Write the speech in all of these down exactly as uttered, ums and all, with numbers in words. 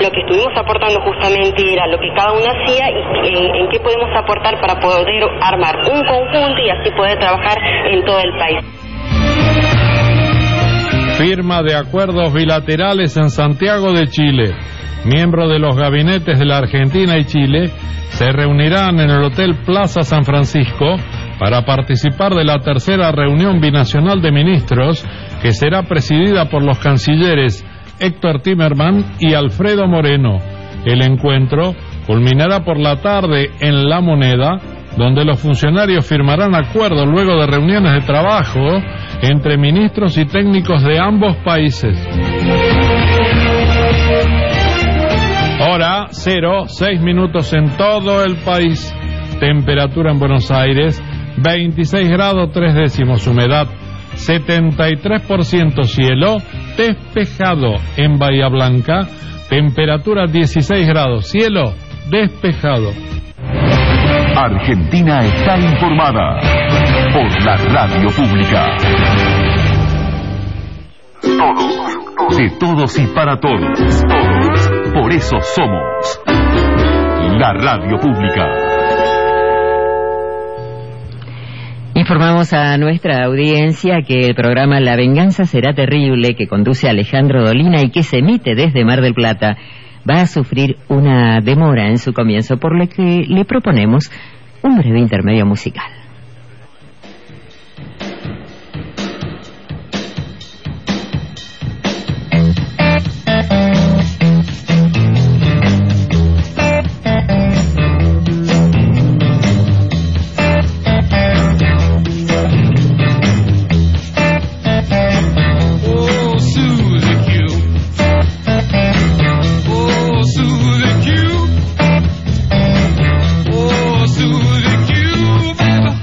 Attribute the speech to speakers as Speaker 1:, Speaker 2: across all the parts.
Speaker 1: lo que estuvimos aportando justamente era lo que cada uno hacía y en, en qué podemos aportar para poder armar un conjunto y así poder trabajar en todo el país.
Speaker 2: Firma de acuerdos bilaterales en Santiago de Chile. Miembros de los gabinetes de la Argentina y Chile se reunirán en el Hotel Plaza San Francisco para participar de la tercera reunión binacional de ministros, que será presidida por los cancilleres Héctor Timerman y Alfredo Moreno. El encuentro culminará por la tarde en La Moneda, donde los funcionarios firmarán acuerdos luego de reuniones de trabajo entre ministros y técnicos de ambos países. Hora cero, seis minutos en todo el país. Temperatura en Buenos Aires, veintiséis grados tres décimos. Humedad, setenta y tres por ciento. Cielo despejado en Bahía Blanca. Temperatura dieciséis grados. Cielo despejado.
Speaker 3: Argentina está informada por la radio pública. Todos, de todos y para todos. Todos. Por eso somos la radio pública.
Speaker 4: Informamos a nuestra audiencia que el programa La Venganza Será Terrible, que conduce Alejandro Dolina y que se emite desde Mar del Plata, va a sufrir una demora en su comienzo, por lo que le proponemos un breve intermedio musical.
Speaker 5: Susie Q,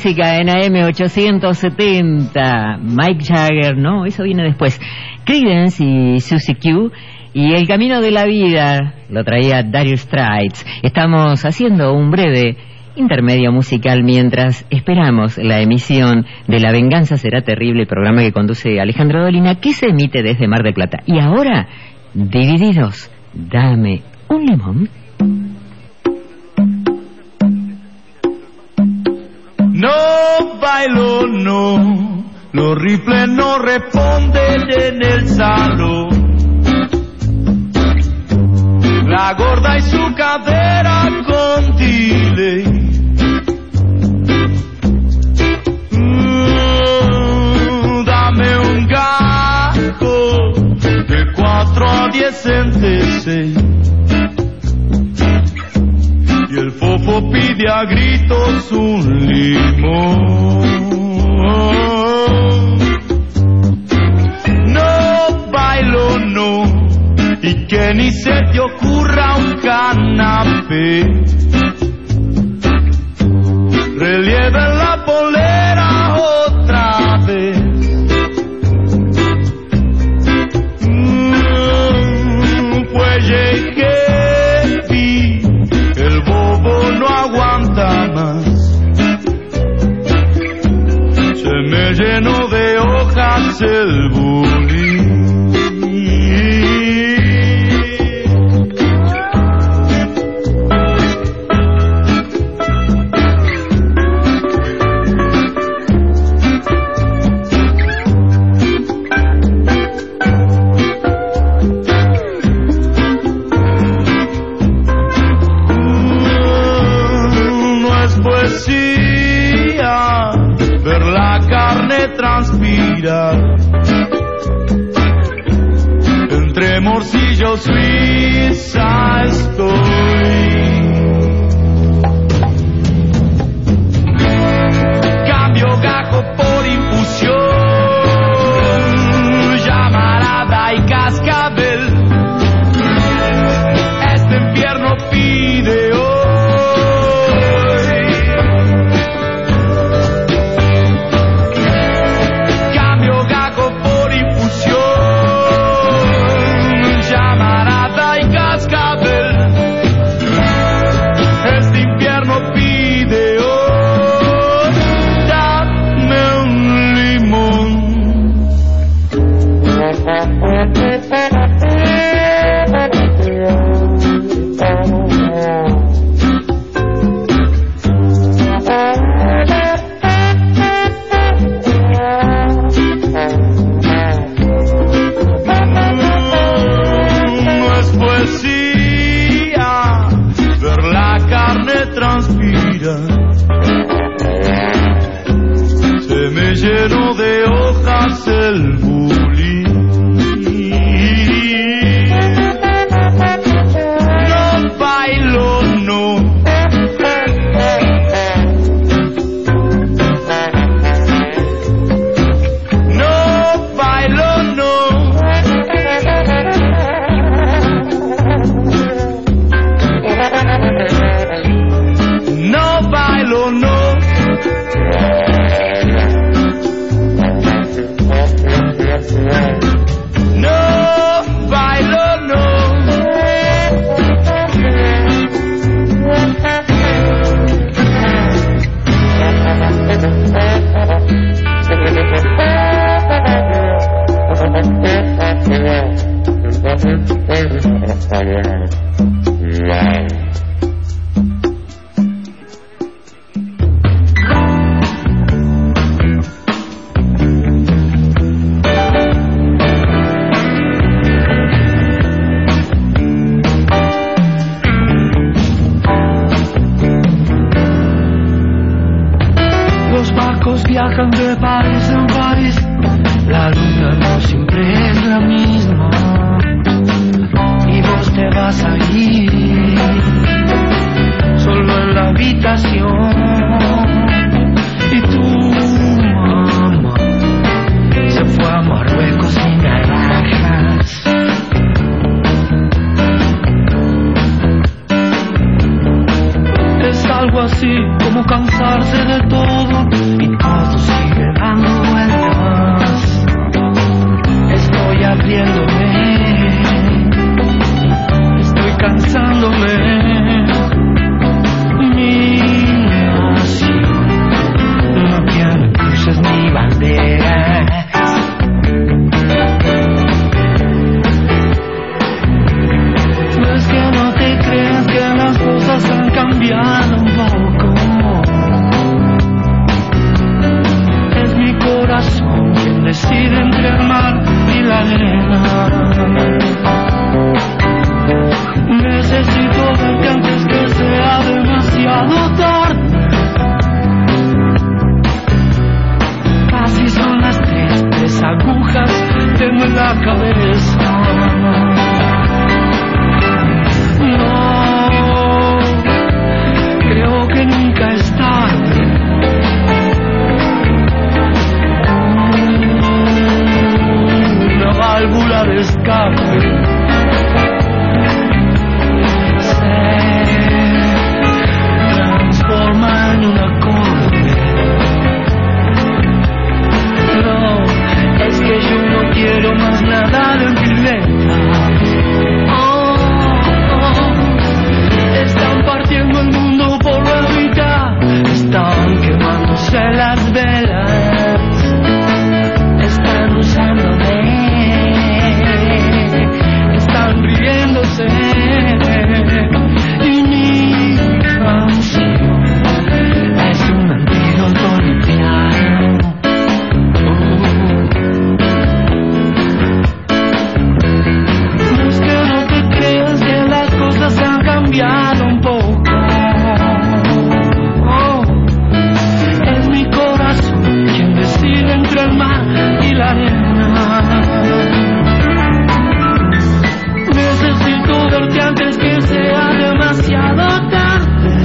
Speaker 4: música en A M ochocientos setenta. Mike Jagger, no, eso viene después. Creedence y Susie Q. Y El Camino de la Vida lo traía Darius Straits. Estamos haciendo un breve intermedio musical mientras esperamos la emisión de La Venganza Será Terrible, programa que conduce Alejandro Dolina, que se emite desde Mar del Plata. Y ahora, Divididos, dame un limón.
Speaker 5: No bailo, no, los rifles no responden en el salón. La gorda y su cadera con delay. Mm, dame un gajo de cuatro a diez en T seis. Y el fofo pide a gritos un limón. No bailo, no, y que ni se te ocurra un canapé. Relieve la polera otra vez. Mm, pues llegué, vi, el bobo no aguanta más. Se me llenó de hojas el bullying. Entre morcillos Suiza estoy. Cambio gajo por infusión, llamarada y cascabel. Este infierno pide hoy. Se me llenó de hojas el bullying. No bailo, no. No bailo, no. No bailo, no. No bailo, no.
Speaker 6: Viajan de París en París, la luna no siempre es la misma, y vos te vas a ir solo en la habitación, y tu mamá se fue a Marruecos sin naranjas. Es algo así como cansarse de todo sé las velas están usándome, están riéndose, y mi canción es un antídoto liviano. No es que no te creas que las cosas han cambiado un poco. Oh, es mi corazón quien decide entre el mar y la arena. Necesito verte antes que sea demasiado tarde.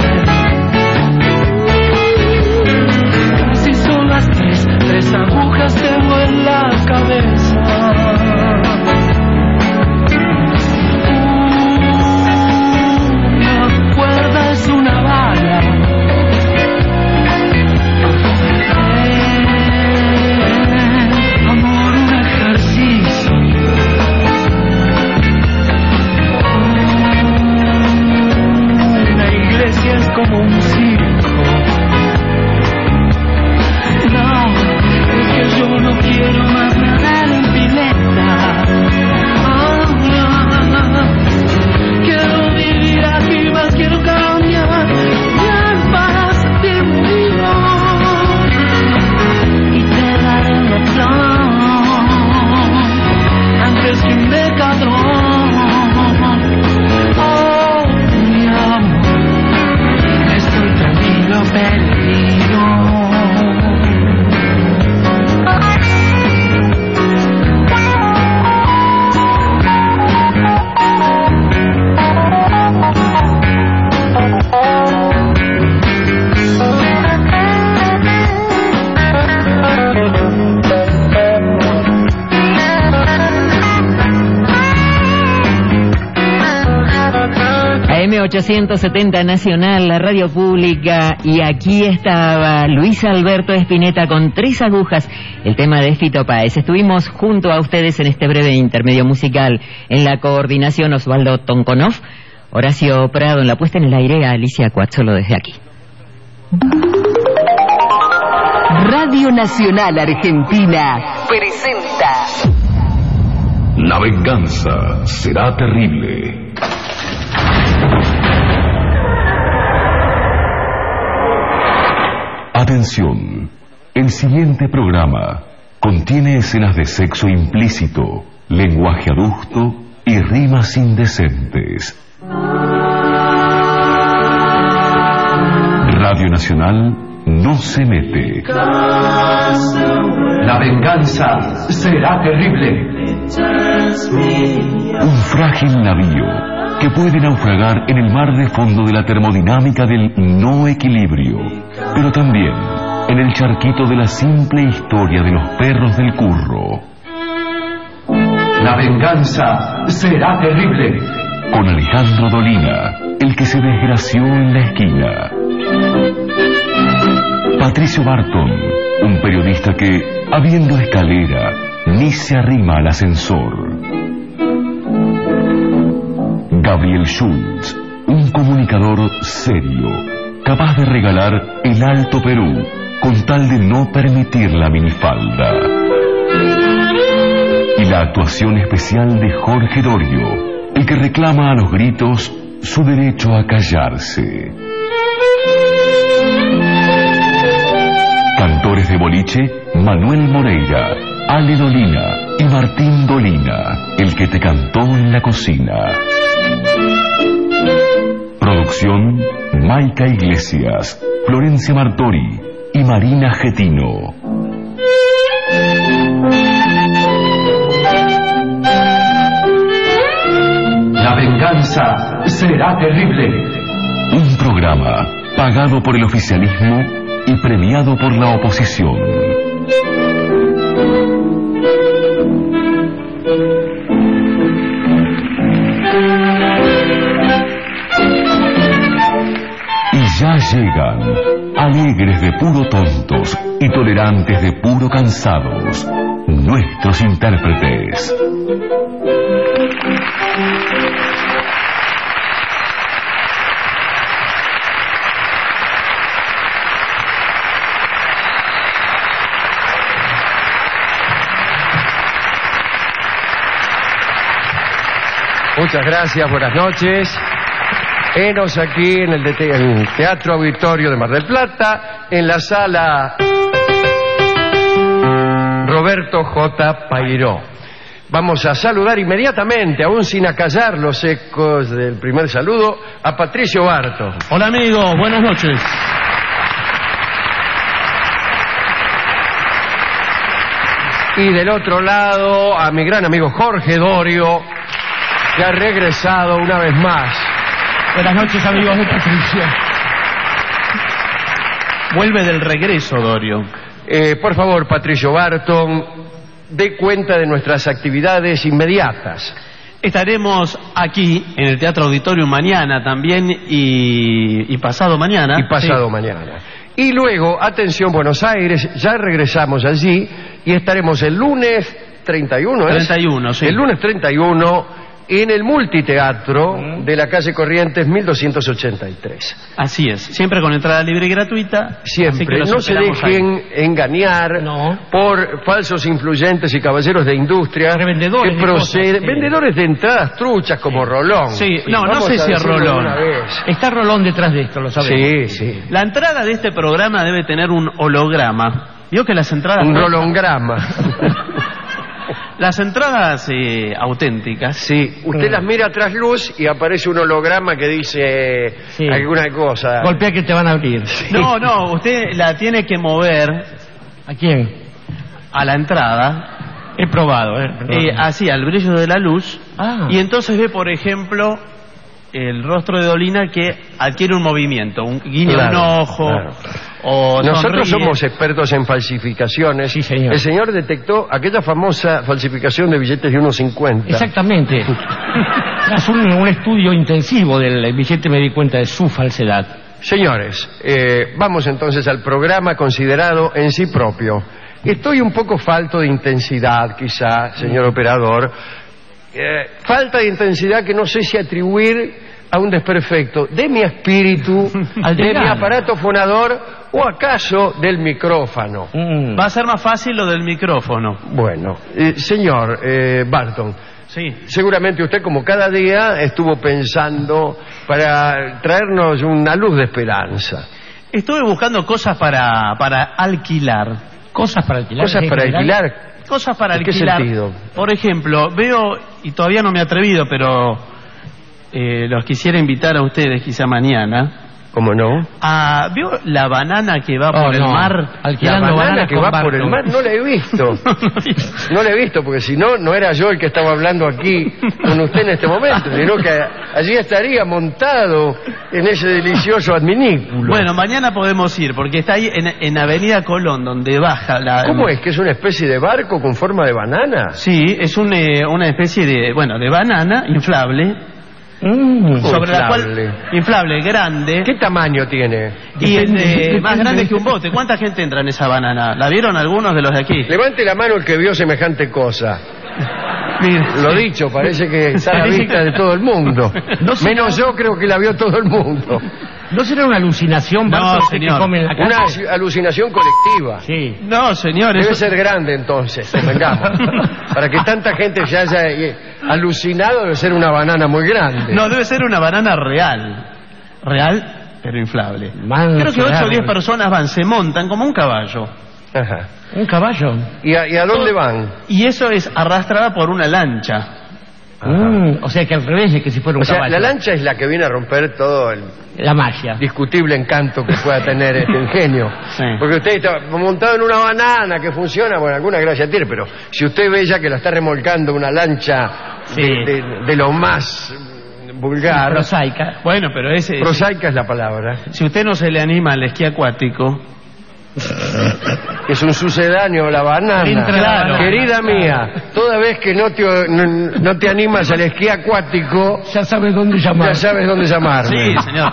Speaker 6: Casi son las tres, tres agujas tengo en la cabeza. Una cuerda es una bala. Eh, amor, un ejercicio. Una iglesia es como un circo. No, es que yo no quiero más nadar en pileta. Oh, no. Quiero vivir aquí, más quiero cambiar. Ya vas de mío y te daré una flor antes que un decadrón. Oh, mi amor, estoy tranquilo, perdido.
Speaker 4: A M ochocientos setenta Nacional, la radio pública, y aquí estaba Luis Alberto Spinetta con Tres Agujas, el tema de Fito Páez. Estuvimos junto a ustedes en este breve intermedio musical. En la coordinación Osvaldo Tonconov, Horacio Prado en la puesta en el aire, Alicia Cuazzolo desde aquí.
Speaker 7: Radio Nacional Argentina presenta
Speaker 3: La venganza será terrible. Atención, el siguiente programa contiene escenas de sexo implícito, lenguaje adusto y rimas indecentes. Radio Nacional no se mete.
Speaker 8: La venganza será terrible.
Speaker 3: Un frágil navío que puede naufragar en el mar de fondo de la termodinámica del no equilibrio, pero también en el charquito de la simple historia de los perros del curro.
Speaker 8: La venganza será terrible.
Speaker 3: Con Alejandro Dolina, el que se desgració en la esquina. Patricio Barton, un periodista que, habiendo escalera, ni se arrima al ascensor. Gabriel Schultz, un comunicador serio, capaz de regalar el Alto Perú con tal de no permitir la minifalda. Y la actuación especial de Jorge Dorio, el que reclama a los gritos su derecho a callarse. Cantores de boliche, Manuel Moreira, Ale Dolina y Martín Dolina, el que te cantó en la cocina. Producción, Maica Iglesias, Florencia Martori y Marina Getino.
Speaker 8: La venganza será terrible.
Speaker 3: Un programa pagado por el oficialismo y premiado por la oposición. Y ya llegan, alegres de puro tontos y tolerantes de puro cansados, nuestros intérpretes.
Speaker 9: Muchas gracias, buenas noches. Enos aquí en el, de- en el Teatro Auditorio de Mar del Plata, en la sala Roberto J. Pairó. Vamos a saludar inmediatamente, aún sin acallar los ecos del primer saludo, a Patricio Barto.
Speaker 10: Hola amigos, buenas noches.
Speaker 9: Y del otro lado, a mi gran amigo Jorge Dorio, que ha regresado una vez más.
Speaker 10: Buenas noches amigos de Patricio. Vuelve del regreso, Dorio.
Speaker 9: Eh, por favor, Patricio Barton, dé cuenta de nuestras actividades inmediatas.
Speaker 10: Estaremos aquí en el Teatro Auditorium mañana también y, y pasado mañana.
Speaker 9: Y pasado
Speaker 10: Sí.
Speaker 9: mañana. Y luego, atención Buenos Aires, ya regresamos allí y estaremos el lunes treinta y uno, ¿es?
Speaker 10: treinta y uno, sí.
Speaker 9: El lunes treinta y uno en el Multiteatro de la calle Corrientes mil doscientos ochenta y tres.
Speaker 10: Así es, siempre con entrada libre y gratuita. así que
Speaker 9: Siempre,
Speaker 10: los
Speaker 9: no se
Speaker 10: esperamos ahí.
Speaker 9: dejen engañar
Speaker 10: No.
Speaker 9: por falsos influyentes y caballeros de industria
Speaker 10: Revendedores
Speaker 9: que
Speaker 10: de
Speaker 9: proceden,
Speaker 10: cosas, sí.
Speaker 9: vendedores de entradas truchas como Rolón.
Speaker 10: Sí, no, no
Speaker 9: Vamos
Speaker 10: sé
Speaker 9: a
Speaker 10: si es
Speaker 9: decirlo de
Speaker 10: Rolón.
Speaker 9: una vez.
Speaker 11: Está Rolón detrás de esto, lo sabemos.
Speaker 9: Sí, sí.
Speaker 10: La entrada de este programa debe tener un holograma. Vio que las entradas...
Speaker 9: Un rolongrama.
Speaker 10: Las entradas eh, auténticas.
Speaker 9: Sí, usted las mira tras luz y aparece un holograma que dice
Speaker 11: Sí.
Speaker 9: alguna cosa.
Speaker 11: Golpea que te van a abrir.
Speaker 10: No, no, usted la tiene que mover
Speaker 11: ¿A quién?
Speaker 10: a la entrada,
Speaker 11: He probado, ¿eh?
Speaker 10: eh, así al brillo de la luz,
Speaker 11: Ah.
Speaker 10: y entonces ve, por ejemplo, el rostro de Dolina que adquiere un movimiento, un guiño
Speaker 9: Claro,
Speaker 10: de un ojo,
Speaker 9: claro.
Speaker 10: o
Speaker 9: Nosotros
Speaker 10: sonríe.
Speaker 9: somos expertos en falsificaciones.
Speaker 11: Sí, señor.
Speaker 9: El señor detectó aquella famosa falsificación de billetes de uno cincuenta.
Speaker 11: Exactamente. Tras un, un estudio intensivo del billete me di cuenta de su falsedad.
Speaker 9: Señores, eh, vamos entonces al programa considerado en sí propio. Estoy un poco falto de intensidad, quizá, señor operador. Eh, falta de intensidad que no sé si atribuir a un desperfecto de mi espíritu,
Speaker 11: Al
Speaker 9: de mi
Speaker 11: decano.
Speaker 9: aparato fonador o acaso del micrófono.
Speaker 11: Mm.
Speaker 10: Va a ser más fácil lo del micrófono.
Speaker 9: Bueno, eh, señor eh, Barton,
Speaker 10: Sí.
Speaker 9: seguramente usted como cada día estuvo pensando para traernos una luz de esperanza.
Speaker 10: Estuve buscando cosas para, para alquilar.
Speaker 11: Cosas para alquilar.
Speaker 9: Cosas
Speaker 11: ¿sí,
Speaker 9: para
Speaker 11: general?
Speaker 9: alquilar.
Speaker 10: Cosas para
Speaker 9: ¿En qué
Speaker 10: alquilar.
Speaker 9: sentido?
Speaker 10: Por ejemplo, veo, y todavía no me he atrevido, pero eh, los quisiera invitar a ustedes quizá mañana.
Speaker 9: ¿Cómo no?
Speaker 10: A, ¿veo la banana que va
Speaker 11: Oh,
Speaker 10: por el
Speaker 11: no.
Speaker 10: mar?
Speaker 9: La
Speaker 11: Alquilando
Speaker 9: banana
Speaker 11: bananas
Speaker 9: que
Speaker 11: con
Speaker 9: va por
Speaker 11: Barton.
Speaker 9: el mar no la he visto. No la he visto porque si no, no era yo el que estaba hablando aquí con usted en este momento, sino que allí estaría montado en ese delicioso adminículo.
Speaker 10: Bueno, mañana podemos ir, porque está ahí en, en Avenida Colón, donde baja la...
Speaker 9: ¿Cómo es? ¿Que es una especie de barco con forma de banana?
Speaker 10: Sí, es un, eh, una especie de, bueno, de banana inflable,
Speaker 11: Mm.
Speaker 10: sobre la
Speaker 9: Inflable.
Speaker 10: cual... Inflable, grande.
Speaker 9: ¿Qué tamaño tiene?
Speaker 10: Y es
Speaker 11: Depende-
Speaker 10: de-
Speaker 11: depende.
Speaker 10: más grande que un bote. ¿Cuánta gente entra en esa banana? ¿La vieron algunos de los de aquí?
Speaker 9: Levante la mano el que vio semejante cosa.
Speaker 10: Mire,
Speaker 9: Lo
Speaker 10: sí.
Speaker 9: dicho, parece que está a la
Speaker 10: Sí.
Speaker 9: vista de todo el mundo.
Speaker 11: No será-
Speaker 9: Menos yo creo que la vio todo el mundo.
Speaker 11: ¿No será una alucinación,
Speaker 10: No,
Speaker 11: Barton, que
Speaker 10: señor.
Speaker 11: come en la
Speaker 9: Una
Speaker 11: calle?
Speaker 9: alu- alucinación colectiva.
Speaker 11: Sí.
Speaker 10: No, señores.
Speaker 9: Debe ser grande entonces, convengamos. Para que tanta gente se haya eh, alucinado debe ser una banana muy grande.
Speaker 10: No, debe ser una banana real. Real, pero inflable.
Speaker 11: Manso,
Speaker 10: Creo que ocho o
Speaker 11: árbol.
Speaker 10: diez personas van, se montan como un caballo.
Speaker 9: Ajá.
Speaker 11: Un caballo.
Speaker 9: ¿Y a, y a dónde van?
Speaker 10: Y eso es arrastrada por una lancha.
Speaker 11: Mm, o sea que al revés de que si fuera un
Speaker 9: O sea,
Speaker 11: caballo.
Speaker 9: la lancha es la que viene a romper todo el
Speaker 11: La magia.
Speaker 9: discutible encanto que pueda tener este ingenio.
Speaker 10: Sí.
Speaker 9: Porque usted está montado en una banana que funciona, bueno, alguna gracia tiene, pero si usted ve ya que la está remolcando una lancha
Speaker 11: Sí.
Speaker 9: de, de- de lo más vulgar,
Speaker 11: Prosaica.
Speaker 10: Bueno, pero ese...
Speaker 9: prosaica es la palabra,
Speaker 10: Si usted no se le anima al esquí acuático...
Speaker 9: que es un sucedáneo a la banana.
Speaker 11: Entra la banana.
Speaker 9: Querida mía, toda vez que no te, no, no te animas al esquí acuático,
Speaker 11: Ya sabes dónde llamar.
Speaker 9: ya sabes dónde llamarme.
Speaker 10: Sí, señor.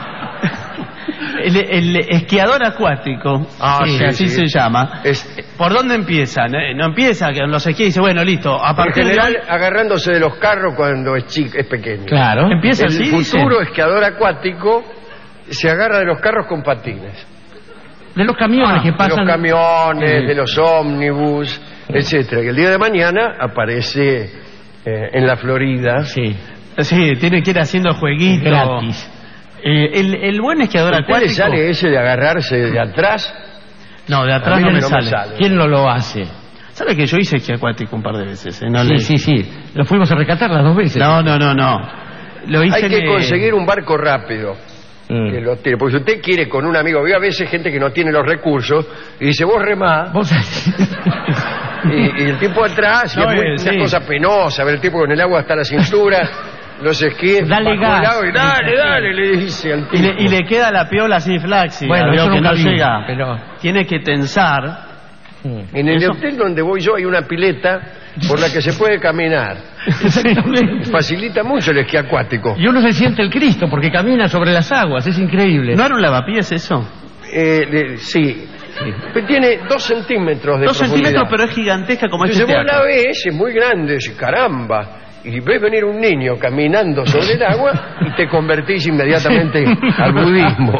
Speaker 10: El, el esquiador acuático,
Speaker 9: Ah,
Speaker 10: que
Speaker 9: sí,
Speaker 10: así
Speaker 9: sí.
Speaker 10: se llama,
Speaker 9: Es-
Speaker 10: ¿por dónde empieza? No, no empieza que los esquíes dice, bueno, listo, a
Speaker 9: En
Speaker 10: partir de
Speaker 9: general,
Speaker 10: hoy
Speaker 9: agarrándose de los carros cuando es chico, es pequeño.
Speaker 11: Claro.
Speaker 10: empieza
Speaker 9: El
Speaker 10: así,
Speaker 9: futuro
Speaker 10: dice.
Speaker 9: esquiador acuático se agarra de los carros con patines.
Speaker 11: De los camiones
Speaker 10: Ah,
Speaker 11: que
Speaker 9: De
Speaker 11: pasan.
Speaker 9: los camiones,
Speaker 11: Sí.
Speaker 9: de los ómnibus, etcétera. Y el día de mañana aparece eh, en la Florida
Speaker 11: Sí.
Speaker 10: Sí, tiene que ir haciendo jueguitos.
Speaker 11: Gratis.
Speaker 10: Eh, el, el buen esquiador
Speaker 9: ¿A usted
Speaker 10: acuático...
Speaker 9: le sale ese de agarrarse de atrás?
Speaker 10: No, de
Speaker 9: A
Speaker 10: atrás
Speaker 9: mí
Speaker 10: no me
Speaker 9: no me
Speaker 10: sale.
Speaker 9: sale.
Speaker 11: ¿Quién no lo hace?
Speaker 10: ¿Sabe que yo hice esquí acuático un par de veces? Eh? No,
Speaker 11: Sí,
Speaker 10: le-
Speaker 11: sí, sí. Lo fuimos a rescatar las dos veces.
Speaker 10: no, no, no, no. Lo hice
Speaker 9: Hay que
Speaker 10: en, eh,
Speaker 9: conseguir un barco rápido.
Speaker 11: Mm.
Speaker 9: Que lo tire. Porque si usted quiere con un amigo, veo a veces gente que no tiene los recursos y dice, vos remá,
Speaker 11: Vos...
Speaker 9: y, y el tipo atrás, y
Speaker 10: No,
Speaker 9: es muy-
Speaker 10: eh,
Speaker 9: una
Speaker 10: sí.
Speaker 9: cosa penosa, ver el tipo con el agua hasta la cintura, los esquíes,
Speaker 11: Dale
Speaker 9: bajo el
Speaker 11: gas.
Speaker 9: agua y dale, dale, le dice al
Speaker 10: Y
Speaker 9: tipo.
Speaker 10: le, y le queda la piola así flaxi.
Speaker 11: Bueno,
Speaker 10: veo
Speaker 11: eso
Speaker 10: que
Speaker 11: nunca
Speaker 10: no
Speaker 11: vi,
Speaker 10: llega.
Speaker 11: pero-
Speaker 10: Tiene que tensar.
Speaker 9: En el
Speaker 10: Eso-
Speaker 9: hotel donde voy yo hay una pileta por la que se puede caminar.
Speaker 11: Exactamente.
Speaker 9: Facilita mucho el esquí acuático.
Speaker 11: Y uno se siente el Cristo porque camina sobre las aguas, es increíble.
Speaker 10: ¿No era un lavapiés eso?
Speaker 9: Eh, de- sí. Pero tiene dos centímetros de
Speaker 10: Dos
Speaker 9: profundidad.
Speaker 10: centímetros, pero es gigantesca como este
Speaker 9: Entonces vos
Speaker 10: teatro.
Speaker 9: la ves, es muy grande, dice, caramba. Y ves venir un niño caminando sobre el agua y te convertís inmediatamente al budismo.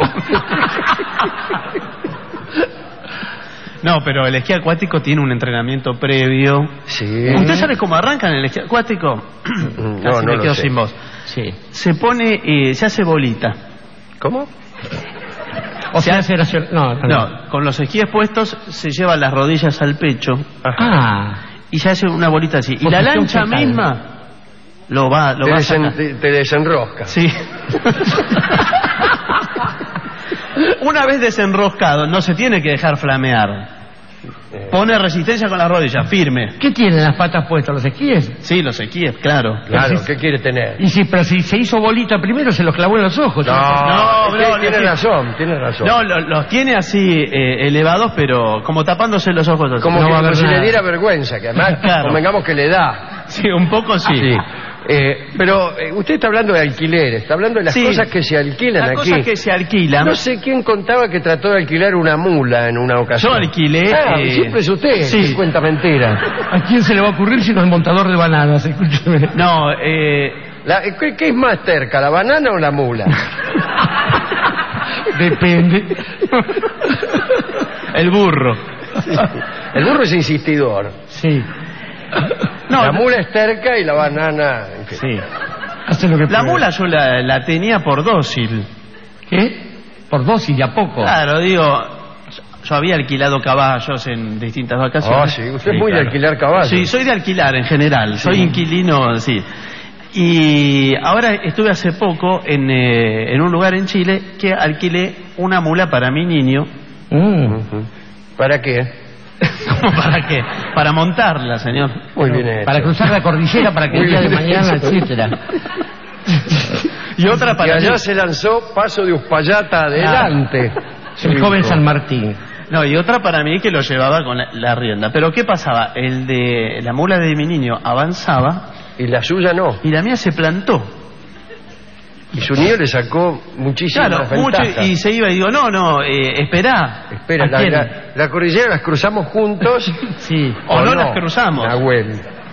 Speaker 10: No, pero el esquí acuático tiene un entrenamiento previo.
Speaker 9: Sí.
Speaker 10: ¿Usted sabe cómo arrancan el esquí acuático?
Speaker 9: No,
Speaker 10: Casi
Speaker 9: no
Speaker 10: me
Speaker 9: lo
Speaker 10: quedo
Speaker 9: sé.
Speaker 10: sin voz.
Speaker 11: Sí.
Speaker 10: Se pone, eh, se hace bolita.
Speaker 9: ¿Cómo?
Speaker 11: O sea, hace racion- no, no, no.
Speaker 10: No, con los esquíes puestos se llevan las rodillas al pecho
Speaker 11: Ah,
Speaker 10: y se hace una bolita así. Y la
Speaker 11: Posición
Speaker 10: lancha
Speaker 11: fetal.
Speaker 10: misma lo va, lo
Speaker 9: Te,
Speaker 10: va a
Speaker 9: desen-
Speaker 10: sacar.
Speaker 9: te- te desenrosca.
Speaker 10: Sí. Una vez desenroscado, no se tiene que dejar flamear. Pone resistencia con las rodillas, firme.
Speaker 11: ¿qué tienen las patas puestas los esquíes?
Speaker 10: Sí, los esquíes, claro.
Speaker 9: Claro, ¿qué quiere tener?
Speaker 11: Y si, pero si se hizo bolita primero, se los clavó en los ojos.
Speaker 9: No,
Speaker 10: No,
Speaker 9: es que
Speaker 10: no,
Speaker 9: tiene
Speaker 10: no,
Speaker 9: razón, tiene razón.
Speaker 10: No, lo- los tiene así eh, elevados, pero como tapándose los ojos. así.
Speaker 9: como
Speaker 11: no
Speaker 9: que
Speaker 11: va a
Speaker 9: como
Speaker 11: haber
Speaker 9: si
Speaker 11: nada.
Speaker 9: le diera vergüenza, que además
Speaker 10: Claro.
Speaker 9: convengamos que le da.
Speaker 10: Sí, un poco sí.
Speaker 9: Sí. Eh, pero eh, usted está hablando de alquiler, está hablando de las
Speaker 10: Sí.
Speaker 9: cosas que se alquilan
Speaker 10: Las
Speaker 9: aquí.
Speaker 10: cosas que se alquilan.
Speaker 9: No sé quién contaba que trató de alquilar una mula en una ocasión.
Speaker 10: Yo alquilé,
Speaker 9: Ah,
Speaker 10: eh,
Speaker 9: siempre es usted
Speaker 10: sí.
Speaker 9: que cuenta mentira.
Speaker 11: ¿A quién se le va a ocurrir si no es montador de bananas? Escúcheme.
Speaker 10: No, eh,
Speaker 9: La- ¿qué, qué es más cerca, la banana o la mula?
Speaker 11: Depende.
Speaker 10: el burro.
Speaker 9: El burro es insistidor.
Speaker 11: Sí.
Speaker 10: No,
Speaker 9: la mula es terca y la banana... en fin.
Speaker 10: Sí.
Speaker 11: Hace lo que
Speaker 10: La
Speaker 11: puede.
Speaker 10: mula yo la, la tenía por dócil.
Speaker 11: ¿Qué? Por dos y a poco.
Speaker 10: Claro, digo, yo había alquilado caballos en distintas vacaciones.
Speaker 9: Ah, sí, usted es muy de alquilar caballos.
Speaker 10: Sí, soy de alquilar en general, soy inquilino, sí. Y ahora estuve hace poco en, eh, en un lugar en Chile que alquilé una mula para mi niño.
Speaker 11: Mm.
Speaker 9: Ujú. ¿Para qué?
Speaker 10: ¿Cómo para qué? Para montarla, señor.
Speaker 9: Muy bien hecho.
Speaker 11: Para cruzar la cordillera, para que el
Speaker 9: Muy
Speaker 11: día de
Speaker 9: bien
Speaker 11: mañana,
Speaker 9: hecho.
Speaker 11: etcétera.
Speaker 10: Y otra
Speaker 9: Y
Speaker 10: para
Speaker 9: allá
Speaker 10: mí.
Speaker 9: se lanzó Paso de Uspallata adelante.
Speaker 11: El joven San Martín.
Speaker 10: No, y otra para mí que lo llevaba con la, la rienda. Pero ¿qué pasaba? El de la mula de mi niño avanzaba
Speaker 9: Y la suya no.
Speaker 10: y la mía se plantó.
Speaker 9: Y su niño le sacó muchísimas
Speaker 10: Claro, mucho,
Speaker 9: ventajas.
Speaker 10: y se iba y digo, no, no, eh, esperá.
Speaker 9: Espera,
Speaker 10: ¿A
Speaker 9: la,
Speaker 10: quién?
Speaker 9: la, la cordillera las cruzamos juntos.
Speaker 11: Sí.
Speaker 10: O no las cruzamos.
Speaker 9: Nahuel.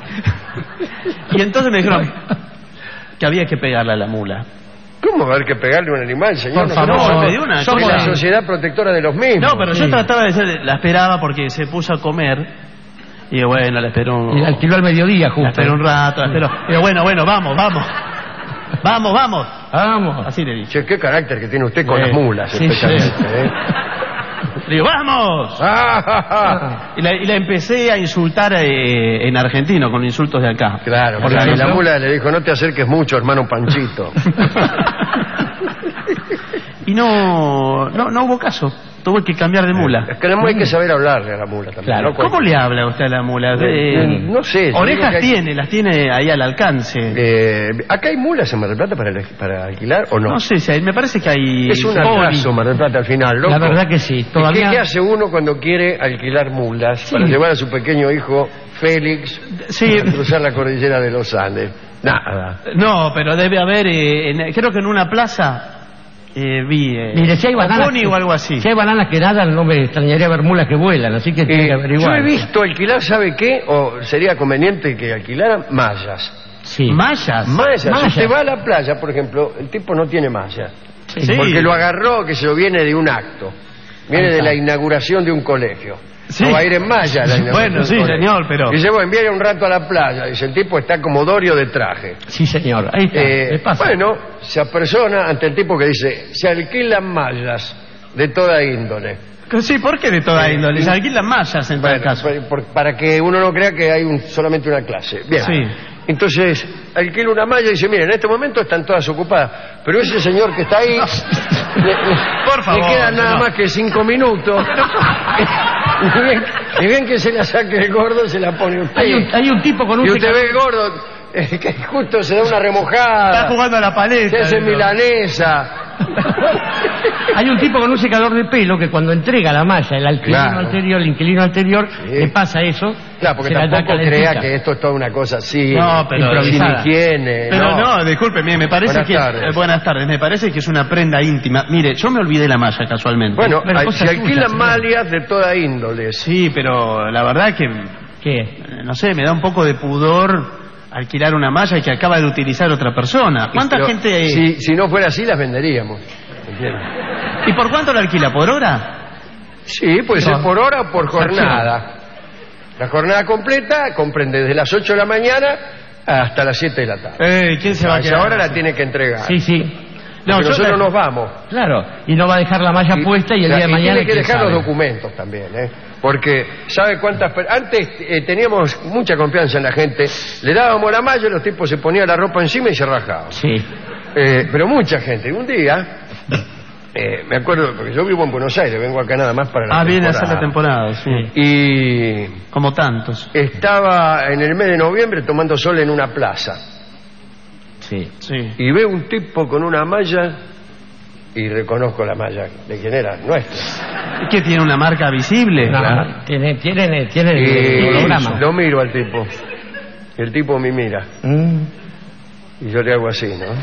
Speaker 10: Y entonces me dijeron que había que pegarle a la mula.
Speaker 9: ¿Cómo va a haber que pegarle a un animal, señor?
Speaker 11: Por
Speaker 9: Nosotros
Speaker 11: favor,
Speaker 9: somos-
Speaker 10: me dio una
Speaker 9: somos
Speaker 10: cosa-
Speaker 9: la sociedad protectora de los mismos.
Speaker 10: No, pero yo trataba de decir, la esperaba porque se puso a comer. Y digo, bueno, la esperó un,
Speaker 11: Y alquiló al mediodía,
Speaker 10: la
Speaker 11: justo.
Speaker 10: esperó un rato, la esperó. Y digo, bueno, bueno, vamos, vamos. Vamos, vamos.
Speaker 11: Vamos.
Speaker 10: Así le dije.
Speaker 9: Che, qué carácter que tiene usted con
Speaker 10: Sí.
Speaker 9: las mulas,
Speaker 11: Sí,
Speaker 9: especialmente.
Speaker 11: sí.
Speaker 9: ¿eh?
Speaker 10: Le digo, ¡vamos!
Speaker 9: Ah, ja, ja.
Speaker 10: Y la, y la empecé a insultar eh, en argentino, con insultos de acá.
Speaker 9: Claro, porque
Speaker 11: Claro.
Speaker 9: la mula le dijo, no te acerques mucho, hermano Panchito.
Speaker 10: Y no, no, no hubo caso. Tuve que cambiar de mula.
Speaker 9: Es que no hay que saber hablarle a la mula también.
Speaker 11: Claro.
Speaker 9: ¿no?
Speaker 10: ¿Cómo le habla usted a la mula?
Speaker 9: Eh,
Speaker 10: Eh,
Speaker 9: no sé, yo digo
Speaker 10: Orejas
Speaker 9: que hay-
Speaker 10: tiene, las tiene ahí al alcance.
Speaker 9: Eh, ¿Acá hay mulas en Mar del Plata para, para alquilar o no?
Speaker 10: No sé si hay, me parece que hay.
Speaker 9: Es un
Speaker 10: pony.
Speaker 9: atraso Mar del Plata al final, loco.
Speaker 11: La verdad que sí.
Speaker 9: ¿Y
Speaker 11: Todavía...
Speaker 9: ¿Qué, qué hace uno cuando quiere alquilar mulas
Speaker 11: Sí.
Speaker 9: para llevar a su pequeño hijo Félix
Speaker 10: Sí.
Speaker 9: a cruzar la cordillera de los Andes? Nada.
Speaker 10: No, pero debe haber, eh, en- creo que en una plaza eh, vi. Eh,
Speaker 11: Mire, si hay
Speaker 10: o
Speaker 11: bananas...
Speaker 10: pony o algo así.
Speaker 11: Si hay bananas que nadan, no me extrañaría ver mulas que vuelan, así que tiene
Speaker 9: Eh,
Speaker 11: que
Speaker 9: yo
Speaker 11: averiguar.
Speaker 9: he visto alquilar, ¿sabe qué? O sería conveniente que alquilaran mallas.
Speaker 11: Sí.
Speaker 10: Mallas.
Speaker 9: Mallas. Si
Speaker 11: Mallas.
Speaker 9: usted va a la playa, por ejemplo, el tipo no tiene mallas.
Speaker 10: Sí.
Speaker 9: Porque lo agarró, que se lo viene de un acto. Viene
Speaker 11: Ahí
Speaker 9: de
Speaker 11: está.
Speaker 9: la inauguración de un colegio.
Speaker 10: Sí.
Speaker 9: No va a ir en malla. La
Speaker 10: Bueno, sí, señor, pero...
Speaker 9: Dice, bueno, viene un rato a la playa. Dice, el tipo está como Dorio de traje.
Speaker 11: Sí, señor. Ahí está.
Speaker 9: Eh,
Speaker 11: ¿Qué pasa?
Speaker 9: bueno, se apersona ante el tipo que dice, se alquilan mallas de toda índole.
Speaker 10: Sí, ¿por qué de toda
Speaker 9: Eh,
Speaker 10: índole? Se alquilan mallas en todo
Speaker 9: Bueno,
Speaker 10: caso.
Speaker 9: por- por- para que uno no crea que hay un- solamente una clase. Bien.
Speaker 10: Sí.
Speaker 9: Entonces, alquila una malla y dice, mire, en este momento están todas ocupadas, pero ese señor que está ahí, le, le-
Speaker 10: Por favor,
Speaker 9: le quedan nada
Speaker 10: señor.
Speaker 9: más que cinco minutos. y, bien, y bien que se la saque el gordo, se la pone usted.
Speaker 11: Hay un, hay un tipo con un
Speaker 9: y usted
Speaker 11: secador-
Speaker 9: ve el gordo, eh, que justo se da una remojada.
Speaker 10: Está jugando a la paleta.
Speaker 9: Se hace
Speaker 10: señor.
Speaker 9: milanesa.
Speaker 11: Hay un tipo con un secador de pelo que cuando entrega la malla, el inquilino
Speaker 9: Claro.
Speaker 11: anterior, el inquilino anterior,
Speaker 9: Sí.
Speaker 11: le pasa eso.
Speaker 9: Claro, porque
Speaker 11: se la da
Speaker 9: tampoco
Speaker 11: calentita.
Speaker 9: crea que esto es toda una cosa así,
Speaker 10: No, pero-
Speaker 9: sin
Speaker 11: improvisada.
Speaker 9: higiene.
Speaker 10: Pero no, discúlpeme, me parece
Speaker 9: Buenas
Speaker 10: que...
Speaker 9: tardes.
Speaker 10: eh, buenas tardes, me parece que es una prenda íntima. Mire, yo me olvidé la malla casualmente.
Speaker 9: Bueno,
Speaker 11: Pero
Speaker 9: hay-
Speaker 11: cosas
Speaker 9: se alquilan
Speaker 11: suyas,
Speaker 9: mallas de toda índole.
Speaker 10: Sí, pero la verdad que,
Speaker 11: ¿Qué?
Speaker 10: eh, no sé, me da un poco de pudor alquilar una malla que acaba de utilizar otra persona. ¿Cuánta
Speaker 9: Pero
Speaker 10: gente...?
Speaker 9: Si, si no fuera así, las venderíamos. ¿Entiendes?
Speaker 10: ¿Y por cuánto la alquila? ¿Por hora?
Speaker 9: Sí, puede ser
Speaker 11: No.
Speaker 9: por hora o por jornada. La jornada completa comprende desde las ocho de la mañana hasta las siete de la tarde.
Speaker 10: Eh, ¿quién se va
Speaker 9: A
Speaker 10: a
Speaker 9: esa
Speaker 10: quedar?
Speaker 9: hora la tiene que entregar.
Speaker 11: Sí, sí.
Speaker 9: No,
Speaker 11: yo
Speaker 9: nosotros
Speaker 11: la-
Speaker 9: nos vamos.
Speaker 11: Claro, y no va a dejar la malla
Speaker 9: Y-
Speaker 11: puesta y el
Speaker 9: o sea,
Speaker 11: día de mañana...
Speaker 9: tiene que
Speaker 11: ¿quién
Speaker 9: dejar
Speaker 11: sabe?
Speaker 9: los documentos también, ¿eh? Porque, ¿sabe cuántas... per- Antes eh, teníamos mucha confianza en la gente. Le dábamos la malla, los tipos se ponían la ropa encima y se rajaban.
Speaker 11: Sí.
Speaker 9: Eh, pero mucha gente. Un día, eh, me acuerdo, porque yo vivo en Buenos Aires, vengo acá nada más para la
Speaker 10: Ah, viene a hacer
Speaker 9: temporada.
Speaker 10: la temporada, sí.
Speaker 9: Y
Speaker 10: Como tantos.
Speaker 9: estaba en el mes de noviembre tomando sol en una plaza.
Speaker 11: Sí.
Speaker 10: Sí.
Speaker 9: Y veo un tipo con una malla y reconozco la malla. ¿De quién era? Nuestra.
Speaker 10: ¿Qué tiene una marca visible?
Speaker 11: No,
Speaker 9: Claro.
Speaker 11: tiene, tiene, tiene el
Speaker 9: Y
Speaker 11: holograma.
Speaker 9: lo miro al tipo. Y el tipo me mira.
Speaker 11: Mm.
Speaker 9: Y yo le hago así, ¿no?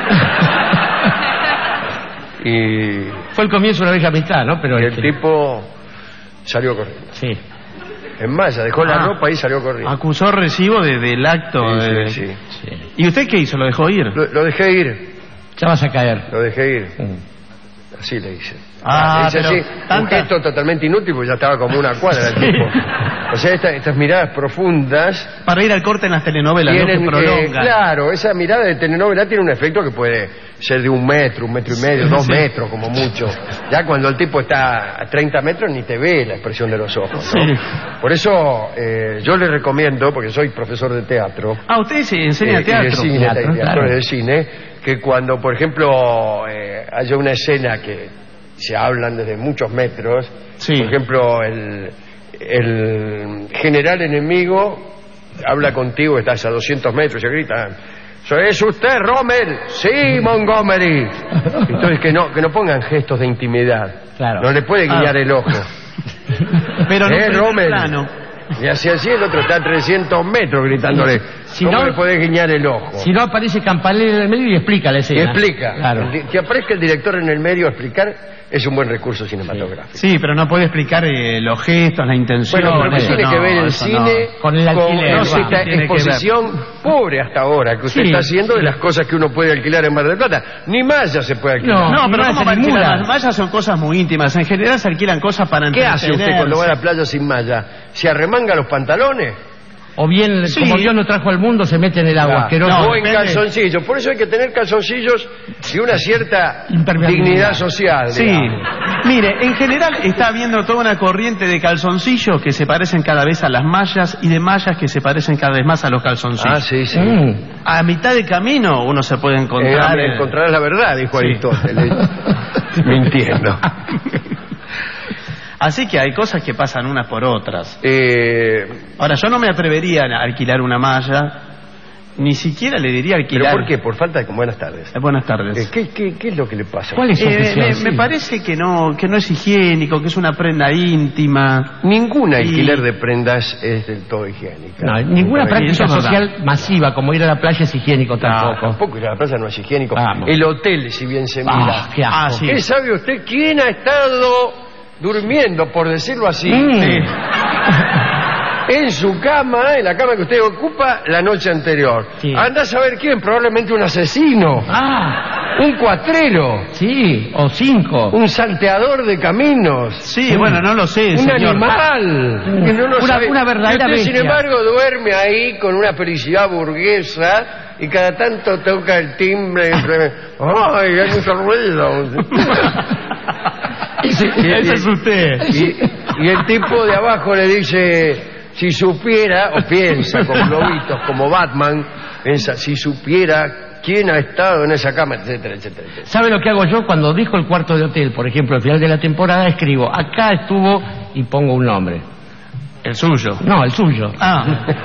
Speaker 9: Y,
Speaker 11: Fue el comienzo de una bella amistad, ¿no? Pero
Speaker 9: y el
Speaker 11: este-
Speaker 9: tipo salió corriendo.
Speaker 11: Sí.
Speaker 9: En malla, dejó la
Speaker 10: Ah.
Speaker 9: ropa y salió corriendo.
Speaker 10: Acusó recibo de- del acto.
Speaker 9: Sí,
Speaker 10: de-
Speaker 9: sí, sí.
Speaker 11: Sí.
Speaker 10: ¿Y usted qué hizo? ¿Lo dejó ir?
Speaker 9: Lo, lo dejé ir,
Speaker 11: Ya vas a caer.
Speaker 9: lo dejé ir.
Speaker 11: Mm.
Speaker 9: Así le hice.
Speaker 10: Ah,
Speaker 9: le hice
Speaker 10: pero
Speaker 9: así, un
Speaker 10: tanta-
Speaker 9: gesto totalmente inútil porque ya estaba como una cuadra el tipo. O sea, esta- estas miradas profundas
Speaker 10: Para ir al corte en las telenovelas, ¿no?
Speaker 9: tienen
Speaker 10: Que
Speaker 9: que,
Speaker 10: prolongan.
Speaker 9: claro, esa mirada de telenovela tiene un efecto que puede ser de un metro, un metro y medio, dos
Speaker 10: Sí.
Speaker 9: metros como mucho. Ya cuando el tipo está a treinta metros ni te ve la expresión de los ojos, ¿no?
Speaker 10: Sí.
Speaker 9: Por eso eh, yo le recomiendo, porque soy profesor de teatro,
Speaker 10: Ah, usted se enseña
Speaker 9: eh, y
Speaker 10: teatro.
Speaker 9: de cine,
Speaker 11: Teatro,
Speaker 9: de
Speaker 11: claro.
Speaker 9: actores de cine, que cuando, por ejemplo, eh, haya una escena que se hablan desde muchos metros,
Speaker 10: Sí.
Speaker 9: por ejemplo, el, el general enemigo habla contigo, estás a doscientos metros, y grita, ¿es usted Rommel? Sí, Montgomery. Entonces que no, que no pongan gestos de intimidad.
Speaker 11: Claro.
Speaker 9: No le puede guiar
Speaker 10: Ah.
Speaker 9: el ojo.
Speaker 10: Pero no
Speaker 9: ¿Eh,
Speaker 10: primer
Speaker 9: Rommel?
Speaker 10: plano.
Speaker 9: Y así así el otro está a trescientos metros gritándole.
Speaker 11: Si
Speaker 9: ¿Cómo
Speaker 11: no-
Speaker 9: le podés guiñar el ojo?
Speaker 11: Si no aparece Campanella en el medio y explica la
Speaker 9: Y
Speaker 11: escena.
Speaker 9: explica.
Speaker 11: Claro.
Speaker 9: El di- Que aparezca el director en el medio a explicar es un buen recurso cinematográfico.
Speaker 10: Sí, pero no puede explicar eh, los gestos, la intención.
Speaker 9: Bueno, pero ¿qué
Speaker 10: eso
Speaker 9: tiene
Speaker 10: no,
Speaker 9: que ver el
Speaker 10: eso
Speaker 9: cine
Speaker 10: no.
Speaker 11: Con el alquiler,
Speaker 9: no,
Speaker 11: va.
Speaker 9: esta
Speaker 10: Tiene que ver.
Speaker 9: exposición pobre hasta ahora que usted
Speaker 11: Sí,
Speaker 9: está haciendo de
Speaker 11: sí.
Speaker 9: las cosas que uno puede alquilar en Mar del Plata? Ni malla se puede alquilar.
Speaker 11: No,
Speaker 10: No, pero
Speaker 11: no
Speaker 10: ¿cómo
Speaker 11: es
Speaker 10: va a alquilar?
Speaker 11: ninguna.
Speaker 10: Las mallas son cosas muy íntimas. En general se alquilan cosas para
Speaker 9: ¿Qué hace usted cuando va a la
Speaker 10: entretenerse.
Speaker 9: playa sin malla? ¿Se arremanga los pantalones?
Speaker 11: O bien,
Speaker 10: Sí.
Speaker 11: como Dios lo trajo al mundo, se mete en el agua.
Speaker 9: Ah,
Speaker 11: asqueroso.
Speaker 10: no,
Speaker 9: o en
Speaker 10: depende.
Speaker 9: calzoncillos. Por eso hay que tener calzoncillos de una cierta
Speaker 11: Impermeabilidad.
Speaker 9: dignidad social.
Speaker 10: Sí,
Speaker 9: digamos.
Speaker 10: mire, en general está habiendo toda una corriente de calzoncillos que se parecen cada vez a las mallas y de mallas que se parecen cada vez más a los calzoncillos.
Speaker 9: Ah, sí, sí.
Speaker 11: Mm.
Speaker 10: A mitad de camino uno se puede encontrar.
Speaker 9: Eh,
Speaker 10: eh,
Speaker 9: encontrarás la verdad, dijo
Speaker 10: Sí.
Speaker 9: Aristóteles. Mintiendo.
Speaker 10: Así que hay cosas que pasan unas por otras.
Speaker 9: Eh,
Speaker 10: Ahora, yo no me atrevería a alquilar una malla, ni siquiera le diría
Speaker 9: ¿Pero
Speaker 10: alquilar.
Speaker 9: por qué? Por falta de... Buenas tardes.
Speaker 10: Eh, buenas tardes.
Speaker 9: Eh, ¿qué, qué, qué es lo que le pasa?
Speaker 11: ¿Cuál es su
Speaker 10: Eh,
Speaker 11: obsesión?
Speaker 10: me,
Speaker 11: Sí.
Speaker 10: me parece que no, que no es higiénico, que es una prenda íntima.
Speaker 9: Ningún
Speaker 10: Y-
Speaker 9: alquiler de prendas es del todo higiénica.
Speaker 11: No, ninguna
Speaker 9: Me parece.
Speaker 11: práctica
Speaker 10: eso es verdad.
Speaker 11: social masiva, como ir a la playa, es higiénico
Speaker 9: No,
Speaker 11: tampoco.
Speaker 9: tampoco ir a la playa no es higiénico.
Speaker 11: Vamos.
Speaker 9: El hotel, si bien se
Speaker 11: Ah,
Speaker 9: mira.
Speaker 11: qué asco.
Speaker 10: Ah, sí.
Speaker 9: ¿Qué sabe usted quién ha estado durmiendo, por decirlo así,
Speaker 11: Mm.
Speaker 9: en su cama, en la cama que usted ocupa, la noche anterior?
Speaker 11: Sí.
Speaker 9: Anda a saber quién, probablemente un asesino.
Speaker 11: Ah,
Speaker 9: Un cuatrero.
Speaker 11: Sí, o cinco.
Speaker 9: Un salteador de caminos.
Speaker 10: Sí, sí. Bueno, no lo sé,
Speaker 9: un
Speaker 10: señor.
Speaker 9: Animal. Que no lo
Speaker 11: una,
Speaker 9: sabe.
Speaker 11: una verdadera
Speaker 9: y usted,
Speaker 11: bestia.
Speaker 9: sin embargo, duerme ahí con una felicidad burguesa y cada tanto toca el timbre y dice, ¡ay, hay mucho ruido!
Speaker 11: Ese, ese es usted.
Speaker 9: Y, y el tipo de abajo le dice, si supiera, o piensa con globitos como Batman, piensa, si supiera quién ha estado en esa cama, etcétera, etcétera, etcétera.
Speaker 11: ¿Sabe lo que hago yo? Cuando dijo el cuarto de hotel, por ejemplo, al final de la temporada, escribo, acá estuvo y pongo un nombre.
Speaker 10: El suyo.
Speaker 11: No, el suyo.
Speaker 10: Ah.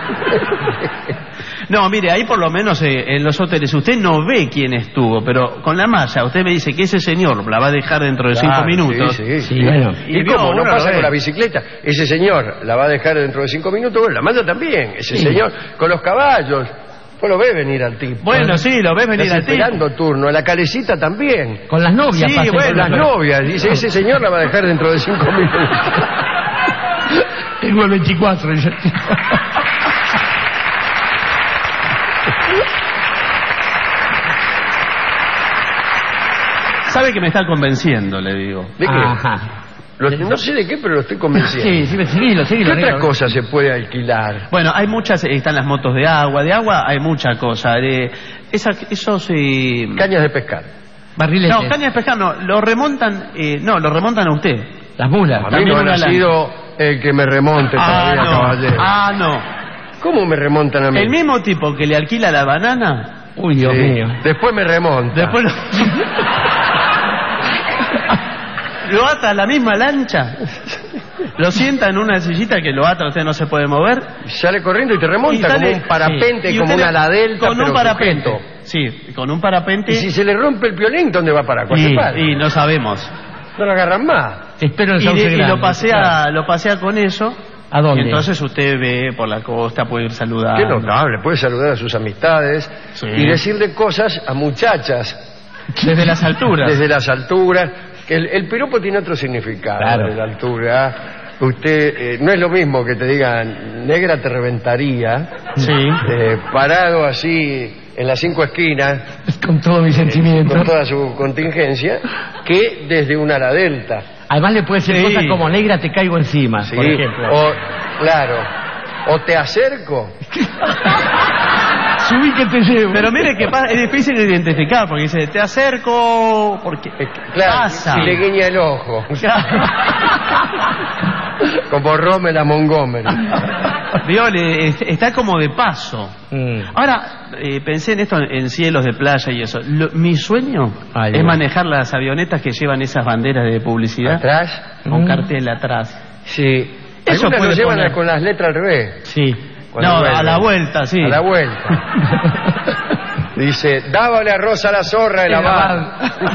Speaker 10: No, mire, ahí por lo menos eh, en los hoteles usted no ve quién estuvo, pero con la malla usted me dice que ese señor la va a dejar dentro de
Speaker 9: Claro,
Speaker 10: cinco minutos.
Speaker 9: Sí, sí,
Speaker 11: Sí,
Speaker 9: sí.
Speaker 11: bueno.
Speaker 9: ¿Y,
Speaker 10: Y
Speaker 9: cómo?
Speaker 10: uno
Speaker 9: ¿No
Speaker 10: lo
Speaker 9: pasa
Speaker 10: ve.
Speaker 9: con la bicicleta? Ese señor la va a dejar dentro de cinco minutos, bueno, la malla también. Ese
Speaker 11: Sí.
Speaker 9: señor con los caballos. Vos lo ves venir al tipo.
Speaker 10: Bueno, sí, lo ves venir
Speaker 9: Estás
Speaker 10: al tipo.
Speaker 9: esperando turno. A la calecita también.
Speaker 11: Con las novias.
Speaker 10: Sí,
Speaker 11: pasa
Speaker 10: bueno,
Speaker 11: con
Speaker 9: Las
Speaker 11: las
Speaker 9: novias. Dice, ese señor la va a dejar dentro de cinco minutos.
Speaker 11: Tengo el veinticuatro. dice.
Speaker 10: Sabe que me está convenciendo, le digo.
Speaker 9: ¿De qué?
Speaker 11: Ajá.
Speaker 9: Lo- no sé de qué, pero lo estoy convenciendo.
Speaker 11: Sí, sí, seguilo,
Speaker 9: ¿Qué
Speaker 11: seguilo.
Speaker 9: otra
Speaker 11: negro.
Speaker 9: cosa se puede alquilar?
Speaker 10: Bueno, hay muchas, eh, están las motos de agua, de agua hay mucha cosa. De esa, esos... Eh,
Speaker 9: Cañas de pescar.
Speaker 11: Barriletes.
Speaker 10: no, cañas de pescar no, lo remontan, eh, no, lo remontan a usted.
Speaker 11: Las mulas.
Speaker 9: A mí
Speaker 10: También
Speaker 9: no ha
Speaker 10: una lancha.
Speaker 9: sido el que me remonte
Speaker 10: Ah,
Speaker 9: todavía,
Speaker 10: no.
Speaker 9: caballero.
Speaker 10: Ah, no.
Speaker 9: ¿Cómo me remontan a mí?
Speaker 10: El mismo tipo que le alquila la banana,
Speaker 11: Uy, Dios
Speaker 9: Sí.
Speaker 11: mío.
Speaker 9: Después me remonta.
Speaker 10: después lo... lo ata a la misma lancha, lo sienta en una sillita que lo ata, usted no se puede mover.
Speaker 9: Sale corriendo y te
Speaker 10: Y
Speaker 9: remonta
Speaker 10: sale-
Speaker 9: como un parapente,
Speaker 10: sí. Y
Speaker 9: como
Speaker 10: usted
Speaker 9: una
Speaker 10: le-
Speaker 9: ala delta,
Speaker 10: con
Speaker 9: pero
Speaker 10: un parapente.
Speaker 9: sujeto.
Speaker 10: Sí, con un parapente.
Speaker 9: Y si se le rompe el piolín, ¿dónde va para? ¿Cuál
Speaker 10: y,
Speaker 9: se para?
Speaker 10: y no sabemos.
Speaker 9: No lo agarran más.
Speaker 11: Te espero en el
Speaker 10: Y,
Speaker 11: Sauce
Speaker 10: de- y
Speaker 11: Grande,
Speaker 10: lo pasea,
Speaker 11: claro.
Speaker 10: lo pasea con eso.
Speaker 11: ¿A dónde?
Speaker 10: Y entonces usted ve por la costa, puede ir saludando.
Speaker 9: Qué notable. Puede saludar a sus amistades
Speaker 10: Sí.
Speaker 9: y decirle cosas a muchachas
Speaker 10: Desde las alturas.
Speaker 9: desde las alturas. Que el, el piropo tiene otro significado.
Speaker 11: Claro.
Speaker 9: Desde la altura. Usted, eh, no es lo mismo que te digan, negra te reventaría,
Speaker 10: Sí.
Speaker 9: eh, parado así en las cinco esquinas,
Speaker 11: Con todo mi sentimiento.
Speaker 9: con toda su contingencia, que desde una ala delta.
Speaker 11: Además le puede decir
Speaker 10: Sí.
Speaker 11: cosas como negra te caigo encima,
Speaker 9: ¿Sí?
Speaker 11: por ejemplo.
Speaker 9: O, claro, o te acerco.
Speaker 11: Subí que te llevo.
Speaker 10: Pero mire que pa- es difícil de identificar, porque dice, te acerco, porque
Speaker 9: Eh, Claro,
Speaker 10: pasa.
Speaker 9: y le guiña el ojo. Como Rommel a Montgomery.
Speaker 10: Vio, le- es- está como de paso.
Speaker 11: Mm.
Speaker 10: Ahora, eh, pensé en esto en, en cielos de playa y eso. Lo- mi sueño
Speaker 11: Ay,
Speaker 10: es
Speaker 11: Dios.
Speaker 10: manejar las avionetas que llevan esas banderas de publicidad
Speaker 9: Atrás.
Speaker 10: con
Speaker 11: Mm.
Speaker 10: cartel atrás.
Speaker 9: Sí.
Speaker 10: Eso
Speaker 9: Algunas
Speaker 10: puede
Speaker 9: lo llevan
Speaker 10: poner.
Speaker 9: con las letras al revés.
Speaker 11: Sí.
Speaker 9: cuando
Speaker 10: No,
Speaker 9: vuelven.
Speaker 10: a la vuelta, sí.
Speaker 9: A la vuelta. Dice, dábale arroz a la zorra de la bar.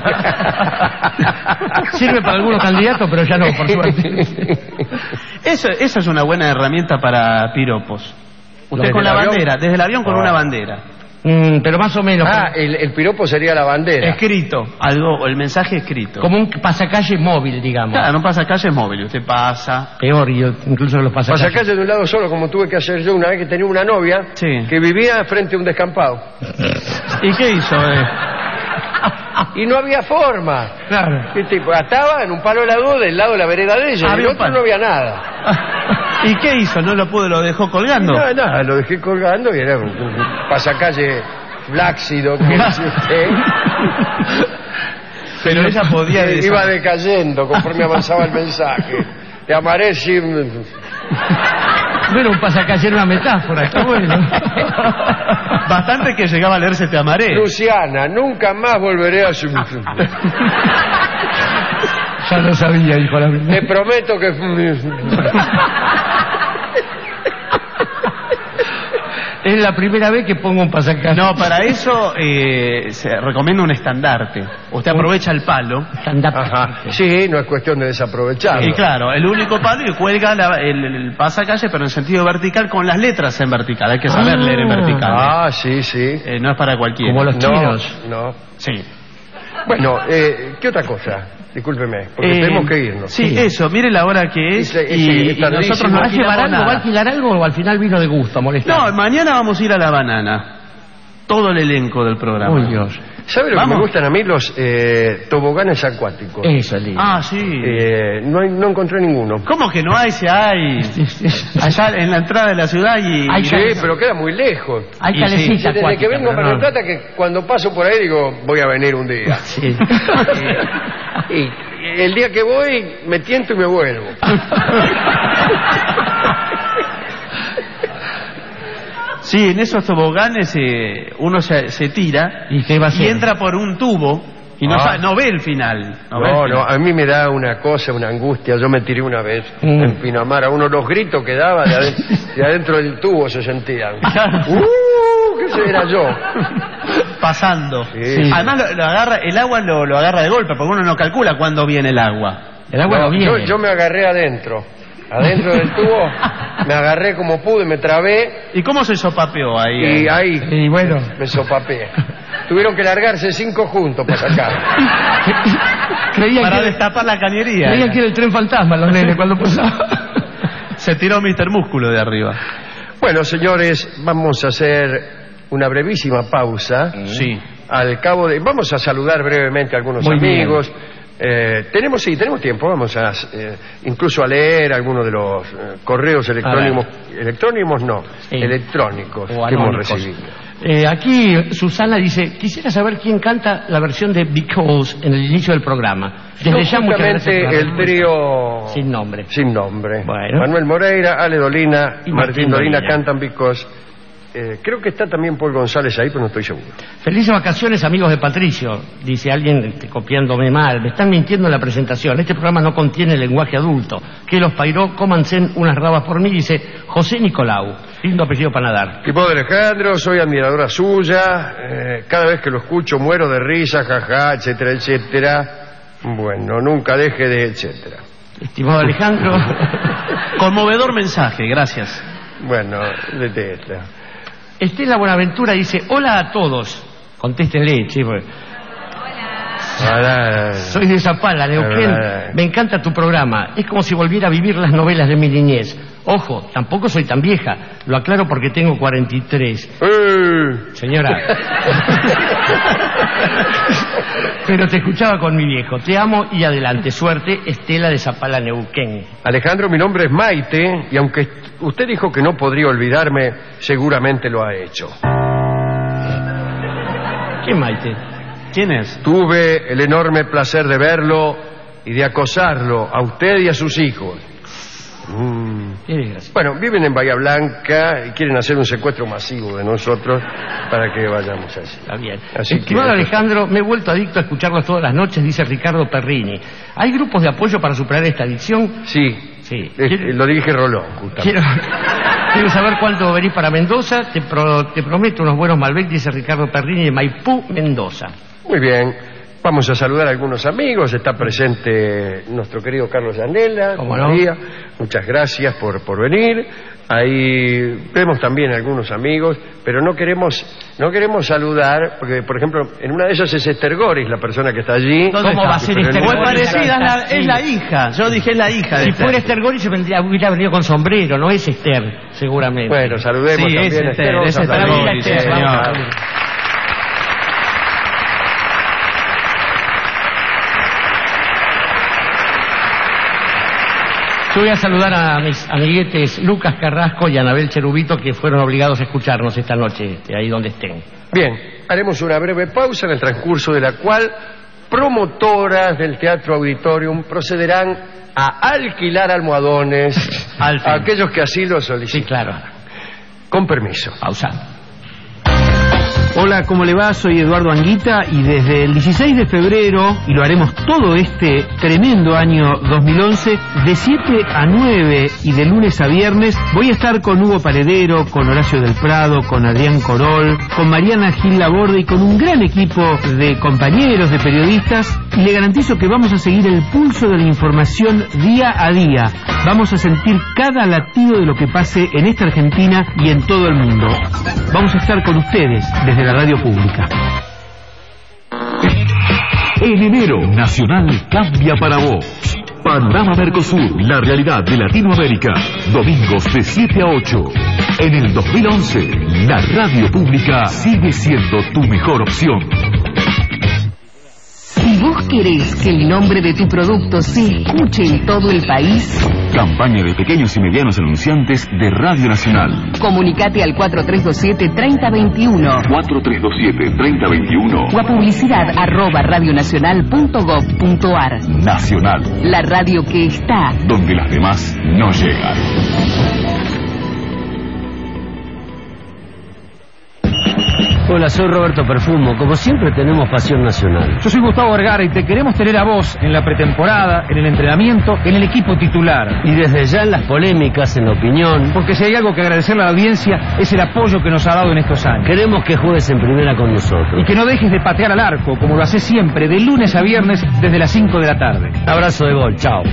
Speaker 11: Sirve para algunos candidatos, pero ya no, por suerte.
Speaker 10: Eso, eso es una buena herramienta para piropos. Usted
Speaker 9: ¿Desde
Speaker 10: con
Speaker 9: el
Speaker 10: la
Speaker 9: avión?
Speaker 10: bandera, desde el avión con
Speaker 9: Ah.
Speaker 10: una bandera.
Speaker 11: Mm, pero más o menos.
Speaker 9: Ah, el, el piropo sería la bandera.
Speaker 10: Escrito, algo, o el mensaje escrito.
Speaker 11: Como un pasacalle móvil, digamos.
Speaker 10: Claro, no pasa calle móvil, usted pasa.
Speaker 11: Peor, yo, incluso los pasacalles.
Speaker 9: Pasacalle de un lado solo, como tuve que hacer yo una vez que tenía una novia
Speaker 10: Sí.
Speaker 9: que vivía frente a un descampado.
Speaker 10: ¿Y qué hizo? eh?
Speaker 9: Y no había forma.
Speaker 11: Claro.
Speaker 9: ¿Qué tipo? Estaba en un palo de la luz del lado de la vereda de ella. Y
Speaker 10: Había
Speaker 9: del
Speaker 10: un
Speaker 9: otro
Speaker 10: palo.
Speaker 9: no había nada.
Speaker 10: ¿Y qué hizo? ¿No lo pudo, lo dejó colgando?
Speaker 9: Nada, nada, lo dejé colgando y era un, un pasacalle flácido que dice usted.
Speaker 10: Pero ella podía
Speaker 9: que
Speaker 10: desa-
Speaker 9: iba decayendo conforme avanzaba el mensaje. Te amaré sin...
Speaker 11: No era un pasacalle, era una metáfora, está bueno.
Speaker 10: Bastante que llegaba a leerse Te amaré.
Speaker 9: Luciana, nunca más volveré a su...
Speaker 11: Ya lo sabía, dijo la verdad.
Speaker 9: Te prometo que...
Speaker 11: Es la primera vez que pongo un pasacalle.
Speaker 10: No, para eso eh, se recomienda un estandarte. Usted aprovecha el palo.
Speaker 11: Stand-up.
Speaker 9: Ajá. Sí, no es cuestión de desaprovecharlo.
Speaker 10: Y claro, el único palo y cuelga la- el, el pasacalle, pero en sentido vertical, con las letras en vertical. Hay que saber
Speaker 11: Ah.
Speaker 10: leer en vertical.
Speaker 9: Ah, sí, sí.
Speaker 10: Eh, no es para cualquiera.
Speaker 11: Como los
Speaker 9: No,
Speaker 11: chinos.
Speaker 9: no.
Speaker 10: Sí.
Speaker 9: Bueno, eh, ¿qué otra cosa? Discúlpeme, porque
Speaker 10: Eh,
Speaker 9: tenemos que irnos.
Speaker 10: Sí, eso, mire la hora que es.
Speaker 9: Ese- ese
Speaker 10: y,
Speaker 9: es
Speaker 10: y nosotros
Speaker 9: tardísimo.
Speaker 10: no
Speaker 11: ¿Va a llevar
Speaker 10: alquilamos
Speaker 11: algo? ¿Va a
Speaker 10: nada.
Speaker 11: alquilar algo o al final vino de gusto a molestar?
Speaker 10: No, mañana vamos a ir a La Banana. Todo el elenco del programa.
Speaker 11: Uy, Dios.
Speaker 9: ¿Sabe lo
Speaker 10: ¿Vamos?
Speaker 9: que me gustan a mí? Los eh, toboganes acuáticos.
Speaker 11: Eso es lindo.
Speaker 10: Ah, sí.
Speaker 9: Eh, no, hay- no encontré ninguno.
Speaker 10: ¿Cómo que no hay? Si hay. Allá en la entrada de la ciudad y.
Speaker 11: Hay
Speaker 9: Sí,
Speaker 11: cal-
Speaker 9: pero queda muy lejos.
Speaker 11: Hay
Speaker 10: Y sí,
Speaker 11: calecita
Speaker 9: Desde
Speaker 11: acuática,
Speaker 9: que vengo a
Speaker 11: pero
Speaker 9: Mar del
Speaker 11: no.
Speaker 9: Plata, que cuando paso por ahí digo, voy a venir un día.
Speaker 11: Sí.
Speaker 9: Y, y el día que voy, me tiento y me vuelvo.
Speaker 10: Sí, en esos toboganes eh, uno se, se tira
Speaker 11: ¿Y qué va a hacer?
Speaker 10: y entra por un tubo y no,
Speaker 9: Ah.
Speaker 10: sa- no ve el final. No, ve el
Speaker 9: No,
Speaker 10: final.
Speaker 9: no, a mí me da una cosa, una angustia. Yo me tiré una vez
Speaker 11: Mm.
Speaker 9: en Pinamar, a uno los gritos que daba de, ade- de adentro del tubo se sentían.
Speaker 10: Claro.
Speaker 9: ¡Uh! ¿Qué se era yo?
Speaker 10: Pasando.
Speaker 9: Sí.
Speaker 10: Además lo, lo agarra, el agua lo, lo agarra de golpe, porque uno no calcula cuándo viene el agua.
Speaker 11: El agua no,
Speaker 9: No,
Speaker 11: viene.
Speaker 9: yo, yo me agarré adentro. Adentro del tubo, me agarré como pude, me trabé
Speaker 10: ¿Y cómo se sopapeó ahí?
Speaker 9: y ahí
Speaker 11: Y bueno,
Speaker 9: me sopapé. Tuvieron que largarse cinco juntos para sacar.
Speaker 11: creían
Speaker 10: Para
Speaker 11: que,
Speaker 10: destapar la cañería.
Speaker 11: creían que era el tren fantasma los nenes cuando pasaba.
Speaker 10: Se tiró mister Músculo de arriba.
Speaker 9: Bueno, señores, vamos a hacer una brevísima pausa.
Speaker 10: Sí.
Speaker 9: Al cabo de... Vamos a saludar brevemente a algunos
Speaker 11: Muy bien.
Speaker 9: amigos. Eh, tenemos, sí, tenemos tiempo. Vamos a eh, incluso a leer algunos de los eh, correos electrónicos. Electrónicos no,
Speaker 11: Sí.
Speaker 9: electrónicos
Speaker 11: O
Speaker 9: que hemos
Speaker 11: anónicos.
Speaker 9: recibido.
Speaker 11: Eh, aquí Susana dice, quisiera saber quién canta la versión de Because en el inicio del programa. Desde ya muchas gracias
Speaker 9: Justamente
Speaker 11: por
Speaker 9: el
Speaker 11: haberlo
Speaker 9: trío...
Speaker 11: Sin nombre.
Speaker 9: Sin nombre.
Speaker 11: Bueno.
Speaker 9: Manuel Moreira, Ale Dolina
Speaker 11: Y
Speaker 9: y Martín
Speaker 11: Martín
Speaker 9: Dolina,
Speaker 11: Dolina.
Speaker 9: cantan Because. Eh, creo que está también Paul González ahí, pero no estoy seguro.
Speaker 11: Felices vacaciones, amigos de Patricio, dice alguien este, copiándome mal. Me están mintiendo en la presentación. Este programa no contiene lenguaje adulto. Que los pairó, cómanse unas rabas por mí, dice José Nicolau. Lindo apellido para nadar.
Speaker 9: Tipo de Alejandro, soy admiradora suya. eh, cada vez que lo escucho muero de risa, jaja, etcétera, etcétera. Bueno, nunca deje de etcétera.
Speaker 11: Estimado Alejandro.
Speaker 10: Conmovedor mensaje, gracias.
Speaker 9: Bueno, detesta.
Speaker 11: Estela Buenaventura dice, hola a todos. Contéstenle, che, porque
Speaker 9: Hola.
Speaker 11: soy de Zapala, Neuquén.
Speaker 9: Hola.
Speaker 11: Me encanta tu programa. Es como si volviera a vivir las novelas de mi niñez. Ojo, tampoco soy tan vieja. Lo aclaro porque tengo cuarenta y tres.
Speaker 9: Eh.
Speaker 11: Señora. Pero te escuchaba con mi viejo. Te amo y adelante. Suerte, Estela de Zapala, Neuquén.
Speaker 9: Alejandro, mi nombre es Maite, y aunque usted dijo que no podría olvidarme, seguramente lo ha hecho.
Speaker 11: ¿Quién, Maite?
Speaker 10: ¿Quién es?
Speaker 9: Tuve el enorme placer de verlo y de acosarlo a usted y a sus hijos. Mm.
Speaker 11: Qué desgracia.
Speaker 9: Bueno, viven en Bahía Blanca y quieren hacer un secuestro masivo de nosotros para que vayamos allí.
Speaker 11: Está bien.
Speaker 9: Así
Speaker 11: Estimado
Speaker 9: que-
Speaker 11: Alejandro, me he vuelto adicto a escucharlos todas las noches, dice Ricardo Perrini. ¿Hay grupos de apoyo para superar esta adicción?
Speaker 9: Sí,
Speaker 11: Sí.
Speaker 9: eh,
Speaker 11: Quiero-
Speaker 9: lo dirige Rolón, justamente.
Speaker 11: Quiero, quiero saber cuánto venís para Mendoza. Te, pro- te prometo unos buenos Malbec, dice Ricardo Perrini de Maipú, Mendoza.
Speaker 9: Muy bien, vamos a saludar a algunos amigos. Está presente nuestro querido Carlos Llanela.
Speaker 11: ¿Cómo no?
Speaker 9: María. Muchas gracias por, por venir. Ahí vemos también algunos amigos, pero no queremos no queremos saludar, porque por ejemplo, en una de ellas es Esther Goris, la persona que está allí.
Speaker 11: ¿Cómo va a ser
Speaker 9: Pero
Speaker 11: Esther
Speaker 9: en-
Speaker 10: Muy
Speaker 11: Goris?
Speaker 10: parecida, es la,
Speaker 11: Sí.
Speaker 10: es la hija. Yo dije es la hija de
Speaker 11: Si
Speaker 10: Esther.
Speaker 11: fuera Esther Goris, vendría, hubiera venido con sombrero, no es Esther, seguramente.
Speaker 9: Bueno, saludemos
Speaker 10: Sí,
Speaker 9: también
Speaker 10: es
Speaker 9: a Esther.
Speaker 10: Esther,
Speaker 9: Vamos
Speaker 10: es
Speaker 9: a
Speaker 10: Esther
Speaker 9: aplaudir,
Speaker 10: Goris,
Speaker 9: sí,
Speaker 10: señor.
Speaker 9: señor.
Speaker 11: Yo voy a saludar a mis amiguetes Lucas Carrasco y Anabel Cherubito, que fueron obligados a escucharnos esta noche, este, ahí donde estén.
Speaker 9: Bien, haremos una breve pausa en el transcurso de la cual promotoras del Teatro Auditorium procederán a alquilar almohadones
Speaker 10: Al fin.
Speaker 9: a aquellos que así lo soliciten.
Speaker 11: Sí, claro.
Speaker 9: Con permiso.
Speaker 11: Pausa.
Speaker 12: Hola, ¿cómo le va? Soy Eduardo Anguita y desde el dieciséis de febrero, y lo haremos todo este tremendo año dos mil once, de siete a nueve y de lunes a viernes, voy a estar con Hugo Paredero, con Horacio del Prado, con Adrián Corol, con Mariana Gil Laborde y con un gran equipo de compañeros, de periodistas, y le garantizo que vamos a seguir el pulso de la información día a día. Vamos a sentir cada latido de lo que pase en esta Argentina y en todo el mundo. Vamos a estar con ustedes desde la radio pública.
Speaker 3: En enero, Nacional cambia para vos. Panorama Mercosur, la realidad de Latinoamérica. Domingos de siete a ocho. En el dos mil once, la radio pública sigue siendo tu mejor opción.
Speaker 7: querés que el nombre de tu producto se escuche en todo el país?
Speaker 3: Campaña de pequeños y medianos anunciantes de Radio Nacional.
Speaker 7: Comunicate al cuatro tres dos siete, tres cero dos uno.
Speaker 3: cuatro tres dos siete, tres cero dos uno.
Speaker 7: O a publicidad arroba radionacional punto gov punto ar.
Speaker 3: Nacional.
Speaker 7: La radio que está
Speaker 3: donde las demás no llegan.
Speaker 13: Hola, soy Roberto Perfumo. Como siempre tenemos pasión nacional.
Speaker 12: Yo soy Gustavo Vergara y te queremos tener a vos en la pretemporada, en el entrenamiento, en el equipo titular.
Speaker 13: Y desde ya en las polémicas, en la opinión.
Speaker 12: Porque si hay algo que agradecerle a la audiencia es el apoyo que nos ha dado en estos años.
Speaker 13: Queremos que juegues en primera con nosotros.
Speaker 12: Y que no dejes de patear al arco, como lo haces siempre, de lunes a viernes desde las cinco de la tarde.
Speaker 13: Abrazo de gol, chao.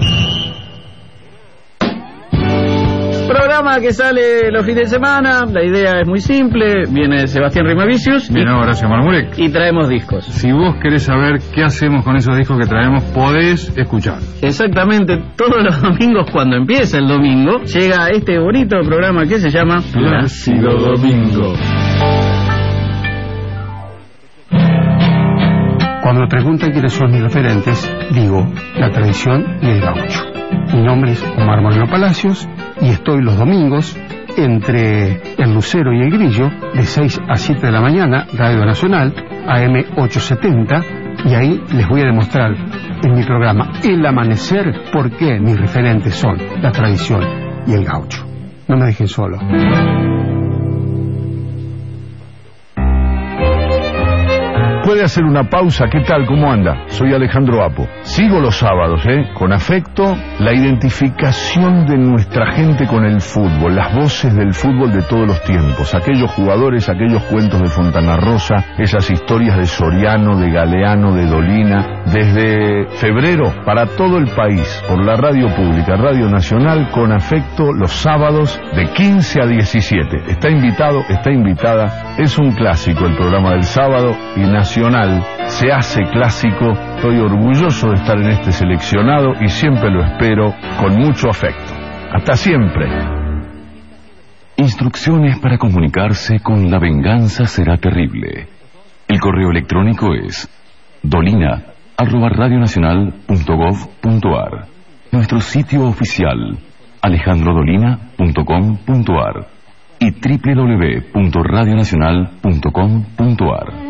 Speaker 14: Programa que sale los fines de semana. La idea es muy simple. Viene Sebastián Rimavicius.
Speaker 2: Bien, y... Horacio Marmurek.
Speaker 14: Y traemos discos.
Speaker 2: Si vos querés saber qué hacemos con esos discos que traemos, podés escuchar.
Speaker 14: Exactamente. Todos los domingos, cuando empieza el domingo, llega este bonito programa que se llama
Speaker 2: Plácido Domingo.
Speaker 15: Cuando me preguntan quiénes son mis referentes, digo la tradición y el gaucho. Mi nombre es Omar Moreno Palacios y estoy los domingos entre el Lucero y el Grillo de seis a siete de la mañana, Radio Nacional, A M ochocientos setenta, y ahí les voy a demostrar en mi programa El Amanecer por qué mis referentes son la tradición y el gaucho. No me dejen solo.
Speaker 16: Puede hacer una pausa, ¿qué tal? ¿Cómo anda? Soy Alejandro Apo. Sigo los sábados, ¿eh? Con afecto, la identificación de nuestra gente con el fútbol, las voces del fútbol de todos los tiempos, aquellos jugadores, aquellos cuentos de Fontana Rosa, esas historias de Soriano, de Galeano, de Dolina, desde febrero para todo el país, por la radio pública, Radio Nacional, con afecto, los sábados de quince a diecisiete. Está invitado, está invitada, es un clásico el programa del sábado y nacional. Se hace clásico, estoy orgulloso de estar en este seleccionado y siempre lo espero con mucho afecto. Hasta siempre.
Speaker 3: Instrucciones para comunicarse con La Venganza Será Terrible. El correo electrónico es dolina arroba radionacional punto gov punto ar. Nuestro sitio oficial alejandro dolina punto com punto ar y doble u doble u doble u punto radionacional punto com punto ar.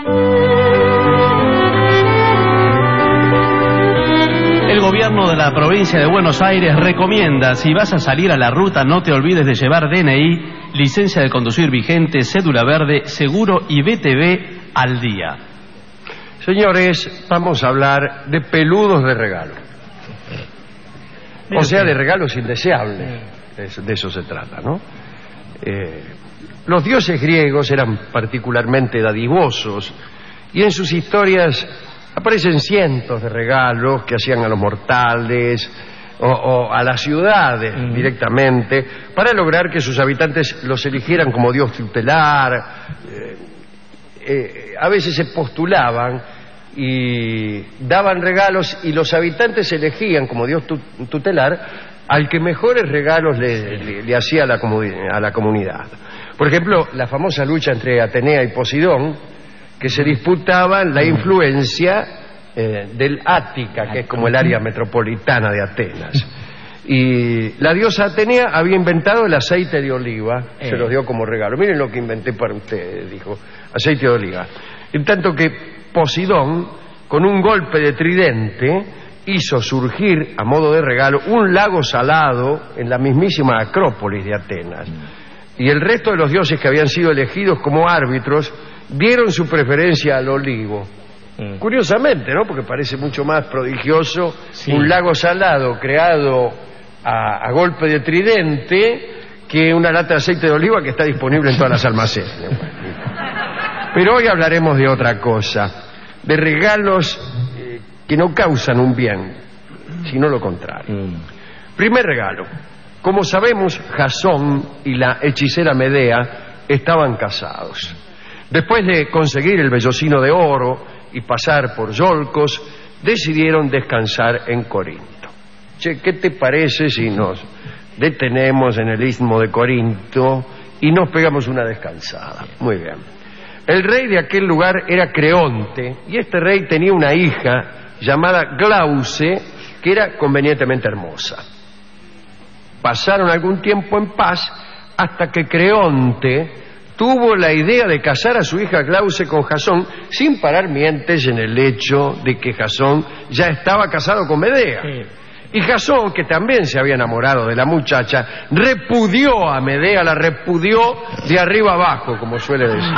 Speaker 10: El gobierno de la provincia de Buenos Aires recomienda, si vas a salir a la ruta, no te olvides de llevar D N I, licencia de conducir vigente, cédula verde, seguro y B T V al día.
Speaker 9: Señores, vamos a hablar de peludos de regalo. O sea, de regalos indeseables. De eso se trata, ¿no? Eh, los dioses griegos eran particularmente dadivosos y en sus historias aparecen cientos de regalos que hacían a los mortales o, o a las ciudades mm. directamente para lograr que sus habitantes los eligieran como dios tutelar. Eh, eh, a veces se postulaban y daban regalos y los habitantes elegían como dios tutelar al que mejores regalos le, le, le hacía a la, a la comunidad. Por ejemplo, la famosa lucha entre Atenea y Posidón, que se disputaban la influencia eh, del Ática, que es como el área metropolitana de Atenas. Y la diosa Atenea había inventado el aceite de oliva, eh. se los dio como regalo. Miren lo que inventé para ustedes, dijo, aceite de oliva. En tanto que Posidón, con un golpe de tridente, hizo surgir, a modo de regalo, un lago salado en la mismísima Acrópolis de Atenas. Y el resto de los dioses que habían sido elegidos como árbitros dieron su preferencia al olivo. Mm. Curiosamente, ¿no? Porque parece mucho más prodigioso sí. un lago salado creado a, a golpe de tridente que una lata de aceite de oliva que está disponible en todas las almacenes. Pero hoy hablaremos de otra cosa, de regalos eh, que no causan un bien, sino lo contrario. Mm. Primer regalo. Como sabemos, Jasón y la hechicera Medea estaban casados. Después de conseguir el vellocino de oro y pasar por Yolcos, decidieron descansar en Corinto. Che, ¿qué te parece si nos detenemos en el istmo de Corinto y nos pegamos una descansada? Muy bien. El rey de aquel lugar era Creonte, y este rey tenía una hija llamada Glauce, que era convenientemente hermosa. Pasaron algún tiempo en paz hasta que Creonte tuvo la idea de casar a su hija Glauce con Jasón, sin parar mientes en el hecho de que Jasón ya estaba casado con Medea. Sí. Y Jasón, que también se había enamorado de la muchacha, repudió a Medea, la repudió de arriba abajo, como suele decir.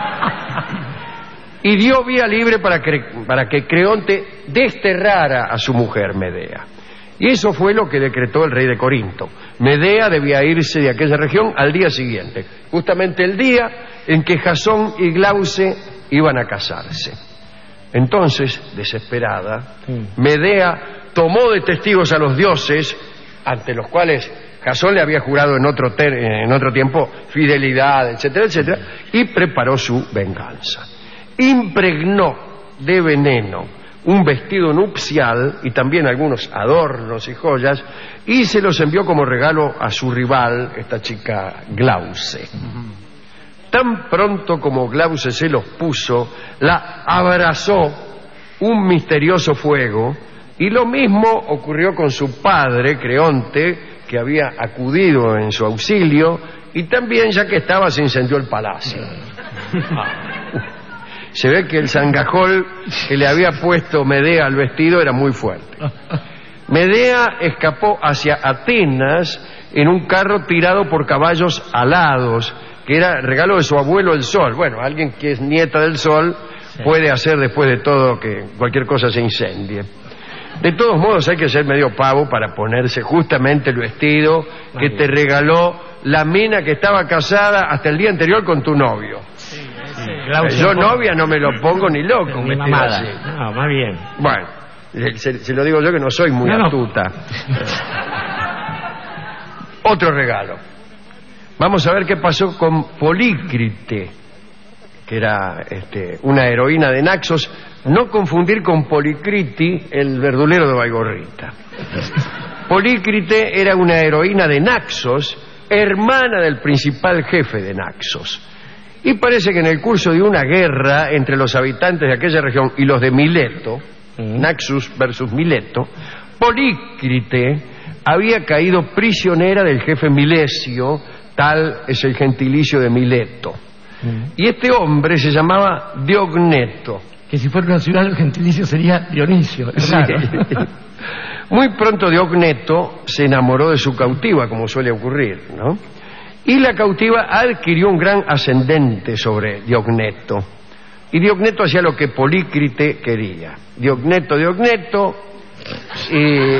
Speaker 9: Y dio vía libre para que, para que Creonte desterrara a su mujer Medea. Y eso fue lo que decretó el rey de Corinto. Medea debía irse de aquella región al día siguiente, justamente el día en que Jasón y Glauce iban a casarse. Entonces, desesperada, Medea tomó de testigos a los dioses, ante los cuales Jasón le había jurado en otro, ter en otro tiempo fidelidad, etcétera, etcétera, y preparó su venganza. Impregnó de veneno un vestido nupcial y también algunos adornos y joyas, y se los envió como regalo a su rival, esta chica Glauce. Uh-huh. Tan pronto como Glauce se los puso, la abrazó un misterioso fuego, y lo mismo ocurrió con su padre, Creonte, que había acudido en su auxilio, y también, ya que estaba, se incendió el palacio. Se ve que el zangajol que le había puesto Medea al vestido era muy fuerte. Medea escapó hacia Atenas en un carro tirado por caballos alados, que era regalo de su abuelo el Sol. Bueno, alguien que es nieta del Sol puede hacer después de todo que cualquier cosa se incendie. De todos modos hay que ser medio pavo para ponerse justamente el vestido que te regaló la mina que estaba casada hasta el día anterior con tu novio. Sí, sí. Yo novia no me lo pongo ni loco,
Speaker 11: ni mamada. No, más bien.
Speaker 9: Bueno, se, se lo digo yo que no soy muy no, astuta. No. Otro regalo. Vamos a ver qué pasó con Polícrite, que era este, una heroína de Naxos. No confundir con Policriti, el verdulero de Baigorrita. Polícrite era una heroína de Naxos, hermana del principal jefe de Naxos. Y parece que en el curso de una guerra entre los habitantes de aquella región y los de Mileto, mm. Naxos versus Mileto, Polícrite había caído prisionera del jefe Milesio, tal es el gentilicio de Mileto. Mm. Y este hombre se llamaba Diogneto.
Speaker 11: Que si fuera una ciudad, el gentilicio sería Dionisio. Es raro.
Speaker 9: Muy pronto Diogneto se enamoró de su cautiva, como suele ocurrir, ¿no? Y la cautiva adquirió un gran ascendente sobre Diogneto. Y Diogneto hacía lo que Polícrite quería. Diogneto, Diogneto, y,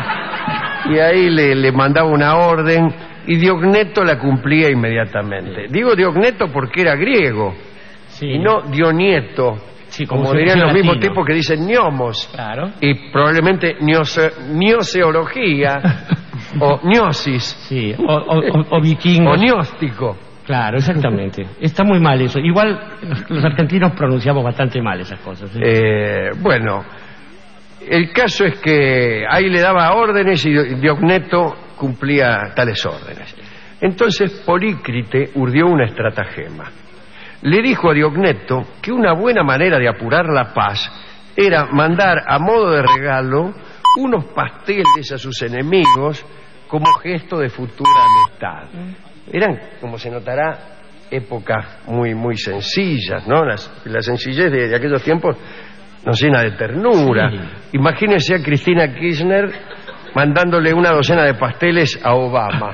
Speaker 9: y ahí le, le mandaba una orden, y Diogneto la cumplía inmediatamente. Digo Diogneto porque era griego, sí. Y no Dionieto. Sí, como, como dirían los mismos tipos que dicen gnomos,
Speaker 11: claro.
Speaker 9: Y probablemente gnoseología o gnosis,
Speaker 11: sí, o, o, o, o vikingos,
Speaker 9: o gnóstico.
Speaker 11: Claro, exactamente. Está muy mal eso. Igual los argentinos pronunciamos bastante mal esas cosas. ¿Sí?
Speaker 9: Eh, bueno, el caso es que ahí le daba órdenes y Diogneto cumplía tales órdenes. Entonces Polícrite urdió una estratagema. Le dijo a Diogneto que una buena manera de apurar la paz era mandar a modo de regalo unos pasteles a sus enemigos como gesto de futura amistad. Eran, como se notará, épocas muy muy sencillas, ¿no? Las, la sencillez de, de aquellos tiempos nos llena de ternura. Sí. Imagínense a Cristina Kirchner mandándole una docena de pasteles a Obama.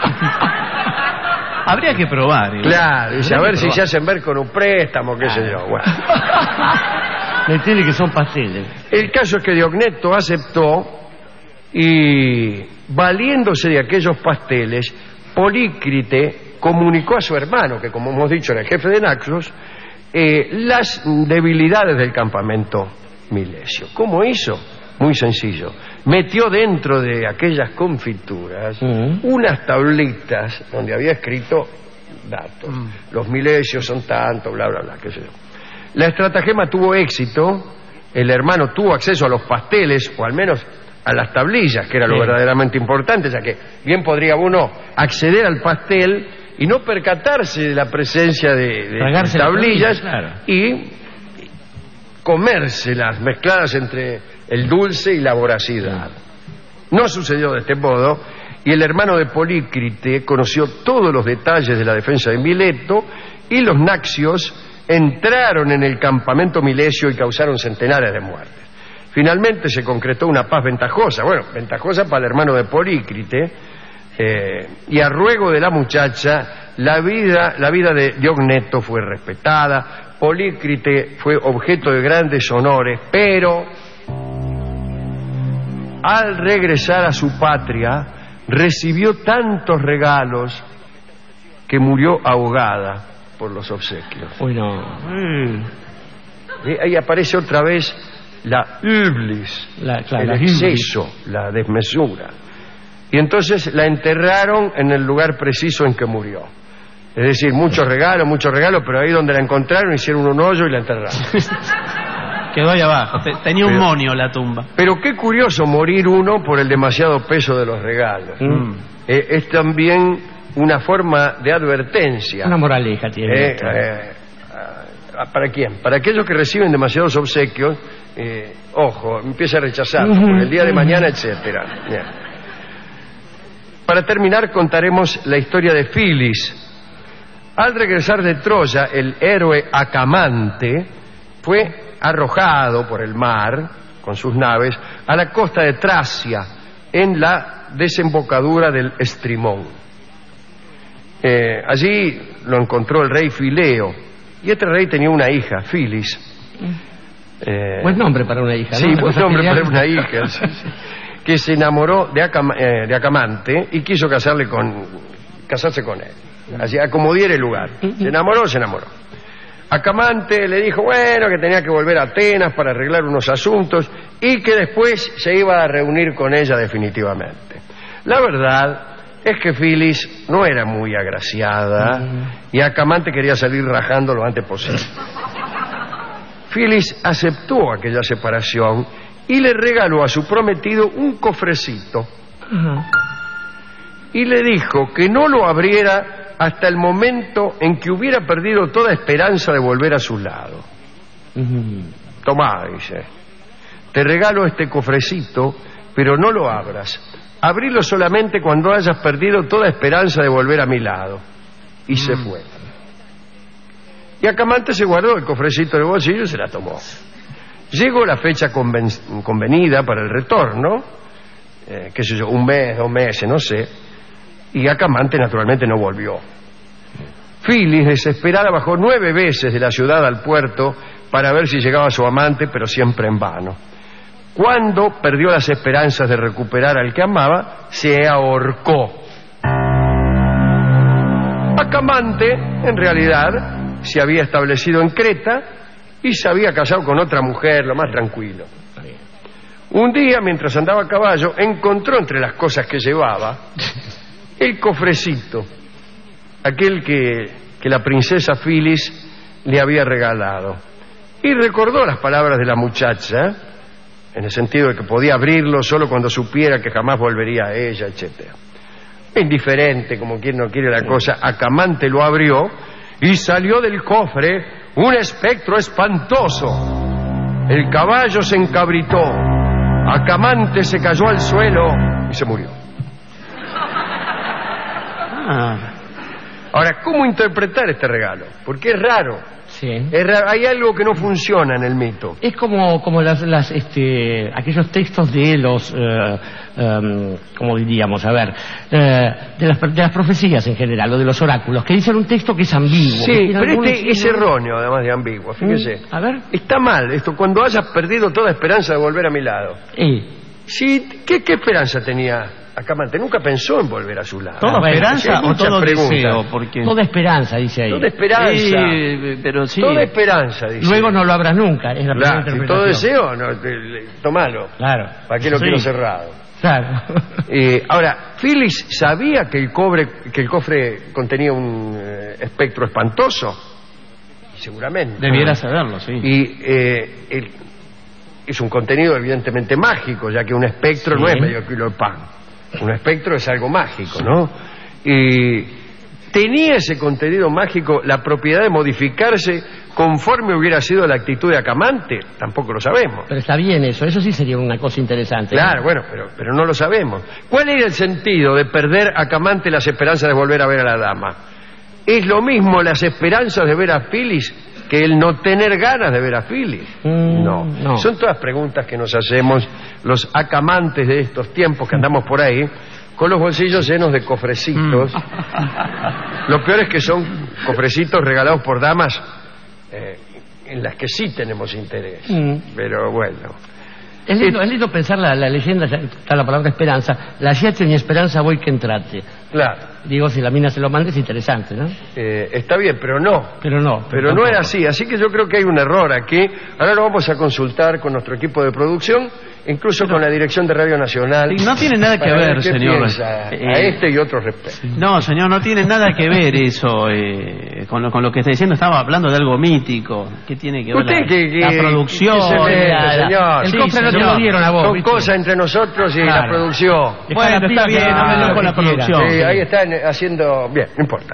Speaker 10: Habría que probar. ¿eh?
Speaker 9: Claro, y a ver si se hacen ver con un préstamo, qué sé yo. Bueno.
Speaker 11: Me tiene que son pasteles.
Speaker 9: El caso es que Diogneto aceptó y, valiéndose de aquellos pasteles, Polícrite comunicó a su hermano, que como hemos dicho era el jefe de Naxos, eh, las debilidades del campamento milesio. ¿Cómo hizo? Muy sencillo. Metió dentro de aquellas confituras uh-huh. unas tablitas donde había escrito datos. Uh-huh. Los milesios son tanto, bla, bla, bla, qué sé yo. La estratagema tuvo éxito, el hermano tuvo acceso a los pasteles, o al menos a las tablillas, que era lo sí. verdaderamente importante, ya que bien podría uno acceder al pastel y no percatarse de la presencia de, de
Speaker 11: Tragarse la
Speaker 9: tablillas
Speaker 11: tablilla, claro.
Speaker 9: y comérselas mezcladas entre el dulce y la voracidad. No sucedió de este modo, y el hermano de Polícrite conoció todos los detalles de la defensa de Mileto, y los naxios entraron en el campamento milesio y causaron centenares de muertes. Finalmente se concretó una paz ventajosa, bueno, ventajosa para el hermano de Polícrite, eh, y a ruego de la muchacha, la vida, la vida de Diogneto fue respetada. Polícrite fue objeto de grandes honores, pero al regresar a su patria recibió tantos regalos que murió ahogada por los obsequios.
Speaker 11: Uy, no.
Speaker 9: Mm. Ahí aparece otra vez la iblis,
Speaker 11: la, claro,
Speaker 9: el
Speaker 11: la
Speaker 9: exceso,
Speaker 11: iblis.
Speaker 9: La desmesura. Y entonces la enterraron en el lugar preciso en que murió. Es decir, muchos regalos, muchos regalos, pero ahí donde la encontraron hicieron un hoyo y la enterraron.
Speaker 10: Quedó ahí abajo, tenía un
Speaker 9: pero,
Speaker 10: monio la tumba.
Speaker 9: Pero qué curioso morir uno por el demasiado peso de los regalos.
Speaker 11: Mm.
Speaker 9: Eh, es también una forma de advertencia.
Speaker 11: Una moraleja tiene.
Speaker 9: Eh, eh, ¿Para quién? Para aquellos que reciben demasiados obsequios, eh, ojo, empieza a rechazar
Speaker 11: Uh-huh,
Speaker 9: por el día de
Speaker 11: uh-huh.
Speaker 9: mañana, etcétera. Bien. Para terminar, contaremos la historia de Filis. Al regresar de Troya, el héroe Acamante fue arrojado por el mar con sus naves a la costa de Tracia, en la desembocadura del Estrimón. Eh, allí lo encontró el rey Fileo, y este rey tenía una hija, Filis. Eh,
Speaker 11: buen nombre para una hija, ¿no?
Speaker 9: Sí,
Speaker 11: Una
Speaker 9: buen
Speaker 11: cosa
Speaker 9: nombre
Speaker 11: filial.
Speaker 9: para una hija, sí, sí. Que se enamoró de, Acam eh, de Acamante y quiso casarle con, casarse con él. Así, como diera el lugar. Se enamoró, se enamoró. Acamante le dijo, bueno, que tenía que volver a Atenas para arreglar unos asuntos y que después se iba a reunir con ella definitivamente. La verdad es que Filis no era muy agraciada y Acamante quería salir rajando lo antes posible. Filis aceptó aquella separación y le regaló a su prometido un cofrecito. Y le dijo que no lo abriera hasta el momento en que hubiera perdido toda esperanza de volver a su lado. Tomá, dice, te regalo este cofrecito, pero no lo abras. Abrilo solamente cuando hayas perdido toda esperanza de volver a mi lado. Y se fue. Y Acamante se guardó el cofrecito en el bolsillo y se la tomó. Llegó la fecha conven convenida para el retorno, eh, qué sé yo, un mes, dos meses, no sé, y Acamante naturalmente no volvió. Filis, desesperada, bajó nueve veces de la ciudad al puerto para ver si llegaba su amante, pero siempre en vano. Cuando perdió las esperanzas de recuperar al que amaba, se ahorcó. Acamante, en realidad, se había establecido en Creta y se había casado con otra mujer, lo más tranquilo. Un día, mientras andaba a caballo, encontró entre las cosas que llevaba el cofrecito, aquel que, que la princesa Filis le había regalado. Y recordó las palabras de la muchacha, en el sentido de que podía abrirlo solo cuando supiera que jamás volvería a ella, etcétera. Indiferente, como quien no quiere la cosa, Acamante lo abrió y salió del cofre un espectro espantoso. El caballo se encabritó, Acamante se cayó al suelo y se murió. Ah. Ahora, ¿cómo interpretar este regalo? Porque es raro.
Speaker 11: Sí.
Speaker 9: Es raro. Hay algo que no funciona en el mito.
Speaker 11: Es como, como las, las, este, aquellos textos de los, eh, um, como diríamos, a ver, eh, de, las, de las profecías en general, o de los oráculos, que dicen un texto que es ambiguo.
Speaker 9: Sí, pero este es erróneo, además de ambiguo. Fíjese.
Speaker 11: A ver.
Speaker 9: Está mal esto, cuando hayas perdido toda esperanza de volver a mi lado.
Speaker 11: Sí.
Speaker 9: Sí, ¿qué, qué esperanza tenía Acamante? Nunca pensó en volver a su lado.
Speaker 10: ¿Toda
Speaker 9: Bueno,
Speaker 10: esperanza o todo
Speaker 9: preguntas.
Speaker 10: deseo? Porque...
Speaker 11: Toda esperanza, dice ahí.
Speaker 9: Toda esperanza.
Speaker 10: Sí, pero sí.
Speaker 9: Toda esperanza, dice.
Speaker 11: Luego no lo abras nunca, es la
Speaker 9: Claro,
Speaker 11: primera
Speaker 9: si todo
Speaker 11: interpretación.
Speaker 9: deseo, no, te- le- tomalo.
Speaker 11: Claro.
Speaker 9: ¿Para qué lo
Speaker 11: Sí.
Speaker 9: quiero cerrado?
Speaker 11: Claro.
Speaker 9: Eh, ahora, Filis sabía que el, cobre, que el cofre contenía un eh, espectro espantoso. Seguramente.
Speaker 10: Debiera saberlo, sí.
Speaker 9: Y eh, el- es un contenido evidentemente mágico, ya que un espectro
Speaker 11: Sí.
Speaker 9: no es medio kilo de pan. Un espectro es algo mágico, ¿no? Y ¿tenía ese contenido mágico la propiedad de modificarse conforme hubiera sido la actitud de Acamante? Tampoco lo sabemos.
Speaker 11: Pero está bien eso, eso sí sería una cosa interesante.
Speaker 9: Claro, bueno, pero, pero no lo sabemos. ¿Cuál era el sentido de perder Acamante las esperanzas de volver a ver a la dama? ¿Es lo mismo las esperanzas de ver a Phyllis que el no tener ganas de ver a Phyllis?
Speaker 11: Mm,
Speaker 9: no.
Speaker 11: no.
Speaker 9: Son todas preguntas que nos hacemos los acamantes de estos tiempos que andamos por ahí con los bolsillos llenos de cofrecitos. Mm. Lo peor es que son cofrecitos regalados por damas eh, en las que sí tenemos interés. Mm. Pero bueno.
Speaker 11: Es lindo, es lindo pensar la, la leyenda, está la palabra esperanza, la siete ni esperanza voy que entrate.
Speaker 9: Claro.
Speaker 11: Digo, si la mina se lo manda es interesante, ¿no?
Speaker 9: Eh, está bien, pero no.
Speaker 11: Pero no.
Speaker 9: Pero, pero no era así, así que yo creo que hay un error aquí. Ahora lo vamos a consultar con nuestro equipo de producción, incluso pero, con la dirección de Radio Nacional.
Speaker 10: No tiene nada que ver,
Speaker 9: ver
Speaker 10: señor.
Speaker 9: A, eh, a este y otros respectos.
Speaker 10: No, señor, no tiene nada que ver eso eh, con, lo, con lo que está diciendo. Estaba hablando de algo mítico. ¿Qué tiene que ver
Speaker 9: ¿Usted
Speaker 10: la,
Speaker 9: que, que,
Speaker 10: la producción?
Speaker 9: Que se ve,
Speaker 10: la,
Speaker 9: señor.
Speaker 11: El
Speaker 10: sí,
Speaker 11: cofre no te lo dieron a vos.
Speaker 9: Son
Speaker 11: ¿viste?
Speaker 9: cosas entre nosotros y claro. La producción.
Speaker 10: Bueno, está bien, no me enojo con la producción.
Speaker 9: Sí, ahí están haciendo... Bien, no importa.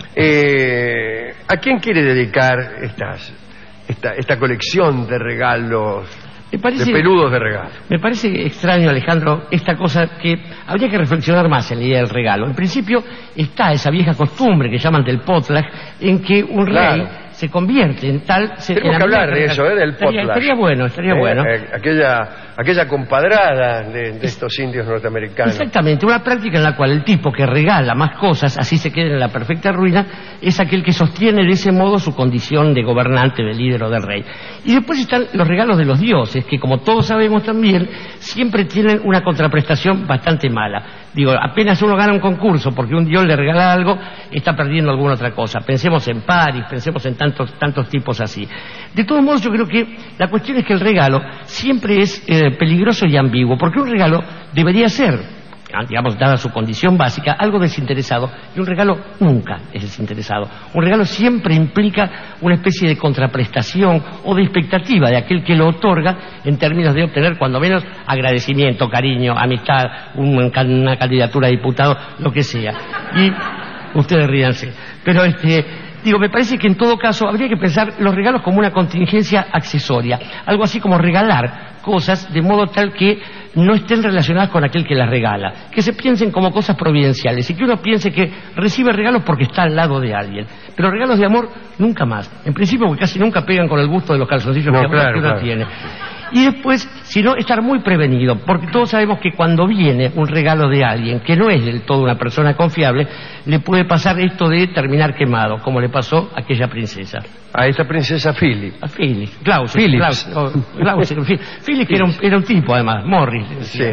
Speaker 9: Eh, ¿A quién quiere dedicar estas, esta, esta colección de regalos, me parece, de peludos de regalo?
Speaker 11: Me parece extraño, Alejandro, esta cosa que habría que reflexionar más en la idea del regalo. En principio está esa vieja costumbre que llaman del potlatch, en que un
Speaker 9: claro.
Speaker 11: rey se convierte en tal... Se,
Speaker 9: Tenemos
Speaker 11: en
Speaker 9: que hablar de eso, ¿eh? Del potlatch.
Speaker 11: Estaría, estaría bueno, estaría
Speaker 9: eh,
Speaker 11: bueno.
Speaker 9: Eh, aquella, aquella compadrada de, de estos indios norteamericanos.
Speaker 11: Exactamente, una práctica en la cual el tipo que regala más cosas, así se queda en la perfecta ruina, es aquel que sostiene de ese modo su condición de gobernante, de líder o de rey. Y después están los regalos de los dioses, que como todos sabemos también, siempre tienen una contraprestación bastante mala. Digo, apenas uno gana un concurso porque un dios le regala algo, está perdiendo alguna otra cosa. Pensemos en París, pensemos en tantos, tantos tipos así. De todos modos, yo creo que la cuestión es que el regalo siempre es eh, peligroso y ambiguo, porque un regalo debería ser, digamos, dada su condición básica, algo desinteresado, y un regalo nunca es desinteresado. Un regalo siempre implica una especie de contraprestación o de expectativa de aquel que lo otorga en términos de obtener cuando menos agradecimiento, cariño, amistad, un, una candidatura a diputado, lo que sea. Y ustedes ríanse. Pero este... Digo, me parece que en todo caso habría que pensar los regalos como una contingencia accesoria, algo así como regalar cosas de modo tal que no estén relacionadas con aquel que las regala, que se piensen como cosas providenciales y que uno piense que recibe regalos porque está al lado de alguien, pero regalos de amor nunca más, en principio porque casi nunca pegan con el gusto de los calzoncillos no, que, claro, que uno claro. tiene. Y después, si no, estar muy prevenido, porque todos sabemos que cuando viene un regalo de alguien que no es del todo una persona confiable, le puede pasar esto de terminar quemado, como le pasó a aquella princesa.
Speaker 9: A esta princesa Philip.
Speaker 11: A Philip, Klaus.
Speaker 9: Philips.
Speaker 11: Klaus, Philip era un, era un tipo, además, Morris.
Speaker 9: Sí.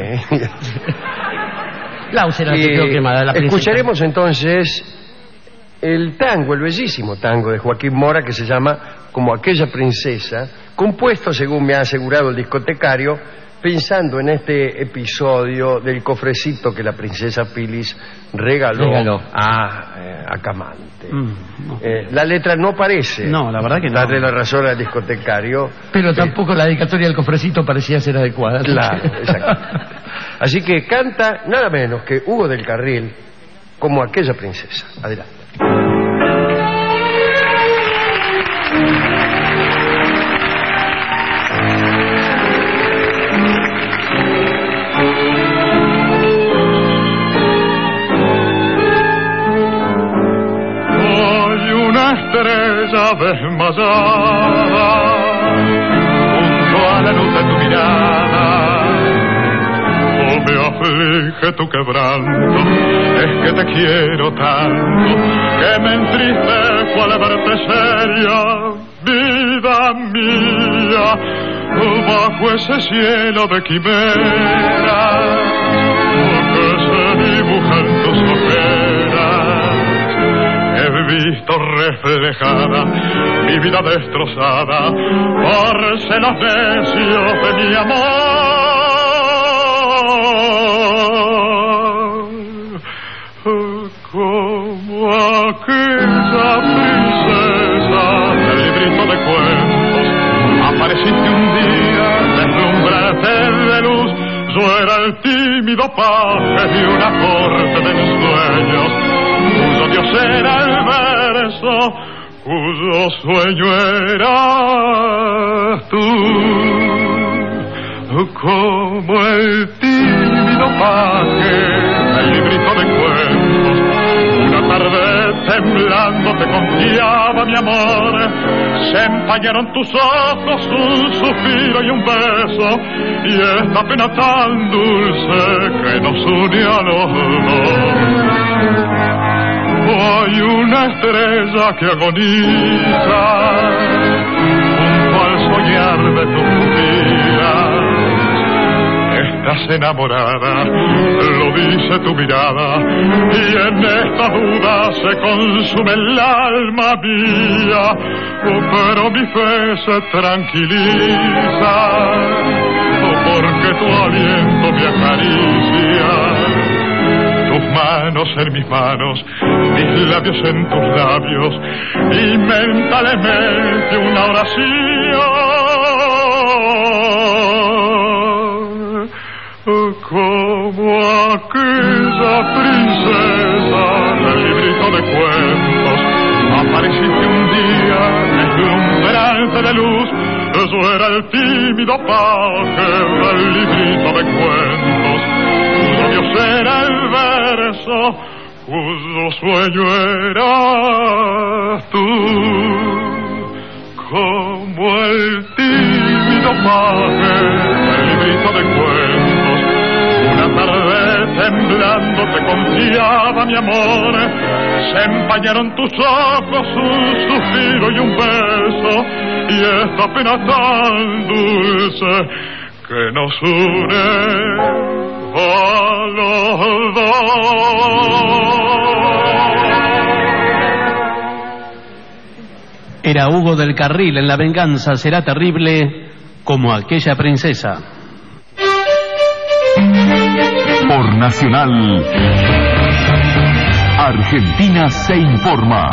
Speaker 11: Klaus era el que quedó quemada, la princesa.
Speaker 9: Escucharemos entonces el tango, el bellísimo tango de Joaquín Mora, que se llama Como aquella princesa, compuesto, según me ha asegurado el discotecario, pensando en este episodio del cofrecito que la princesa Phyllis regaló,
Speaker 11: regaló.
Speaker 9: a eh, Acamante.
Speaker 10: Mm, no.
Speaker 9: eh, la letra no parece
Speaker 10: no, la verdad que no.
Speaker 9: darle la razón al discotecario.
Speaker 11: Pero tampoco eh, la dedicatoria del cofrecito parecía ser adecuada.
Speaker 9: Claro, exacto. Así que canta nada menos que Hugo del Carril, Como aquella princesa. Adelante.
Speaker 5: Estrella desmayada junto a la luz de tu mirada, oh, me aflige tu quebranto, es que te quiero tanto que me entristezco al verte seria, vida mía, bajo ese cielo de quimera que se dibuja en tus ojeras. He visto reflejada mi vida destrozada por celos necios de mi amor. Como aquella princesa del librito de cuentos, apareciste un día, deslumbrante de luz. Yo era el tímido paje de una corte de ensueños, cuyo dios era
Speaker 17: beso cuyo sueño eras tú, como el tímido paje del librito de cuentos. Una tarde temblando te confiaba mi amor, se empañaron tus ojos, un suspiro y un beso, y esta pena tan dulce que nos une a los dos. Hay una estrella que agoniza junto al soñar de tus días. Estás enamorada, lo dice tu mirada, y en esta duda se consume el alma mía, pero mi fe se tranquiliza, porque tu aliento me acaricia. Tus manos en mis manos, mis labios en tus labios, y mentalmente una oración, como aquella princesa del librito de cuentos. Apareciste un día deslumbrante de luz, yo era el tímido paje del librito de cuentos. Dios era el verso cuyo sueño eras tú, como el tímido paje del librito de cuentos. Una tarde temblando te confiaba mi amor, se empañaron tus ojos, un suspiro y un beso, y esta pena tan dulce que nos une a los dos.
Speaker 10: Era Hugo del Carril en La venganza será terrible, como aquella princesa.
Speaker 3: Por Nacional, Argentina se informa.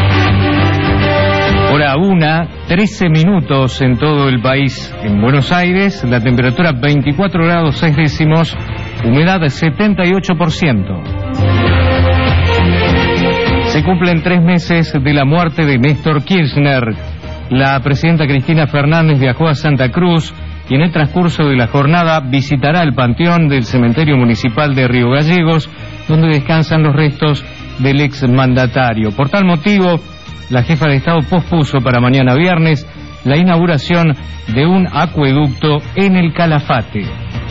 Speaker 12: Hora una, trece minutos en todo el país. En Buenos Aires, la temperatura veinticuatro grados seis décimos, humedad setenta y ocho por ciento. Se cumplen tres meses de la muerte de Néstor Kirchner. La presidenta Cristina Fernández viajó a Santa Cruz y en el transcurso de la jornada visitará el panteón del cementerio municipal de Río Gallegos, donde descansan los restos del exmandatario. Por tal motivo, la jefa de Estado pospuso para mañana viernes la inauguración de un acueducto en el Calafate.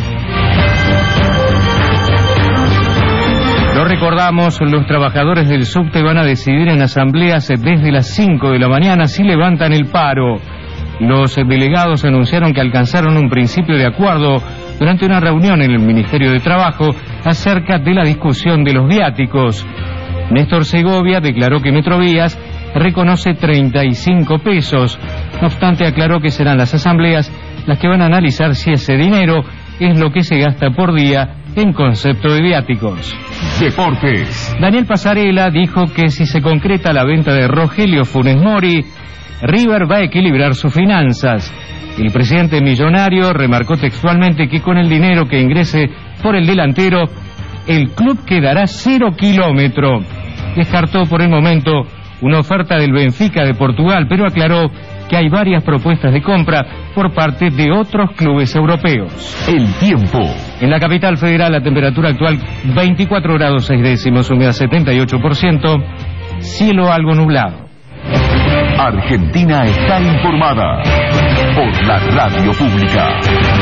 Speaker 12: Lo recordamos, los trabajadores del subte van a decidir en asambleas desde las cinco de la mañana si levantan el paro. Los delegados anunciaron que alcanzaron un principio de acuerdo durante una reunión en el Ministerio de Trabajo acerca de la discusión de los viáticos. Néstor Segovia declaró que Metrovías reconoce treinta y cinco pesos. No obstante, aclaró que serán las asambleas las que van a analizar si ese dinero es lo que se gasta por día en concepto de viáticos.
Speaker 3: Deportes.
Speaker 12: Daniel Pasarela dijo que si se concreta la venta de Rogelio Funes Mori, River va a equilibrar sus finanzas. El presidente millonario remarcó textualmente que con el dinero que ingrese por el delantero, el club quedará cero kilómetro. Descartó por el momento una oferta del Benfica de Portugal, pero aclaró que hay varias propuestas de compra por parte de otros clubes europeos.
Speaker 3: El tiempo.
Speaker 12: En la capital federal, la temperatura actual veinticuatro grados seis décimos, humedad setenta y ocho por ciento, cielo algo nublado.
Speaker 3: Argentina está informada por la radio pública.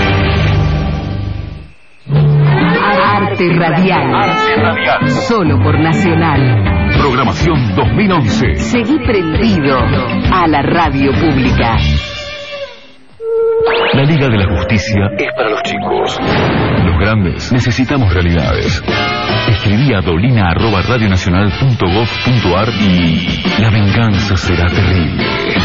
Speaker 7: Arte radial.
Speaker 3: Arte radial.
Speaker 7: Solo por Nacional.
Speaker 3: Programación dos mil once.
Speaker 7: Seguí prendido a la radio pública.
Speaker 3: La Liga de la Justicia es para los chicos. Los grandes necesitamos realidades. Escribí a dolina arroba radionacional punto gov punto ar y la venganza será terrible.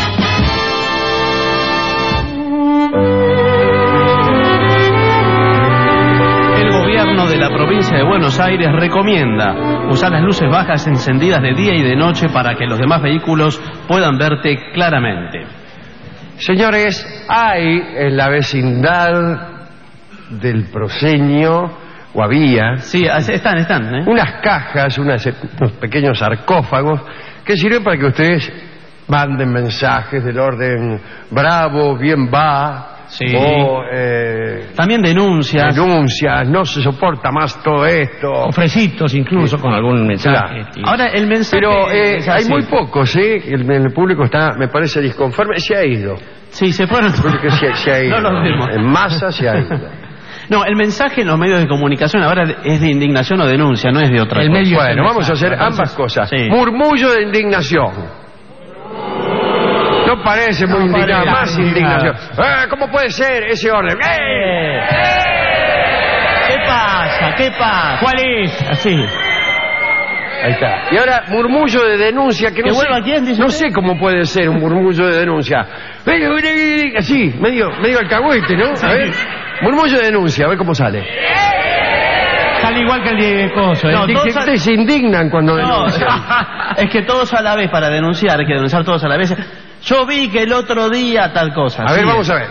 Speaker 10: El gobierno de la provincia de Buenos Aires recomienda usar las luces bajas encendidas de día y de noche para que los demás vehículos puedan verte claramente.
Speaker 9: Señores, hay en la vecindad del Proseño, o había...
Speaker 10: Sí, están, están. ¿eh?
Speaker 9: Unas cajas, unas, unos pequeños sarcófagos que sirve para que ustedes manden mensajes del orden bravo, bien va.
Speaker 10: Sí.
Speaker 9: O, eh,
Speaker 10: también denuncias.
Speaker 9: Denuncias, no se soporta más todo esto.
Speaker 11: Ofrecitos incluso sí. con algún mensaje.
Speaker 9: Claro.
Speaker 10: Ahora, el mensaje...
Speaker 9: Pero eh, hay muy pocos, ¿eh? El, el público está, me parece, disconforme. Se ha ido.
Speaker 10: Sí, se fueron.
Speaker 9: Se, se ha ido.
Speaker 10: No los vemos.
Speaker 9: En masa se ha ido.
Speaker 10: No, el mensaje en los medios de comunicación ahora es de indignación o denuncia, no es de otra
Speaker 9: el
Speaker 10: cosa.
Speaker 9: Medio bueno, vamos a hacer ambas cosas. Sí. Murmullo de indignación. No parece muy no indignado, parece, más indignación. Eh, ¿Cómo puede ser ese orden? ¡Eh!
Speaker 11: ¿Qué pasa? ¿Qué pasa? ¿Cuál es? Así.
Speaker 9: Ahí está. Y ahora, murmullo de denuncia, que no, sé, quién, dice no sé cómo puede ser un murmullo de denuncia. Así, medio, medio alcahuete, ¿no? A ver. Murmullo de denuncia, a ver cómo sale.
Speaker 11: Sale igual que el de Coso, ¿eh?
Speaker 9: No, que ustedes se indignan cuando
Speaker 10: no,
Speaker 9: denuncian.
Speaker 10: Es que todos a la vez, para denunciar, hay que denunciar todos a la vez. Yo vi que el otro día tal cosa.
Speaker 9: A ver, vamos a ver.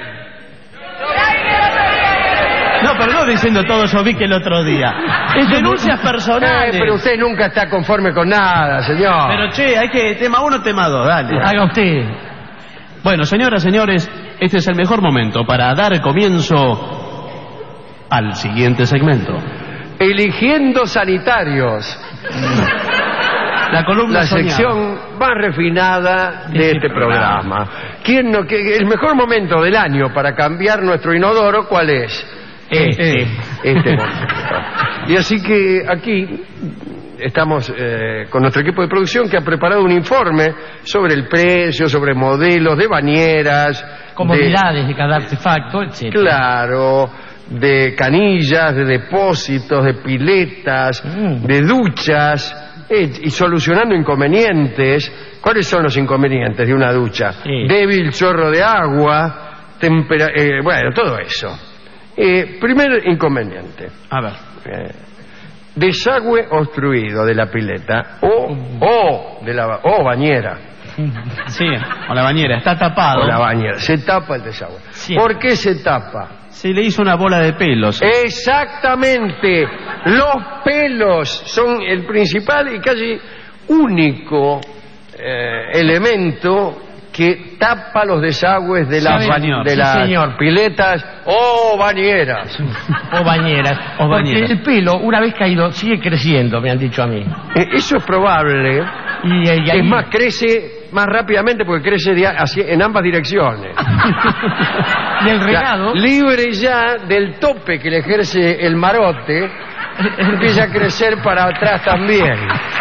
Speaker 10: No, pero no diciendo todo yo vi que el otro día. Es denuncias personales.
Speaker 9: Eh, pero usted nunca está conforme con nada, señor.
Speaker 10: Pero che, hay que... Tema uno, tema dos, dale.
Speaker 11: Haga usted.
Speaker 10: Bueno, señoras, señores, este es el mejor momento para dar comienzo al siguiente segmento.
Speaker 9: Eligiendo sanitarios.
Speaker 10: La columna
Speaker 9: La sección más refinada de este programa. ¿Quién no, que, el mejor momento del año para cambiar nuestro inodoro, ¿cuál es?
Speaker 11: Este.
Speaker 9: Este momento. Y así que aquí estamos eh, con nuestro equipo de producción que ha preparado un informe sobre el precio, sobre modelos de bañeras,
Speaker 11: comodidades de, de cada artefacto, etcétera.
Speaker 9: Claro, de canillas, de depósitos, de piletas, mm. de duchas. Y solucionando inconvenientes. ¿Cuáles son los inconvenientes de una ducha? Sí. Débil chorro de agua, tempera eh, bueno, todo eso. Eh, primer inconveniente.
Speaker 10: A ver.
Speaker 9: Eh, desagüe obstruido de la pileta o, o de la o bañera.
Speaker 10: Sí, o la bañera, está tapado.
Speaker 9: O la bañera, se tapa el desagüe. Sí. ¿Por qué se tapa?
Speaker 10: Se le hizo una bola de pelos.
Speaker 9: Exactamente. Los pelos son el principal y casi único eh, elemento que tapa los desagües de las,
Speaker 11: señor,
Speaker 9: de
Speaker 11: sí,
Speaker 9: las
Speaker 11: señor.
Speaker 9: piletas o bañeras.
Speaker 11: O bañeras. O bañeras. Porque el pelo, una vez caído, sigue creciendo, me han dicho a mí.
Speaker 9: Eh, eso es probable. Y, y ahí... Es más, crece más rápidamente porque crece de, así, en ambas direcciones.
Speaker 11: Y el regado...
Speaker 9: Ya, libre ya del tope que le ejerce el marote, empieza a crecer para atrás también.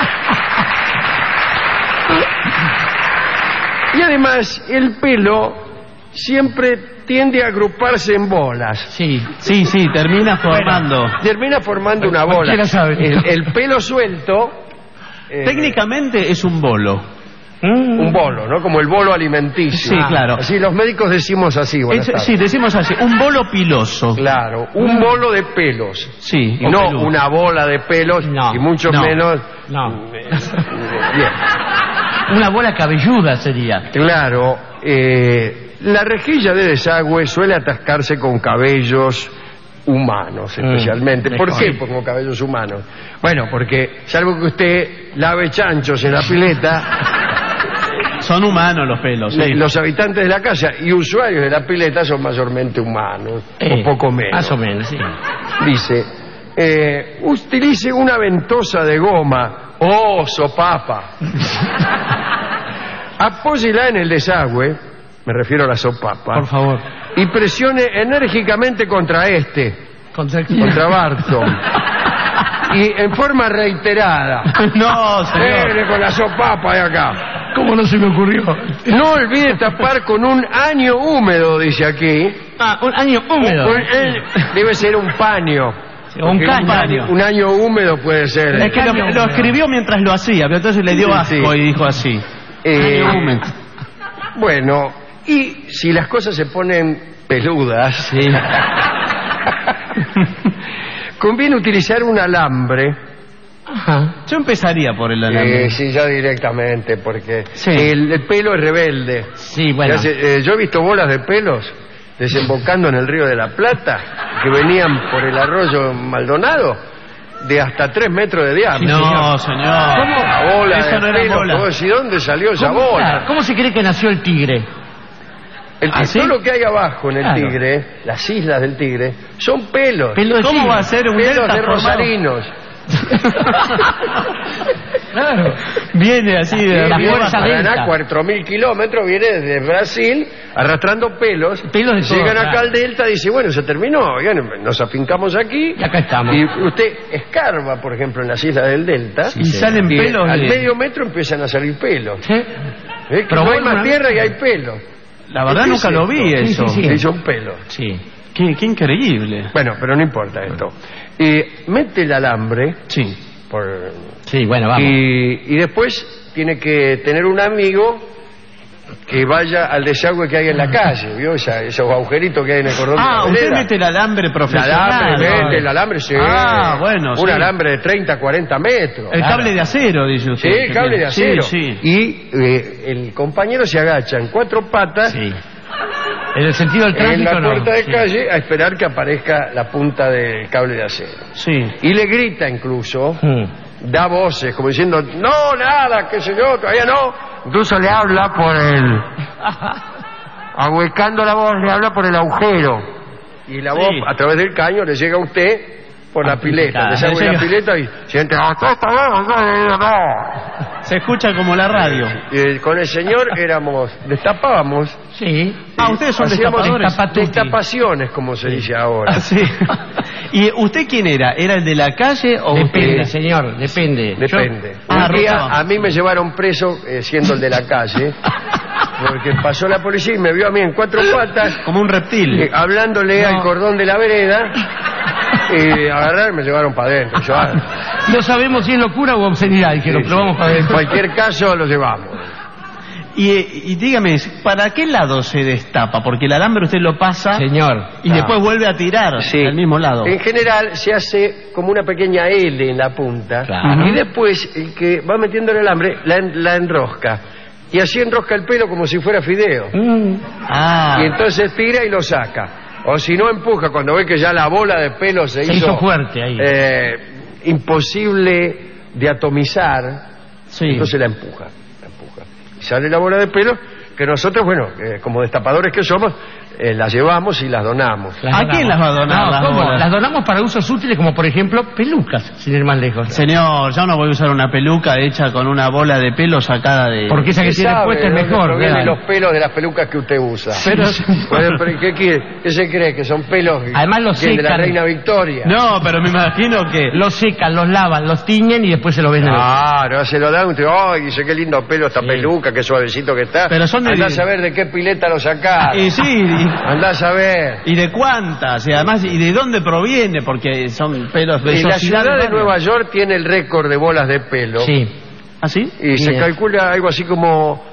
Speaker 9: Y además, el pelo siempre tiende a agruparse en bolas.
Speaker 10: Sí, sí, sí, termina formando.
Speaker 9: Bueno, termina formando una bola. El, el pelo suelto...
Speaker 10: Eh, técnicamente es un bolo.
Speaker 9: Mm. Un bolo, ¿no? Como el bolo alimenticio.
Speaker 10: Sí, claro.
Speaker 9: Así los médicos decimos así.
Speaker 10: Es, sí, decimos así. Un bolo piloso.
Speaker 9: Claro, un mm. bolo de pelos.
Speaker 10: Sí.
Speaker 9: Y no peludo. Una bola de pelos
Speaker 11: no,
Speaker 9: y mucho
Speaker 11: no,
Speaker 9: menos...
Speaker 11: No.
Speaker 9: Bien.
Speaker 11: Una bola cabelluda sería.
Speaker 9: Claro. Eh, la rejilla de desagüe suele atascarse con cabellos humanos, especialmente. Mm, ¿Por qué con cabellos humanos? Bueno, porque salvo que usted lave chanchos en la pileta...
Speaker 10: Son humanos los pelos. Sí.
Speaker 9: Los habitantes de la casa y usuarios de la pileta son mayormente humanos, eh, o poco menos.
Speaker 11: Más o menos, sí.
Speaker 9: Dice, eh, utilice una ventosa de goma o sopapa. Apóyela en el desagüe, me refiero a la sopapa.
Speaker 11: Por favor.
Speaker 9: Y presione enérgicamente contra este,
Speaker 11: contra,
Speaker 9: contra Barton. Y en forma reiterada.
Speaker 10: No, señor.
Speaker 9: Eh, con la sopapa de acá.
Speaker 11: ¿Cómo no se me ocurrió?
Speaker 9: No olvide tapar con un año húmedo, dice aquí.
Speaker 11: Ah, un año húmedo.
Speaker 9: Un, un, debe ser un paño.
Speaker 11: Sí, un caño.
Speaker 9: Un, un año húmedo puede ser.
Speaker 10: Es que lo, lo escribió mientras lo hacía, pero entonces le dio asco sí. y dijo así.
Speaker 9: Eh,
Speaker 10: año húmedo.
Speaker 9: Bueno, y si las cosas se ponen peludas,
Speaker 10: sí.
Speaker 9: conviene utilizar un alambre.
Speaker 10: Ajá. Yo empezaría por el alambre.
Speaker 9: Eh, sí, ya directamente, porque
Speaker 10: sí.
Speaker 9: el, el pelo es rebelde.
Speaker 11: Sí, bueno.
Speaker 9: Hace, eh, yo he visto bolas de pelos desembocando en el Río de la Plata, que venían por el arroyo Maldonado, de hasta tres metros de diámetro.
Speaker 10: No, señor.
Speaker 11: ¿Cómo?
Speaker 9: Una bola
Speaker 10: Eso
Speaker 9: de
Speaker 10: no era
Speaker 9: pelo.
Speaker 10: bola.
Speaker 9: ¿Puedo decir dónde salió esa
Speaker 11: ¿Cómo,
Speaker 9: bola?
Speaker 11: ¿Cómo se cree que nació el tigre?
Speaker 9: El,
Speaker 10: ¿Ah, sí?
Speaker 9: Todo lo que hay abajo en el
Speaker 11: Claro.
Speaker 9: tigre, las islas del tigre, son pelos.
Speaker 11: Pelo de
Speaker 10: ¿Cómo
Speaker 11: tigre.
Speaker 10: va a ser un
Speaker 9: pelos
Speaker 10: delta
Speaker 9: de
Speaker 10: formado?
Speaker 9: rosarinos.
Speaker 11: Claro.
Speaker 10: Viene así de
Speaker 11: La
Speaker 9: Viene
Speaker 11: fuerza
Speaker 9: de Paraná,
Speaker 11: delta.
Speaker 9: cuatro mil kilómetros, viene desde Brasil arrastrando pelos.
Speaker 11: Pelos de todo,
Speaker 9: Llegan acá
Speaker 11: claro.
Speaker 9: al delta y dice, bueno, se terminó, ya nos afincamos aquí.
Speaker 11: Y acá estamos.
Speaker 9: Y usted escarba, por ejemplo, en las islas del delta.
Speaker 10: Y salen
Speaker 9: y
Speaker 10: pelos
Speaker 9: al
Speaker 10: de-
Speaker 9: medio metro empiezan a salir pelos.
Speaker 11: ¿Sí?
Speaker 9: ¿Eh? Que
Speaker 11: Pero
Speaker 9: no hay
Speaker 11: bueno,
Speaker 9: más
Speaker 11: una-
Speaker 9: tierra y hay pelos.
Speaker 10: La verdad
Speaker 9: ¿Qué
Speaker 10: nunca
Speaker 9: es
Speaker 10: lo
Speaker 9: esto?
Speaker 10: vi eso.
Speaker 11: Sí, sí,
Speaker 9: Sí, son pelos.
Speaker 11: Sí.
Speaker 10: Qué, qué increíble.
Speaker 9: Bueno, pero no importa esto. Eh, mete el alambre.
Speaker 10: Sí.
Speaker 9: Por,
Speaker 11: Sí, bueno, vamos.
Speaker 9: y, y después tiene que tener un amigo que vaya al desagüe que hay en la calle, ¿vio? Esa- esos agujeritos que hay en el cordón
Speaker 10: Ah,
Speaker 9: de la
Speaker 10: usted
Speaker 9: vereda.
Speaker 10: mete el alambre
Speaker 9: El
Speaker 10: profesional.
Speaker 9: alambre,
Speaker 10: ¿no?
Speaker 9: mete el alambre, sí.
Speaker 10: Ah, bueno,
Speaker 9: Un
Speaker 10: sí.
Speaker 9: alambre de treinta, cuarenta metros.
Speaker 10: El cable de acero, dice usted.
Speaker 9: Sí, cable de
Speaker 10: Sí,
Speaker 9: acero.
Speaker 10: sí.
Speaker 9: Y eh, el compañero se agacha en cuatro patas
Speaker 11: Sí. En el sentido del
Speaker 9: en
Speaker 11: tránsito,
Speaker 9: la
Speaker 11: no.
Speaker 9: puerta de
Speaker 11: Sí.
Speaker 9: calle a esperar que aparezca la punta del cable de acero.
Speaker 10: Sí.
Speaker 9: Y le grita incluso,
Speaker 11: Mm.
Speaker 9: da voces como diciendo, no, nada, qué sé yo, todavía no. Incluso le habla por el... ahuecando la voz, le habla por el agujero. Y la voz,
Speaker 10: Sí.
Speaker 9: a través del caño, le llega a usted por la pileta. Le
Speaker 10: Le
Speaker 9: sale la
Speaker 10: llega.
Speaker 9: pileta y siente, "Ah, está bien, no, no".
Speaker 10: Se escucha como la radio.
Speaker 9: Y eh, con el señor éramos, destapábamos.
Speaker 11: Sí.
Speaker 10: Ah, ustedes son
Speaker 9: Hacíamos
Speaker 10: destapadores.
Speaker 9: destapa- destapaciones, como se dice ahora.
Speaker 10: Ah, sí. ¿Y usted quién era? ¿Era el de la calle o
Speaker 11: Depende,
Speaker 10: usted?
Speaker 11: señor, depende.
Speaker 9: Depende.
Speaker 10: Yo- Ah,
Speaker 9: Un día
Speaker 10: rotaba.
Speaker 9: a mí me llevaron preso eh, siendo el de la calle, porque pasó la policía y me vio a mí en cuatro patas,
Speaker 10: Como un reptil.
Speaker 9: eh, hablándole
Speaker 11: No.
Speaker 9: al cordón de la vereda, y agarraron y me llevaron para adentro. Yo, ah,
Speaker 11: No sabemos si es locura o obscenidad, y que
Speaker 9: sí,
Speaker 11: lo probamos
Speaker 9: sí.
Speaker 11: para
Speaker 9: En
Speaker 11: ver.
Speaker 9: cualquier caso lo llevamos.
Speaker 10: Y, y dígame, ¿para qué lado se destapa? Porque el alambre usted lo pasa
Speaker 11: Señor.
Speaker 10: y
Speaker 9: Ah.
Speaker 10: después vuelve a tirar
Speaker 9: Sí.
Speaker 10: al mismo lado.
Speaker 9: En general se hace como una pequeña L en la punta,
Speaker 11: Claro.
Speaker 9: y después el que va metiendo el alambre la, en- la enrosca. Y así enrosca el pelo como si fuera fideo.
Speaker 11: Mm.
Speaker 10: Ah.
Speaker 9: Y entonces tira y lo saca. O si no empuja, cuando ve que ya la bola de pelo se,
Speaker 11: Se hizo fuerte ahí.
Speaker 9: eh, imposible de atomizar,
Speaker 10: Sí.
Speaker 9: entonces la empuja, la empuja. Y sale la bola de pelo que nosotros, bueno, eh, como destapadores que somos, eh, las llevamos y las donamos.
Speaker 11: Las
Speaker 10: ¿A
Speaker 11: donamos.
Speaker 10: quién las va a donar
Speaker 11: No,
Speaker 10: las
Speaker 11: ¿cómo?
Speaker 10: bolas?
Speaker 11: Las donamos para usos útiles como, por ejemplo, pelucas, sin ir más lejos.
Speaker 10: Señor, yo no voy a usar una peluca hecha con una bola de pelo sacada de...
Speaker 11: Porque esa que
Speaker 9: ¿Usted
Speaker 11: tiene
Speaker 9: sabe
Speaker 11: puesta es
Speaker 9: de dónde
Speaker 11: mejor.
Speaker 9: provienen
Speaker 11: vean.
Speaker 9: los pelos de las pelucas que usted usa?
Speaker 10: Pero-
Speaker 9: Bueno, pero ¿qué, quiere? ¿Qué se cree? ¿Que son pelos
Speaker 11: Además los
Speaker 9: que de la
Speaker 11: secan.
Speaker 9: reina Victoria?
Speaker 10: No, pero me imagino que...
Speaker 11: Los secan, los lavan, los tiñen y después se los venden.
Speaker 9: Ah, no, se lo dan usted, ay, dice qué lindo pelo esta
Speaker 11: Sí.
Speaker 9: peluca, qué suavecito que está.
Speaker 10: Pero son de-
Speaker 9: Andá a saber de qué pileta lo sacaron.
Speaker 10: Y sí, y,
Speaker 9: Andá a saber.
Speaker 10: y de cuántas, y además, y de dónde proviene, porque son pelos de
Speaker 9: Y la
Speaker 10: sociedad
Speaker 9: ciudad de
Speaker 10: varias.
Speaker 9: Nueva York tiene el récord de bolas de pelo.
Speaker 11: Sí.
Speaker 10: ¿Ah, sí?
Speaker 9: Y se
Speaker 11: Mira.
Speaker 9: calcula algo así como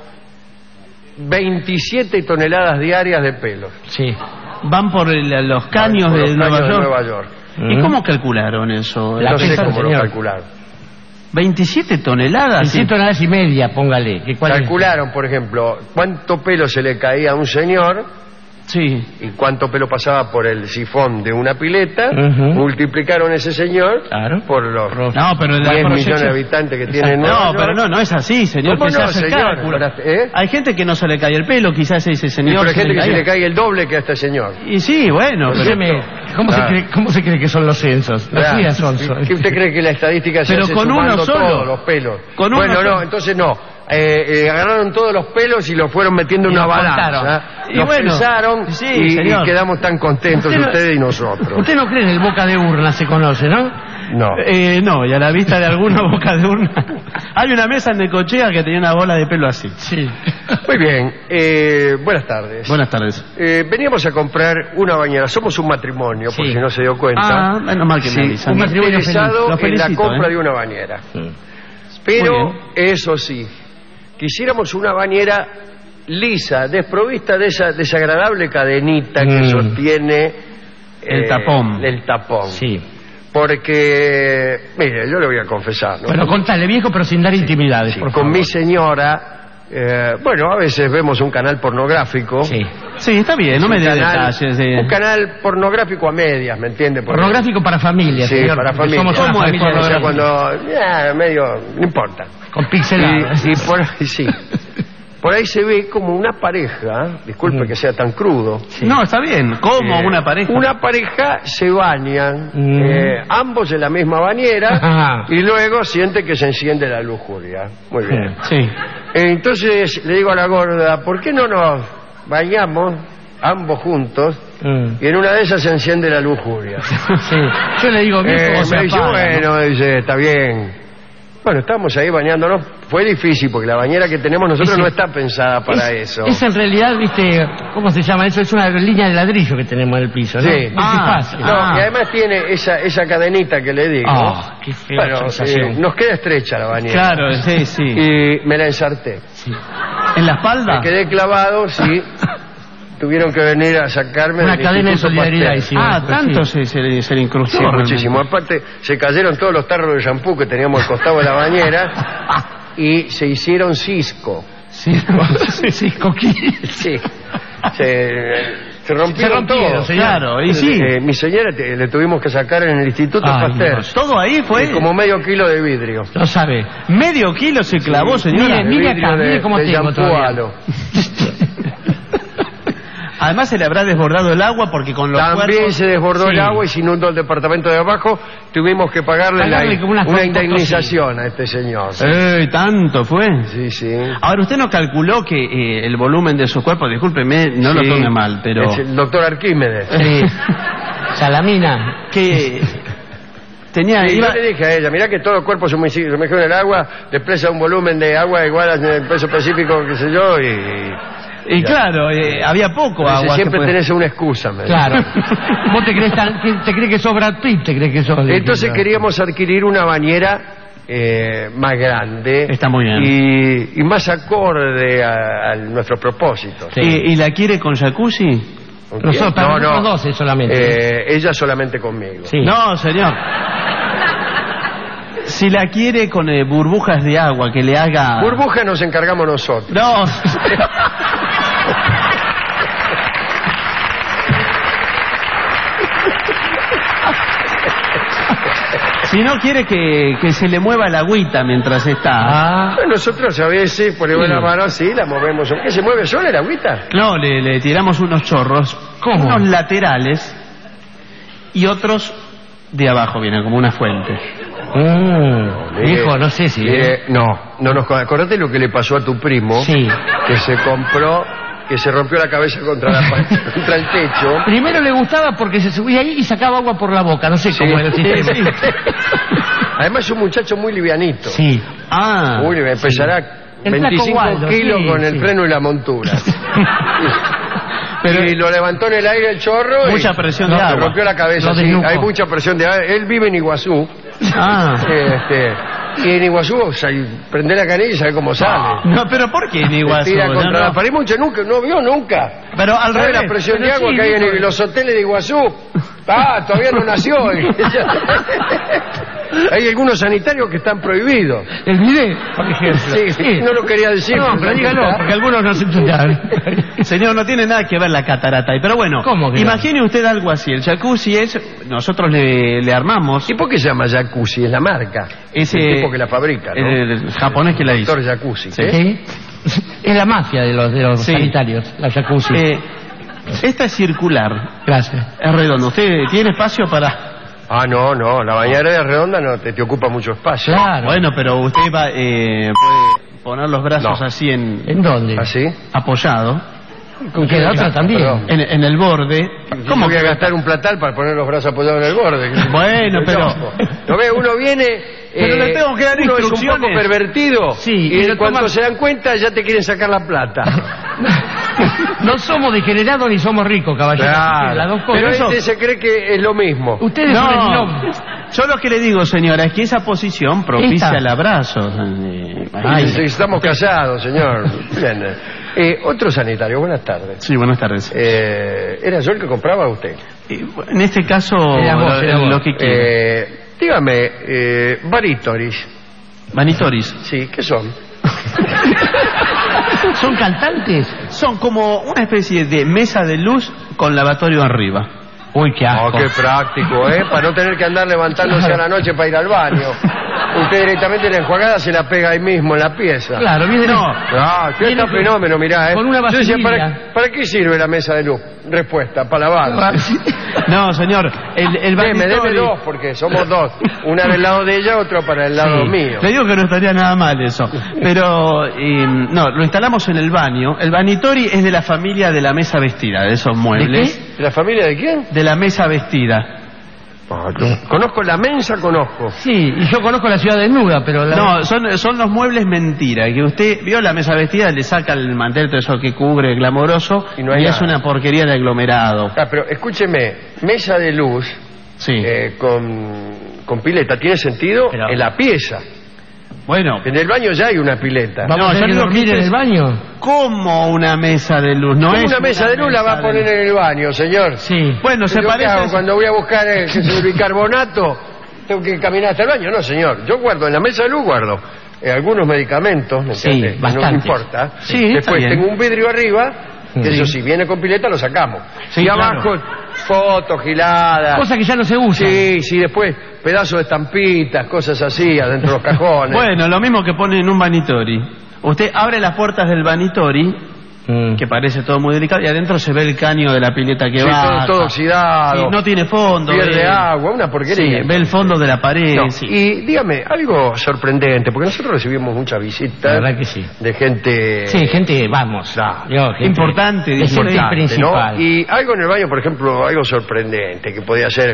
Speaker 9: veintisiete toneladas diarias de pelo.
Speaker 11: Sí.
Speaker 10: Van por el- los caños,
Speaker 9: Por los
Speaker 10: de, Nueva
Speaker 9: caños de
Speaker 10: York.
Speaker 9: Nueva York.
Speaker 10: ¿Y cómo calcularon eso?
Speaker 11: La
Speaker 9: no sé
Speaker 11: pesa,
Speaker 9: cómo lo
Speaker 11: señor.
Speaker 9: calcularon.
Speaker 10: ¿veintisiete toneladas?
Speaker 11: cien toneladas y media, póngale. ¿Que cuál es?
Speaker 9: Calcularon, por ejemplo, cuánto pelo se le caía a un señor
Speaker 10: Sí.
Speaker 9: y cuánto pelo pasaba por el sifón de una pileta,
Speaker 11: Ujú.
Speaker 9: multiplicaron ese señor
Speaker 11: Claro.
Speaker 9: por los
Speaker 10: No, pero la
Speaker 9: diez millones
Speaker 10: proyección-
Speaker 9: de habitantes que tiene
Speaker 10: No,
Speaker 9: Nueva York.
Speaker 10: pero no, no es así, señor.
Speaker 9: ¿Cómo
Speaker 10: que se
Speaker 9: no,
Speaker 10: hace el
Speaker 9: señor?
Speaker 10: cálculo.
Speaker 9: ¿Eh?
Speaker 10: Hay gente que no se le cae el pelo, quizás ese
Speaker 9: Y
Speaker 10: señor.
Speaker 9: pero hay
Speaker 10: se
Speaker 9: gente que se
Speaker 10: caía.
Speaker 9: le cae el doble que a este señor.
Speaker 10: Y sí, bueno, pero...
Speaker 11: Escúcheme, ¿cómo, se
Speaker 9: Ah.
Speaker 11: cree, ¿cómo se cree que son los censos? Los
Speaker 9: Ah,
Speaker 11: días son. son-
Speaker 9: ¿Qué usted cree que la estadística se
Speaker 10: Pero
Speaker 9: hace
Speaker 10: con uno
Speaker 9: sumando
Speaker 10: solo.
Speaker 9: todos los pelos?
Speaker 10: Con uno
Speaker 9: bueno, no,
Speaker 10: solo.
Speaker 9: entonces no. Eh, eh, agarraron todos los pelos y los fueron metiendo en
Speaker 11: Y
Speaker 9: una
Speaker 11: los
Speaker 9: balanza.
Speaker 11: contaron.
Speaker 10: Y
Speaker 9: Los
Speaker 10: bueno,
Speaker 9: pesaron
Speaker 10: sí,
Speaker 9: y, y
Speaker 10: señor.
Speaker 9: quedamos tan contentos
Speaker 11: Usted no-
Speaker 9: ustedes y nosotros.
Speaker 11: Usted no cree en el boca de urna, se conoce, ¿no?
Speaker 9: No.
Speaker 10: Eh, no, y a la vista de alguna boca de urna. Hay una mesa en Necochea que tenía una bola de pelo así.
Speaker 11: Sí.
Speaker 9: Muy bien, eh, buenas tardes.
Speaker 10: Buenas tardes.
Speaker 9: Eh, veníamos a comprar una bañera. Somos un matrimonio, por
Speaker 11: Sí.
Speaker 9: si no se dio cuenta.
Speaker 10: Ah, menos mal que me
Speaker 9: Sí,
Speaker 10: avisan.
Speaker 11: un matrimonio
Speaker 9: interesado
Speaker 10: feliz. Lo
Speaker 9: en la
Speaker 10: felicito,
Speaker 9: compra
Speaker 10: ¿eh?
Speaker 9: de una bañera.
Speaker 10: Muy
Speaker 9: Pero,
Speaker 10: bien.
Speaker 9: eso sí, quisiéramos una bañera lisa, desprovista de esa desagradable cadenita que
Speaker 11: Mm.
Speaker 9: sostiene
Speaker 10: El
Speaker 9: eh,
Speaker 10: tapón.
Speaker 9: el tapón.
Speaker 11: Sí.
Speaker 9: Porque, mire, yo le voy a confesar, ¿no?
Speaker 11: Bueno, contale, viejo, pero sin dar intimidades,
Speaker 9: Sí,
Speaker 11: por
Speaker 9: con
Speaker 11: favor.
Speaker 9: mi señora Eh, bueno, a veces vemos un canal pornográfico.
Speaker 10: Sí, sí, está bien, no me dé detalles. De...
Speaker 9: Un canal pornográfico a medias, ¿me entiende? Porque...
Speaker 11: Pornográfico para familias,
Speaker 9: Sí,
Speaker 11: señor,
Speaker 9: para
Speaker 11: porque
Speaker 9: familias.
Speaker 11: somos una familia
Speaker 9: O sea,
Speaker 11: de-
Speaker 9: cuando... Ya, medio... No importa.
Speaker 11: Con pixeladas.
Speaker 9: Y, y por ahí, sí. Por ahí se ve como una pareja, disculpe que sea tan crudo.
Speaker 10: No, está bien. ¿Cómo
Speaker 9: Eh,
Speaker 10: una pareja?
Speaker 9: Una pareja se bañan,
Speaker 11: Mm.
Speaker 9: eh, ambos en la misma bañera,
Speaker 11: Ajá.
Speaker 9: y luego siente que se enciende la lujuria. Muy bien.
Speaker 10: Sí.
Speaker 9: Eh, Entonces le digo a la gorda, ¿por qué no nos bañamos ambos juntos?
Speaker 11: Mm.
Speaker 9: Y en una de esas se enciende la lujuria.
Speaker 11: Sí. Yo le digo, viejo,
Speaker 9: Eh,
Speaker 11: o se
Speaker 9: me dice,
Speaker 11: apaga, ¿no?
Speaker 9: bueno, dice, está bien. Bueno, estábamos ahí bañándonos. Fue difícil porque la bañera que tenemos nosotros
Speaker 11: Ese-
Speaker 9: no está pensada para
Speaker 11: es,
Speaker 9: eso.
Speaker 11: Es en realidad, viste, ¿cómo se llama eso? Es una línea de ladrillo que tenemos en el piso, ¿no?
Speaker 9: Sí.
Speaker 11: Muy fácil.
Speaker 9: No, y además tiene esa, esa cadenita que le digo.
Speaker 11: Ah, qué fea
Speaker 9: Bueno,
Speaker 11: sensación.
Speaker 9: eh, nos queda estrecha la bañera.
Speaker 10: Claro, sí, sí.
Speaker 9: Y me la ensarté.
Speaker 10: ¿En la espalda?
Speaker 9: Me quedé clavado, sí. Tuvieron que venir a sacarme
Speaker 11: Una
Speaker 9: del
Speaker 11: cadena de
Speaker 9: Instituto
Speaker 11: solidaridad
Speaker 9: Pasteur.
Speaker 11: hicimos.
Speaker 10: Ah, tanto se, se, se le incrustó.
Speaker 9: Sí, muchísimo. Aparte, se cayeron todos los tarros de shampoo que teníamos al costado de la bañera y se hicieron cisco.
Speaker 11: Sí, sí, coquillas.
Speaker 9: Sí. Se, se rompieron,
Speaker 11: Se rompieron,
Speaker 9: todos.
Speaker 11: señor.
Speaker 10: Claro, y sí.
Speaker 9: Eh, mi señora te- le tuvimos que sacar en el Instituto
Speaker 11: Ay,
Speaker 9: Pasteur.
Speaker 11: Dios.
Speaker 10: ¿Todo ahí fue?
Speaker 9: Y como medio kilo de vidrio.
Speaker 11: No sabe.
Speaker 10: Medio kilo se clavó,
Speaker 9: Sí.
Speaker 10: señora.
Speaker 11: Mire, mire
Speaker 9: Vidrio
Speaker 11: acá,
Speaker 9: de-
Speaker 11: mire cómo
Speaker 9: de
Speaker 11: tengo
Speaker 9: shampoo
Speaker 11: todavía.
Speaker 9: halo.
Speaker 10: Además se le habrá desbordado el agua porque con los
Speaker 9: También
Speaker 10: cuerpos...
Speaker 9: se desbordó
Speaker 11: Sí.
Speaker 9: el agua y se inundó el departamento de abajo. Tuvimos que pagarle,
Speaker 11: Pagarle
Speaker 9: la-
Speaker 11: como una
Speaker 9: una
Speaker 11: foto,
Speaker 9: indemnización a este señor.
Speaker 10: ¡Eh, tanto fue!
Speaker 9: Sí, sí.
Speaker 10: Ahora, usted no calculó que eh, el volumen de su cuerpo, discúlpeme, no lo
Speaker 9: Sí.
Speaker 10: tome mal, pero...
Speaker 9: Es el doctor Arquímedes.
Speaker 11: Sí. Salamina.
Speaker 10: que tenía...
Speaker 9: Sí,
Speaker 10: iba-
Speaker 9: yo le dije a ella, mirá que todo el cuerpo se sumerge en el agua, desplaza un volumen de agua igual al peso específico, qué sé yo, y...
Speaker 10: Y claro, eh, había poco
Speaker 9: Dice,
Speaker 10: agua.
Speaker 9: siempre
Speaker 10: que puede-
Speaker 9: tenés una excusa, me dice.
Speaker 11: Claro. ¿Vos te crees, tan- que- te crees que sos Brad Pitt? ¿Te crees que sos?
Speaker 9: Entonces queríamos adquirir una bañera eh, más grande.
Speaker 10: Está muy bien.
Speaker 9: Y, y más acorde a, a nuestros propósitos.
Speaker 10: ¿Y, y la quiere con jacuzzi?
Speaker 11: Nosotros, para nosotros dos es solamente.
Speaker 9: Eh, ella solamente conmigo.
Speaker 11: Sí.
Speaker 10: No, señor. Si la quiere con eh, burbujas de agua que le haga...
Speaker 9: Burbuja nos encargamos nosotros.
Speaker 10: No. Si no quiere que, que se le mueva la agüita mientras está.
Speaker 11: Ah.
Speaker 9: Bueno, nosotros a veces ponemos
Speaker 10: Sí.
Speaker 9: la mano así, la movemos. ¿Qué se mueve sola la agüita?
Speaker 10: No, le, le tiramos unos chorros.
Speaker 11: ¿Cómo?
Speaker 10: Unos laterales y otros de abajo, vienen como una fuente.
Speaker 11: Mm, hijo, no sé si.
Speaker 9: Eh, no, no nos acordate lo que le pasó a tu primo.
Speaker 11: Sí.
Speaker 9: Que se compró, que se rompió la cabeza contra, la, pa- contra el techo.
Speaker 11: Primero le gustaba porque se subía ahí y sacaba agua por la boca. No sé
Speaker 9: Sí.
Speaker 11: cómo era el sistema.
Speaker 9: Sí. Además es un muchacho muy livianito.
Speaker 11: Sí.
Speaker 10: Ah.
Speaker 9: Muy liviano, pesará
Speaker 11: El
Speaker 9: veinticinco
Speaker 11: flaco Waldo,
Speaker 9: kilos
Speaker 11: sí,
Speaker 9: con el
Speaker 11: sí.
Speaker 9: freno y la montura.
Speaker 10: Pero-
Speaker 9: y lo levantó en el aire el chorro.
Speaker 10: Mucha
Speaker 9: y
Speaker 10: presión de
Speaker 9: se
Speaker 10: agua.
Speaker 9: rompió la cabeza.
Speaker 11: Lo
Speaker 9: Sí,
Speaker 11: desnucó.
Speaker 9: hay mucha presión de agua. Él vive en Iguazú.
Speaker 10: Ah.
Speaker 9: Este, y en Iguazú, sal- prende la canilla y sabe cómo sale.
Speaker 10: No, pero ¿por qué en Iguazú?
Speaker 9: Se tira
Speaker 10: No,
Speaker 9: contra
Speaker 10: no.
Speaker 9: la pared. Mucho nunca, no vio nunca.
Speaker 10: Pero al
Speaker 9: ¿Sabe
Speaker 10: revés.
Speaker 9: la presión
Speaker 11: Pero
Speaker 9: de agua
Speaker 11: sí,
Speaker 9: que hay en
Speaker 11: dijo-
Speaker 9: los hoteles de Iguazú? Ah, todavía no nació. Hay algunos sanitarios que están prohibidos.
Speaker 11: El bidet, por ejemplo.
Speaker 9: Sí, no lo quería decir.
Speaker 11: No, pero dígalo, porque algunos no se escuchan.
Speaker 10: Señor, no tiene nada que ver la catarata ahí. Pero bueno,
Speaker 11: ¿Cómo que no?
Speaker 10: imagine usted algo así. El jacuzzi es... Nosotros le, le armamos...
Speaker 9: ¿Y por qué se llama jacuzzi? Es la marca.
Speaker 10: Ese-
Speaker 9: el tipo que la fabrica, ¿no?
Speaker 10: El, el japonés que la hizo.
Speaker 9: Doctor Jacuzzi.
Speaker 10: Sí.
Speaker 9: ¿eh?
Speaker 11: ¿Sí? Es la mafia de los, de los
Speaker 10: Sí.
Speaker 11: sanitarios, la jacuzzi.
Speaker 10: Eh, esta es circular.
Speaker 11: Gracias.
Speaker 10: Es redondo. ¿Usted tiene espacio para...?
Speaker 9: Ah, no, no. La bañera de redonda no te, te ocupa mucho espacio.
Speaker 11: Claro.
Speaker 10: Bueno, pero usted va, eh, puede poner los brazos
Speaker 9: No.
Speaker 10: así en...
Speaker 11: ¿En dónde?
Speaker 9: ¿Así?
Speaker 10: apoyado.
Speaker 11: ¿Con qué la otra también?
Speaker 9: Perdón.
Speaker 10: En, en el borde.
Speaker 9: ¿Cómo voy a
Speaker 10: que-
Speaker 9: gastar un platal para poner los brazos apoyados en el borde?
Speaker 10: Bueno, pero...
Speaker 9: ¿No ve? Uno viene...
Speaker 10: Pero le tengo que dar
Speaker 9: uno es un
Speaker 10: instrucciones.
Speaker 9: poco pervertido.
Speaker 11: Sí,
Speaker 9: y
Speaker 11: y lo
Speaker 9: cuando
Speaker 11: toma-
Speaker 9: se dan cuenta ya te quieren sacar la plata.
Speaker 11: No somos degenerados ni somos ricos, caballero.
Speaker 9: Claro.
Speaker 11: Las dos cosas.
Speaker 9: Pero
Speaker 11: Eso-
Speaker 9: este se cree que es lo mismo.
Speaker 11: Ustedes son el
Speaker 10: No,
Speaker 11: nombre.
Speaker 10: yo lo que le digo, señora, es que esa posición propicia
Speaker 11: Esta.
Speaker 10: el abrazo. Eh,
Speaker 9: Ay,
Speaker 10: Ay.
Speaker 9: sí, estamos casados, señor. Bien. Eh, otro sanitario, buenas tardes.
Speaker 10: Sí, buenas tardes.
Speaker 9: Eh, ¿Era yo el que compraba o usted?
Speaker 10: Eh, En este caso,
Speaker 11: Era vos,
Speaker 10: lo,
Speaker 11: era vos.
Speaker 10: lo que quiere.
Speaker 9: Eh, dígame, eh, Baritoris.
Speaker 10: Vanitoris.
Speaker 9: Sí, ¿qué son?
Speaker 11: ¿Son cantantes?
Speaker 10: Son como una especie de mesa de luz con lavatorio arriba.
Speaker 11: Uy, qué asco.
Speaker 9: Oh, qué práctico, ¿eh? Para no tener que andar levantándose a la noche para ir al baño. Usted directamente la enjuagada se la pega ahí mismo en la pieza.
Speaker 11: Claro, viene...
Speaker 10: No.
Speaker 9: Ah, qué está fenómeno, mirá, ¿eh?
Speaker 11: Con una
Speaker 9: Yo decía,
Speaker 11: vaselina.
Speaker 9: ¿para, ¿para qué sirve la mesa de luz? Respuesta, para lavar.
Speaker 10: No, señor, el, el
Speaker 9: Deme, deme
Speaker 10: vanitori-
Speaker 9: dos, porque somos dos. Una del lado de ella, otra para el lado
Speaker 10: Sí.
Speaker 9: mío.
Speaker 10: Le digo que no estaría nada mal eso. Pero, eh, no, lo instalamos en el baño. El vanitori es de la familia de la mesa vestida, de esos muebles.
Speaker 9: ¿De la familia de quién?
Speaker 10: De la mesa vestida.
Speaker 9: Ah, no. Conozco la mensa, conozco.
Speaker 11: Sí, y yo conozco la ciudad desnuda, pero... La...
Speaker 10: No, son, son los muebles mentira. Que usted vio la mesa vestida, le saca el mantel, todo eso que cubre, glamoroso,
Speaker 9: Y no hay
Speaker 10: es
Speaker 9: nada.
Speaker 10: una porquería de aglomerado.
Speaker 9: Ah, pero escúcheme, mesa de luz
Speaker 10: Sí.
Speaker 9: eh, con, con pileta, ¿tiene sentido?
Speaker 11: Pero-
Speaker 9: En la pieza.
Speaker 10: Bueno,
Speaker 9: En el baño ya hay una pileta.
Speaker 11: ¿Vamos
Speaker 10: No,
Speaker 11: a
Speaker 10: yo
Speaker 11: tener que
Speaker 10: digo
Speaker 11: dormir
Speaker 10: que
Speaker 11: en
Speaker 10: es-
Speaker 11: el baño?
Speaker 10: como una mesa de luz, no
Speaker 9: ¿Cómo
Speaker 10: es
Speaker 9: una mesa de luz la va a
Speaker 10: mesa
Speaker 9: poner
Speaker 10: de luz.
Speaker 9: en el baño, señor?
Speaker 11: Sí.
Speaker 10: Bueno, se
Speaker 9: ¿Yo qué
Speaker 10: parece...
Speaker 9: hago? Cuando voy a buscar el, qué sé yo, el bicarbonato, ¿tengo que caminar hasta el baño? No, señor. Yo guardo, en la mesa de luz guardo eh, algunos medicamentos, ¿me
Speaker 11: Sí,
Speaker 9: entiende? Que no me
Speaker 11: bastantes.
Speaker 9: importa.
Speaker 10: Sí, está
Speaker 9: Después
Speaker 10: bien.
Speaker 9: tengo un vidrio arriba, que
Speaker 11: Sí.
Speaker 9: eso si viene con pileta lo sacamos.
Speaker 11: Sí,
Speaker 9: y
Speaker 11: claro.
Speaker 9: abajo, fotos, giladas.
Speaker 11: Cosa que ya no se usa.
Speaker 9: Sí, sí, después pedazos de estampitas, cosas así, adentro de los cajones.
Speaker 10: Bueno, lo mismo que pone en un vanitori. Usted abre las puertas del vanitori,
Speaker 11: Mm.
Speaker 10: que parece todo muy delicado, y adentro se ve el caño de la pileta que
Speaker 9: Sí,
Speaker 10: va.
Speaker 9: todo, todo oxidado.
Speaker 10: Y no tiene fondo.
Speaker 9: Pierde
Speaker 10: ve-
Speaker 9: agua, una porquería.
Speaker 10: Sí, ve el fondo de la pared.
Speaker 9: No,
Speaker 10: sí.
Speaker 9: Y dígame, algo sorprendente, porque nosotros recibimos muchas visitas
Speaker 11: La verdad que sí.
Speaker 9: de gente...
Speaker 11: Sí, gente, vamos.
Speaker 9: Claro.
Speaker 11: Yo, gente-
Speaker 10: Importante,
Speaker 11: Es gente
Speaker 10: importante,
Speaker 11: principal.
Speaker 9: ¿no? Y algo en el baño, por ejemplo, algo sorprendente, que podía ser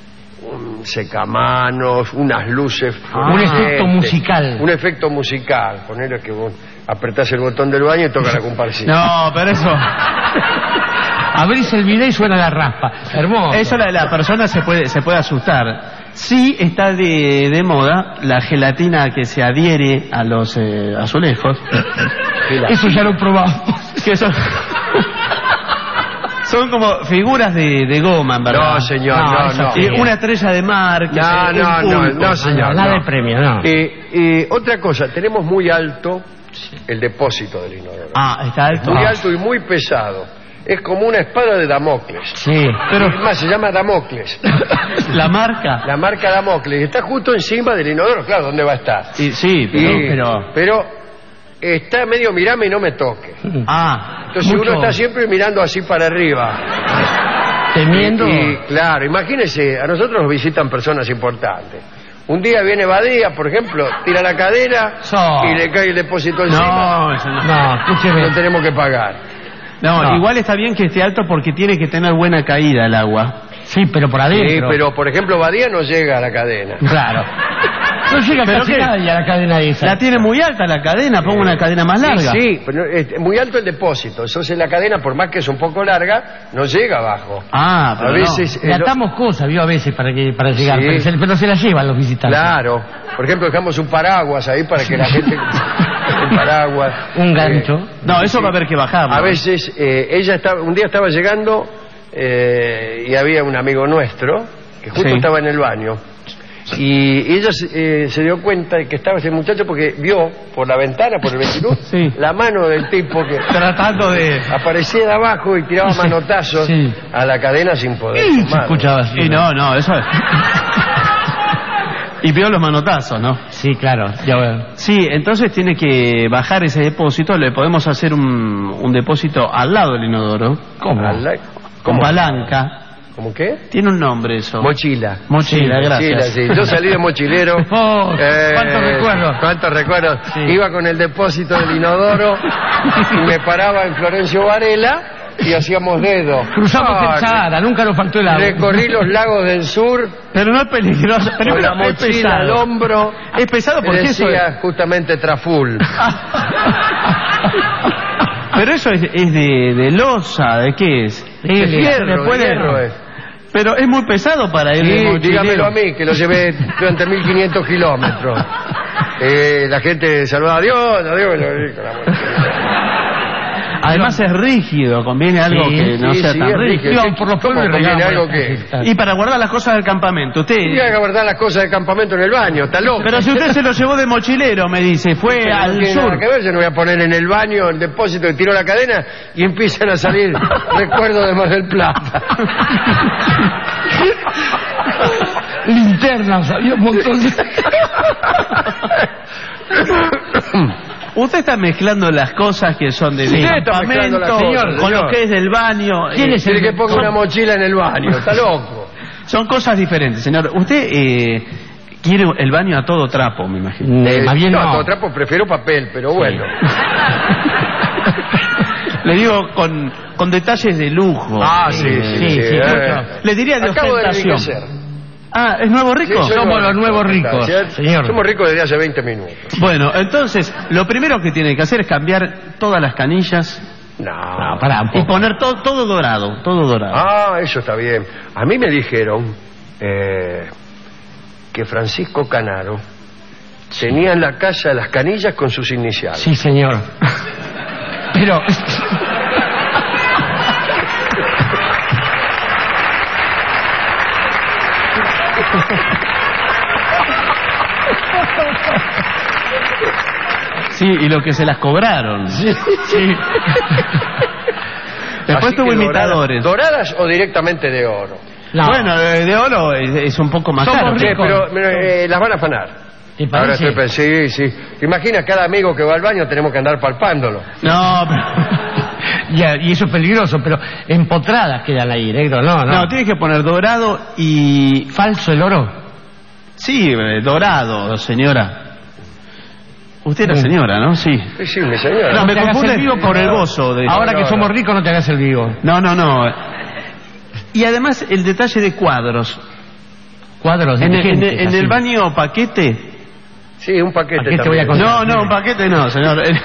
Speaker 9: un secamanos, unas luces...
Speaker 11: Ah. Un efecto
Speaker 9: fluorescentes,
Speaker 11: musical.
Speaker 9: Un efecto musical, ponerle que vos apretás el botón del baño y toca la comparsita.
Speaker 10: No, pero eso...
Speaker 11: Abrís el video y suena la raspa. Hermoso.
Speaker 10: Eso la, la persona se puede, se puede asustar. Sí está de, de moda la gelatina que se adhiere a los eh, azulejos.
Speaker 11: Eso ya lo probamos.
Speaker 10: Que son, son como figuras de, de goma, en verdad.
Speaker 9: No, señor, no,
Speaker 11: eso
Speaker 9: no.
Speaker 11: sí.
Speaker 10: Y una estrella de mar. que
Speaker 9: No,
Speaker 10: se-
Speaker 9: no,
Speaker 10: un
Speaker 9: no,
Speaker 10: pulpo.
Speaker 9: no, señor.
Speaker 11: Nada
Speaker 9: no.
Speaker 11: de premio, no.
Speaker 9: Eh, eh, otra cosa, tenemos muy alto el depósito del inodoro.
Speaker 10: Ah, está alto.
Speaker 9: Muy
Speaker 10: Ah.
Speaker 9: alto y muy pesado. Es como una espada de Damocles.
Speaker 11: Sí.
Speaker 9: Pero es más, se llama Damocles.
Speaker 10: La marca.
Speaker 9: La marca Damocles. Está justo encima del inodoro. Claro, ¿dónde va a estar?
Speaker 10: Y- sí, pero,
Speaker 9: Y-
Speaker 10: pero...
Speaker 9: pero está medio mirame y no me toque.
Speaker 10: Ah,
Speaker 9: Entonces
Speaker 11: Mucho.
Speaker 9: uno está siempre mirando así para arriba.
Speaker 11: Temiendo.
Speaker 9: Y, y, claro, imagínese, a nosotros nos visitan personas importantes. Un día viene Badía, por ejemplo, tira la cadera
Speaker 11: So.
Speaker 9: y le cae el depósito encima.
Speaker 10: no, eso no.
Speaker 11: No, escúcheme.
Speaker 9: Lo tenemos que pagar.
Speaker 10: No,
Speaker 11: No.
Speaker 10: igual está bien que esté alto porque tiene que tener buena caída el agua.
Speaker 11: Sí, pero por
Speaker 9: Sí,
Speaker 11: adentro.
Speaker 9: pero por ejemplo Badía no llega a la cadena.
Speaker 11: Claro. No llega
Speaker 10: ¿Pero
Speaker 11: casi
Speaker 10: qué?
Speaker 11: nadie a la cadena esa.
Speaker 10: La tiene muy alta la cadena, pongo una cadena más larga.
Speaker 9: Sí, sí, pero es muy alto el depósito. Entonces la cadena, por más que es un poco larga, no llega abajo.
Speaker 10: Ah, pero
Speaker 9: A
Speaker 10: no.
Speaker 9: veces...
Speaker 11: Le
Speaker 9: el-
Speaker 11: atamos cosas, vio, a veces para que para llegar,
Speaker 9: Sí.
Speaker 11: pero, se, pero se la llevan los visitantes.
Speaker 9: Claro. Por ejemplo, dejamos un paraguas ahí para que la gente... un paraguas.
Speaker 11: Un gancho.
Speaker 9: Eh,
Speaker 10: No, eso va a haber que bajarlo.
Speaker 9: A veces, eh, ella estaba, un día estaba llegando eh, y había un amigo nuestro que justo
Speaker 10: Sí.
Speaker 9: estaba en el baño. Y ella se, eh, se dio cuenta de que estaba ese muchacho porque vio por la ventana, por el vestidor,
Speaker 10: Sí.
Speaker 9: la mano del tipo que
Speaker 10: Tratando de...
Speaker 9: aparecía de abajo y tiraba manotazos
Speaker 11: Sí.
Speaker 9: a la cadena sin poder
Speaker 11: Sí, se
Speaker 9: tomarlo.
Speaker 11: escuchaba así.
Speaker 10: Y no, no, eso es... Y veo los manotazos, ¿no?
Speaker 11: Sí, claro, ya veo.
Speaker 10: Sí, entonces tiene que bajar ese depósito. Le podemos hacer un, un depósito al lado del inodoro.
Speaker 11: ¿Cómo?
Speaker 9: Al la-
Speaker 10: Con
Speaker 9: ¿Cómo?
Speaker 10: palanca.
Speaker 9: ¿Cómo qué?
Speaker 10: Tiene un nombre eso.
Speaker 9: Mochila.
Speaker 10: Mochila, gracias.
Speaker 9: Mochila, sí. Yo salí de mochilero.
Speaker 11: Oh, cuántos recuerdos.
Speaker 9: Cuántos recuerdos.
Speaker 11: Sí.
Speaker 9: Iba con el depósito del inodoro y me paraba en Florencio Varela y hacíamos dedo.
Speaker 11: Cruzamos
Speaker 9: Ah,
Speaker 11: el Sahara, nunca nos faltó el agua.
Speaker 9: Recorrí los lagos del sur
Speaker 10: Pero no es peligroso. Pero
Speaker 9: con la
Speaker 10: es
Speaker 9: mochila al
Speaker 10: pesado.
Speaker 9: hombro.
Speaker 10: Es pesado porque eso
Speaker 9: decía
Speaker 10: es...
Speaker 9: justamente Traful.
Speaker 10: Pero eso es, es de, de losa, ¿de qué es?
Speaker 11: Sí,
Speaker 9: De
Speaker 11: le-
Speaker 9: fierro,
Speaker 10: le puede-
Speaker 9: de hierro es.
Speaker 10: Pero es muy pesado para ir de
Speaker 9: Sí,
Speaker 10: mochilero.
Speaker 9: dígamelo a mí, que lo llevé durante mil quinientos kilómetros. Eh, la gente saludaba a Dios, a Dios, y lo vi con la mochila.
Speaker 10: Además es rígido, conviene algo
Speaker 9: Sí,
Speaker 10: que no
Speaker 9: sí,
Speaker 10: sea
Speaker 9: sí,
Speaker 10: tan
Speaker 9: es
Speaker 10: rígido.
Speaker 9: rígido. Por los pueblos conviene algo que...
Speaker 10: Y para guardar las cosas del campamento, usted...
Speaker 9: Voy a guardar las cosas del campamento en el baño, está loco.
Speaker 10: Pero si usted se lo llevó de mochilero, me dice, fue
Speaker 9: Pero no
Speaker 10: al
Speaker 9: tiene
Speaker 10: sur.
Speaker 9: nada que ver, yo no voy a poner en el baño el depósito que tiró la cadena y empiezan a salir recuerdos de Mar del Plata.
Speaker 11: Linternas, había un montón de...
Speaker 10: Usted está mezclando las cosas que son del
Speaker 9: Sí, está mezclando
Speaker 10: campamento
Speaker 9: las cosas,
Speaker 10: con
Speaker 9: señor.
Speaker 10: lo que es del baño.
Speaker 9: ¿Quién
Speaker 10: eh,
Speaker 9: es el que ponga
Speaker 10: son-
Speaker 9: una mochila en el baño? Está loco.
Speaker 10: Son cosas diferentes, señor. Usted eh, quiere el baño a todo trapo, me imagino.
Speaker 9: Eh, no, a todo trapo prefiero papel, pero bueno.
Speaker 10: Le digo con, con detalles de lujo.
Speaker 9: Ah, sí, sí, sí, eh.
Speaker 10: mucho. Le diría de
Speaker 9: Acabo de
Speaker 10: ostentación.
Speaker 9: enriquecer.
Speaker 10: Ah, ¿es nuevo rico?
Speaker 9: Sí, soy
Speaker 11: Somos los nuevos ricos,
Speaker 9: ¿cierto?
Speaker 11: señor.
Speaker 9: Somos ricos desde hace veinte minutos.
Speaker 10: Bueno, entonces, lo primero que tiene que hacer es cambiar todas las canillas.
Speaker 9: No,
Speaker 11: pará un
Speaker 10: Y
Speaker 11: poco.
Speaker 10: poner todo, todo dorado, todo dorado.
Speaker 9: Ah, eso está bien. A mí me dijeron eh, que Francisco Canaro tenía en la casa las canillas con sus iniciales.
Speaker 11: Sí, señor. Pero...
Speaker 10: Sí, y lo que se las cobraron.
Speaker 11: Sí.
Speaker 10: Después
Speaker 9: Así
Speaker 10: tuvo
Speaker 9: que
Speaker 10: imitadores.
Speaker 9: Doradas, ¿doradas o directamente de oro?
Speaker 11: No.
Speaker 10: Bueno, de, de oro es, es un poco más
Speaker 11: Somos
Speaker 10: caro.
Speaker 9: Sí,
Speaker 11: ricos.
Speaker 9: pero eh, las van a afanar.
Speaker 11: ¿Te
Speaker 9: Ahora
Speaker 11: parece?
Speaker 9: estoy pensando, sí, sí. Imagina, cada amigo que va al baño tenemos que andar palpándolo.
Speaker 10: No, pero-
Speaker 11: Ya, y eso es peligroso, pero empotradas quedan ahí, negro, no, no.
Speaker 10: no, tienes que poner dorado y...
Speaker 11: ¿Falso el oro?
Speaker 10: Sí, eh, dorado, señora. Usted era señora, ¿no? Sí.
Speaker 9: Sí, sí, mi señora.
Speaker 10: No, me
Speaker 11: te hagas
Speaker 10: confunde
Speaker 11: el vivo
Speaker 10: por el bozo. De...
Speaker 11: Ahora
Speaker 9: No,
Speaker 11: que
Speaker 9: no,
Speaker 11: somos
Speaker 9: no.
Speaker 11: ricos no te hagas el vivo.
Speaker 10: No, no, no. Y además el detalle de cuadros.
Speaker 11: Cuadros
Speaker 10: En el, en el-
Speaker 11: dirigentes,
Speaker 10: en el
Speaker 11: así.
Speaker 10: baño paquete.
Speaker 9: Sí, un paquete
Speaker 11: Paquete
Speaker 9: también.
Speaker 11: voy a
Speaker 10: No, no, un paquete no, señor. En,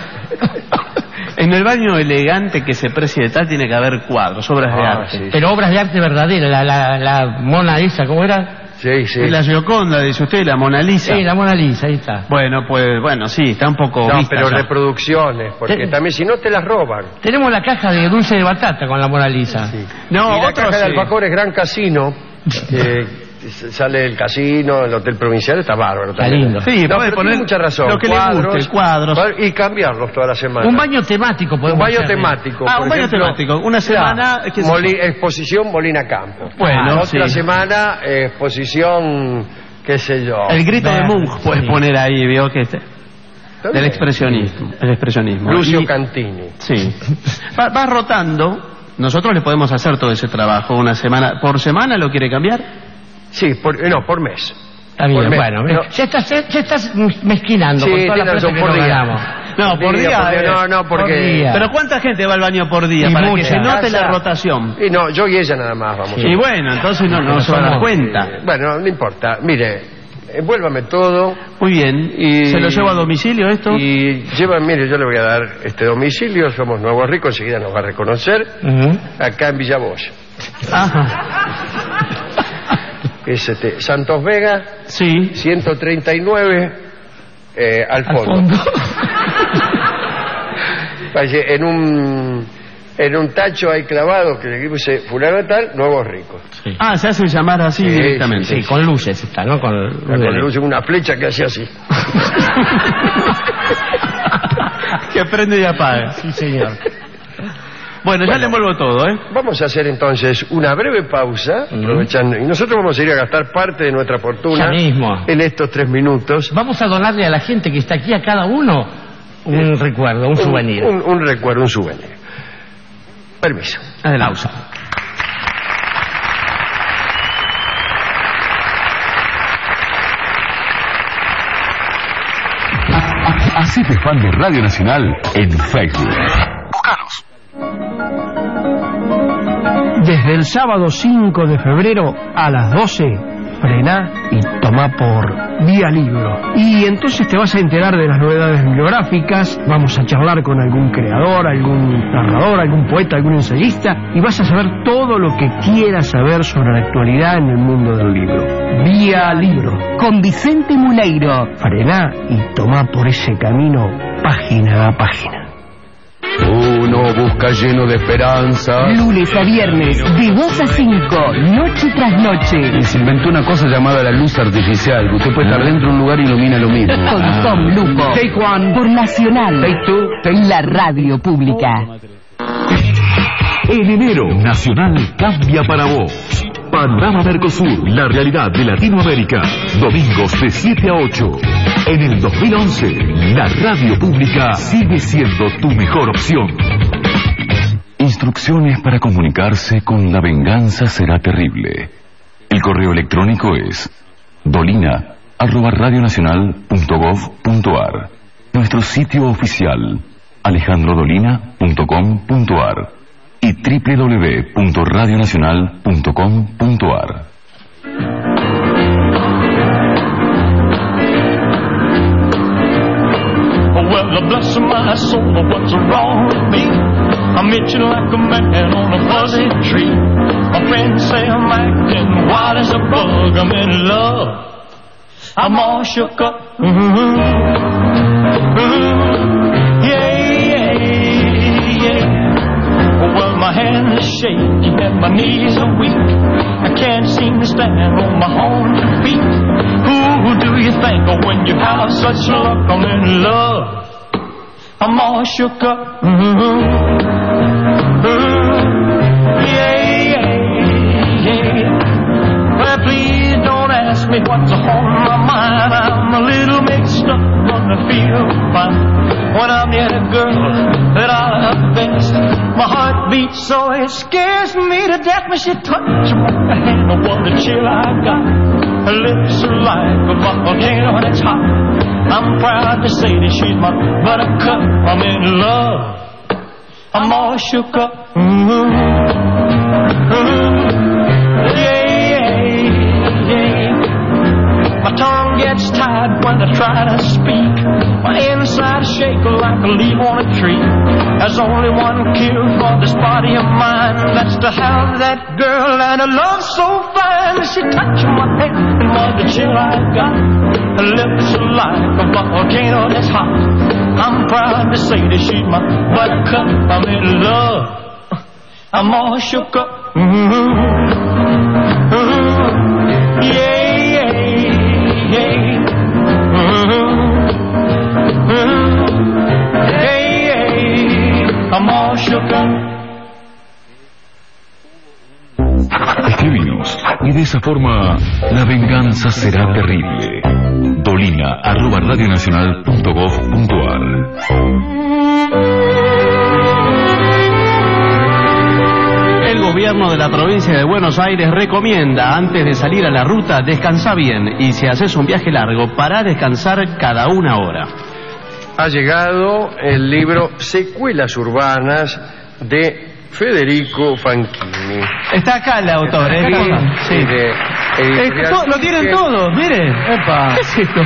Speaker 10: en el baño elegante que se precie de tal tiene que haber cuadros, obras de
Speaker 9: Ah,
Speaker 10: arte.
Speaker 9: sí.
Speaker 11: Pero obras de arte verdaderas, la, la, la mona esa, ¿cómo era?
Speaker 9: Sí, sí.
Speaker 10: La Gioconda, dice usted, la Mona Lisa.
Speaker 11: Sí, la Mona Lisa, ahí está.
Speaker 10: Bueno, pues, bueno, sí, está un poco
Speaker 9: No,
Speaker 10: vista
Speaker 9: pero
Speaker 10: ya.
Speaker 9: reproducciones, porque
Speaker 11: Te-
Speaker 9: también si no te las roban.
Speaker 11: Tenemos la caja de dulce de batata con la Mona Lisa.
Speaker 10: No,
Speaker 9: y la
Speaker 10: otro
Speaker 9: caja de
Speaker 10: sí.
Speaker 9: alfajores Gran Casino, que sale del casino, el hotel provincial, está bárbaro.
Speaker 11: Está
Speaker 9: también.
Speaker 11: lindo.
Speaker 10: Sí,
Speaker 9: No,
Speaker 10: puede
Speaker 9: pero
Speaker 10: poner
Speaker 9: tiene mucha razón.
Speaker 10: lo que le guste, cuadros.
Speaker 9: Y cambiarlos toda la semana.
Speaker 11: Un baño temático
Speaker 9: Un
Speaker 11: podemos
Speaker 9: baño
Speaker 11: hacer.
Speaker 9: temático.
Speaker 10: Ah,
Speaker 9: por
Speaker 10: un baño
Speaker 9: ejemplo,
Speaker 10: temático. Una semana
Speaker 9: ya,
Speaker 10: que se-
Speaker 9: Moli- exposición Molina Campo.
Speaker 10: Bueno,
Speaker 9: Otra
Speaker 10: sí.
Speaker 9: semana, eh, exposición, qué sé yo.
Speaker 10: El grito de
Speaker 11: Ver,
Speaker 10: Munch puedes
Speaker 11: sí.
Speaker 10: poner ahí, veo que este,
Speaker 9: Está
Speaker 10: del
Speaker 9: bien.
Speaker 10: expresionismo, el expresionismo.
Speaker 9: Lucio
Speaker 10: Y-
Speaker 9: Cantini.
Speaker 10: Sí. Va, va rotando. Nosotros le podemos hacer todo ese trabajo una semana. ¿Por semana lo quiere cambiar?
Speaker 9: Sí, por, eh, no, por mes.
Speaker 11: Está bien,
Speaker 9: Por mes.
Speaker 11: bueno.
Speaker 9: No.
Speaker 11: Ya estás, ya estás mezquinando
Speaker 9: Sí,
Speaker 11: con toda la
Speaker 9: tiene
Speaker 11: plata
Speaker 9: razón,
Speaker 11: que
Speaker 9: por
Speaker 11: nos
Speaker 9: día.
Speaker 11: ganamos.
Speaker 10: No, por día.
Speaker 9: por
Speaker 10: eh,
Speaker 9: no, no, porque...
Speaker 11: por día.
Speaker 10: Pero ¿cuánta gente va al baño por día?
Speaker 11: Y
Speaker 10: Para
Speaker 11: mucha.
Speaker 10: que se note la
Speaker 9: Casa-
Speaker 10: rotación.
Speaker 9: Y no, yo y ella nada más vamos.
Speaker 10: Y bueno, entonces no, no se van a dar cuenta.
Speaker 9: Eh, Bueno, no importa. Mire, envuélvame todo.
Speaker 10: Muy bien.
Speaker 9: Y,
Speaker 10: ¿Se lo llevo a domicilio esto?
Speaker 9: Y lleva, mire, yo le voy a dar este domicilio. Somos Nuevos Ricos, enseguida nos va a reconocer.
Speaker 11: Ujú.
Speaker 9: Acá en Villaboya.
Speaker 10: Ajá.
Speaker 9: Es este, Santos Vega,
Speaker 10: Sí.
Speaker 9: ciento treinta y nueve, eh, al
Speaker 11: Al
Speaker 9: fondo.
Speaker 11: fondo.
Speaker 9: Parece, en un en un tacho ahí clavado que le dice fulano de tal, Nuevos Ricos.
Speaker 11: Sí.
Speaker 10: Ah, se hace llamar así
Speaker 9: Sí,
Speaker 10: directamente.
Speaker 11: Sí, con luces está, ¿no? Con,
Speaker 9: Con luz, una flecha que hace así.
Speaker 10: Que prende y apaga.
Speaker 11: Sí, señor.
Speaker 10: Bueno, ya
Speaker 9: Bueno.
Speaker 10: le envuelvo todo, ¿eh?
Speaker 9: Vamos a hacer entonces una breve pausa, aprovechando, y nosotros vamos a ir a gastar parte de nuestra fortuna
Speaker 11: Ya mismo.
Speaker 9: en estos tres minutos.
Speaker 11: Vamos a donarle a la gente que está aquí, a cada uno, un recuerdo, un souvenir.
Speaker 9: Un, un recuerdo, un souvenir. Permiso.
Speaker 10: Adelante.
Speaker 3: Hacete fan de Radio Nacional en Facebook.
Speaker 12: Desde el sábado cinco de febrero a las doce, frená y tomá por Vía Libro. Y entonces te vas a enterar de las novedades bibliográficas, vamos a charlar con algún creador, algún narrador, algún poeta, algún ensayista, y vas a saber todo lo que quieras saber sobre la actualidad en el mundo del libro. Vía Libro.
Speaker 7: Con Vicente Muleiro.
Speaker 12: Frená y tomá por ese camino página a página.
Speaker 3: Oh,
Speaker 18: uno busca lleno de esperanza.
Speaker 7: Lunes a viernes, de dos a cinco, noche tras noche.
Speaker 18: Y se inventó una cosa llamada la luz artificial, que usted puede estar dentro de un lugar y ilumina lo mismo.
Speaker 7: Con Tom Lupo.
Speaker 18: Take one.
Speaker 7: Por Nacional.
Speaker 18: Take two. Take...
Speaker 7: La radio pública.
Speaker 3: En enero, Nacional cambia para vos. Panorama Mercosur, la realidad de Latinoamérica. Domingos de siete a ocho. En el dos mil once, la radio pública sigue siendo tu mejor opción. Instrucciones para comunicarse con La Venganza Será Terrible. El correo electrónico es dolina arroba radionacional punto gov punto ar. Nuestro sitio oficial alejandro dolina punto com punto ar y doble u doble u doble u punto radionacional punto com punto ar.
Speaker 17: Well, bless my soul, what's wrong with me? I'm itching like a man on a fuzzy tree. My friends say I'm acting wild as a bug. I'm in love. I'm all shook up. Mm-hmm. Mm-hmm. Yeah, yeah, yeah. Well, my hands are shaky and my knees are weak. I can't seem to stand on my own feet. Who do you think of when you have such luck? I'm in love. I'm all shook up. Mm-hmm. Mm-hmm. Yeah, yeah, yeah. Well, please don't ask me what's on my mind. I'm a little mixed up, but I feel fine when I'm near the girl that I love best. My heart beats so it scares me to death. When she touches my hand, oh, what a chill I got. Her lips are like a volcano and it's hot. I'm proud to say that she's my buttercup. I'm in love. I'm all shook up. Mm-hmm. Mm-hmm. Yeah, yeah, yeah. My tongue gets tied when I try to speak. My inside shake like a leaf on a tree. There's only one cure for this body of mine. That's to have that girl and a love so fine. She touched my hand and what the chill I got. Her lips are like a volcano that's hot. I'm proud to say that she's my buttercup. I'm in love. I'm all shook up. Mm-hmm. Mm-hmm. Yeah, yeah, yeah. Mm-hmm. Mm-hmm. Yeah, yeah. I'm all shook up.
Speaker 3: Escribinos y de esa forma la venganza será terrible. Dolina arroba radionacional punto gov punto ar.
Speaker 10: El gobierno de la provincia de Buenos Aires recomienda, antes de salir a la ruta, descansar bien y si haces un viaje largo, para descansar cada una hora.
Speaker 9: Ha llegado el libro Secuelas Urbanas de Federico Fanchini.
Speaker 10: Está acá el autor, ¿eh?
Speaker 9: Sí, sí. De
Speaker 10: eh, to, lo tienen todos, miren. Epa. ¿Qué es esto?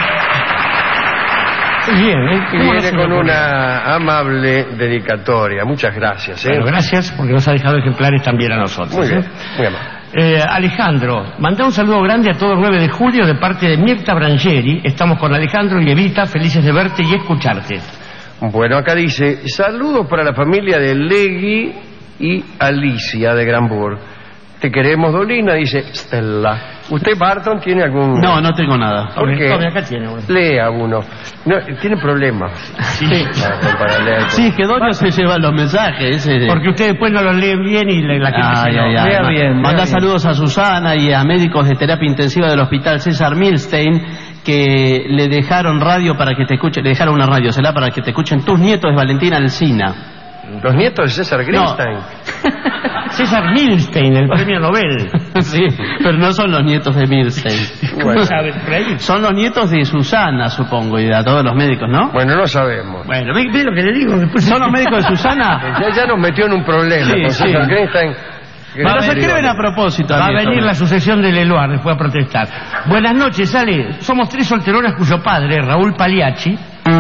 Speaker 9: Bien, ¿eh? Y viene con una amable dedicatoria. Muchas gracias, ¿eh?
Speaker 11: Bueno, gracias porque nos ha dejado ejemplares también a nosotros.
Speaker 9: Muy bien,
Speaker 11: ¿eh?
Speaker 9: muy amable.
Speaker 11: Eh, Alejandro, manda un saludo grande a todo el nueve de julio de parte de Mirta Brangeri. Estamos con Alejandro y Evita, felices de verte y escucharte.
Speaker 9: Bueno, acá dice, saludos para la familia de Legui y Alicia de Granburg. Te queremos, Dolina, dice Stella. ¿Usted, Barton, tiene algún...?
Speaker 10: No, no tengo nada.
Speaker 9: ¿Por qué?
Speaker 11: Tome, acá tiene uno.
Speaker 9: Lea uno. No, tiene problemas.
Speaker 10: Sí,
Speaker 9: para, para leer.
Speaker 10: Sí, que Doña se lleva los mensajes. Ese...
Speaker 11: Porque usted después no los lee bien y la gente
Speaker 10: ah,
Speaker 11: se
Speaker 10: ya,
Speaker 11: lo...
Speaker 10: ya.
Speaker 11: Lea bien.
Speaker 10: Manda
Speaker 11: lea
Speaker 10: saludos
Speaker 11: bien.
Speaker 10: a Susana y a médicos de terapia intensiva del hospital César Milstein, que le dejaron radio para que te escuchen, le dejaron una radio, será para que te escuchen tus nietos de Valentina Alsina.
Speaker 9: Los nietos de César Greenstein.
Speaker 11: No. César Milstein, el premio Nobel.
Speaker 10: Sí, pero no son los nietos de Milstein.
Speaker 11: ¿Cómo sabe? Por ahí.
Speaker 10: Son los nietos de Susana, supongo, y de todos los médicos, ¿no?
Speaker 9: Bueno, no sabemos.
Speaker 11: Bueno, ve, ve lo que le digo. Después...
Speaker 10: ¿Son los médicos de Susana?
Speaker 9: Ya, ya nos metió en un problema
Speaker 10: Sí,
Speaker 9: con
Speaker 10: sí.
Speaker 9: César Greenstein.
Speaker 10: Pero se escriben a propósito.
Speaker 11: Va a
Speaker 10: nieto,
Speaker 11: venir
Speaker 10: ¿no?
Speaker 11: la sucesión de Leloir después a protestar. Buenas noches, Ale. Somos tres solteronas cuyo padre, Raúl Pagliacci,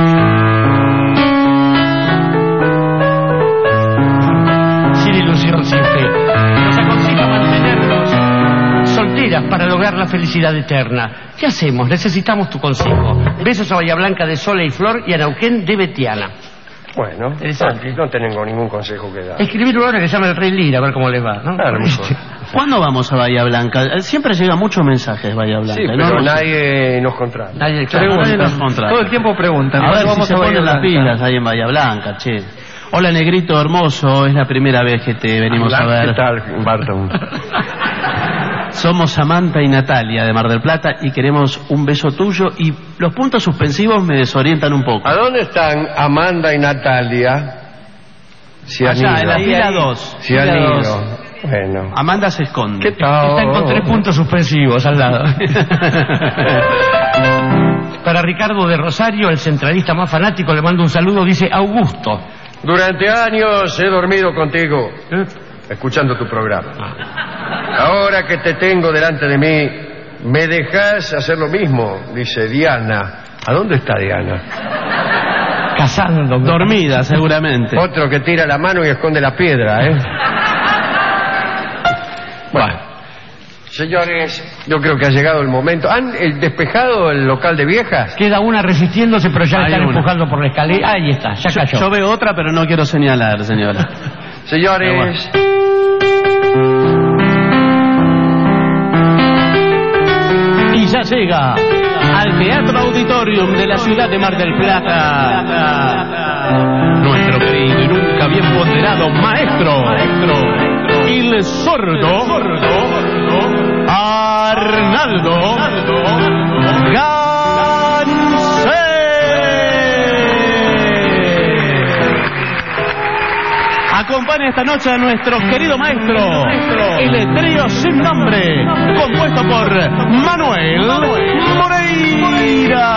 Speaker 11: sin ilusión, sin fe, nos aconseja mantenernos solteras para lograr la felicidad eterna. ¿Qué hacemos? Necesitamos tu consejo. Besos a Bahía Blanca de Sole y Flor y a Neuquén de Betiana.
Speaker 9: Bueno,
Speaker 11: Interesante.
Speaker 9: no, no tengo ningún consejo que dar.
Speaker 11: Escribir una obra que se llama El Rey Lira, a ver cómo le va, ¿no?
Speaker 9: Claro,
Speaker 10: ¿Cuándo vamos a Bahía Blanca? Siempre llegan muchos mensajes Bahía Blanca.
Speaker 9: Sí,
Speaker 10: ¿no?
Speaker 9: pero
Speaker 10: No sé.
Speaker 9: nadie nos contrata.
Speaker 11: Nadie,
Speaker 10: Claro,
Speaker 11: pregunta.
Speaker 10: nadie nos contrata.
Speaker 14: Todo el tiempo preguntan.
Speaker 10: A ver si
Speaker 14: vamos
Speaker 10: se
Speaker 14: a Bahía
Speaker 10: ponen las
Speaker 14: Blanca?
Speaker 10: pilas ahí en Bahía Blanca, che. Hola, negrito hermoso, es la primera vez que te venimos a ver.
Speaker 9: ¿Qué tal, Barton?
Speaker 10: Somos Samantha y Natalia de Mar del Plata y queremos un beso tuyo y los puntos suspensivos me desorientan un poco.
Speaker 9: ¿A dónde están Amanda y Natalia? Se han
Speaker 10: Allá,
Speaker 9: ido.
Speaker 10: en la fila dos.
Speaker 9: Se han
Speaker 10: Fila
Speaker 9: ido.
Speaker 10: dos.
Speaker 9: Bueno.
Speaker 10: Amanda se esconde.
Speaker 9: ¿Qué tal?
Speaker 11: Están con tres puntos suspensivos al lado. Para Ricardo de Rosario, el centralista más fanático, le mando un saludo, dice Augusto.
Speaker 9: Durante años he dormido contigo, escuchando tu programa. Ahora que te tengo delante de mí, ¿me dejas hacer lo mismo? Dice Diana. ¿A dónde está Diana?
Speaker 11: Cazando.
Speaker 10: Dormida, seguramente.
Speaker 9: Otro que tira la mano y esconde la piedra, ¿eh? Bueno, señores, yo creo que ha llegado el momento. ¿Han eh, despejado el local de viejas?
Speaker 11: Queda una resistiéndose, pero ya la
Speaker 10: Hay
Speaker 11: están
Speaker 10: una.
Speaker 11: empujando por la escalera. Ahí está, ya
Speaker 10: Yo,
Speaker 11: cayó.
Speaker 10: yo veo otra, pero no quiero señalar, señora.
Speaker 9: Señores,
Speaker 10: Y ya llega al Teatro Auditorium de la ciudad de Mar del Plata nuestro querido y nunca bien ponderado maestro, el sordo Arnaldo Gansé. Acompaña esta noche a nuestro querido maestro, el trío sin nombre, compuesto por Manuel Moreira,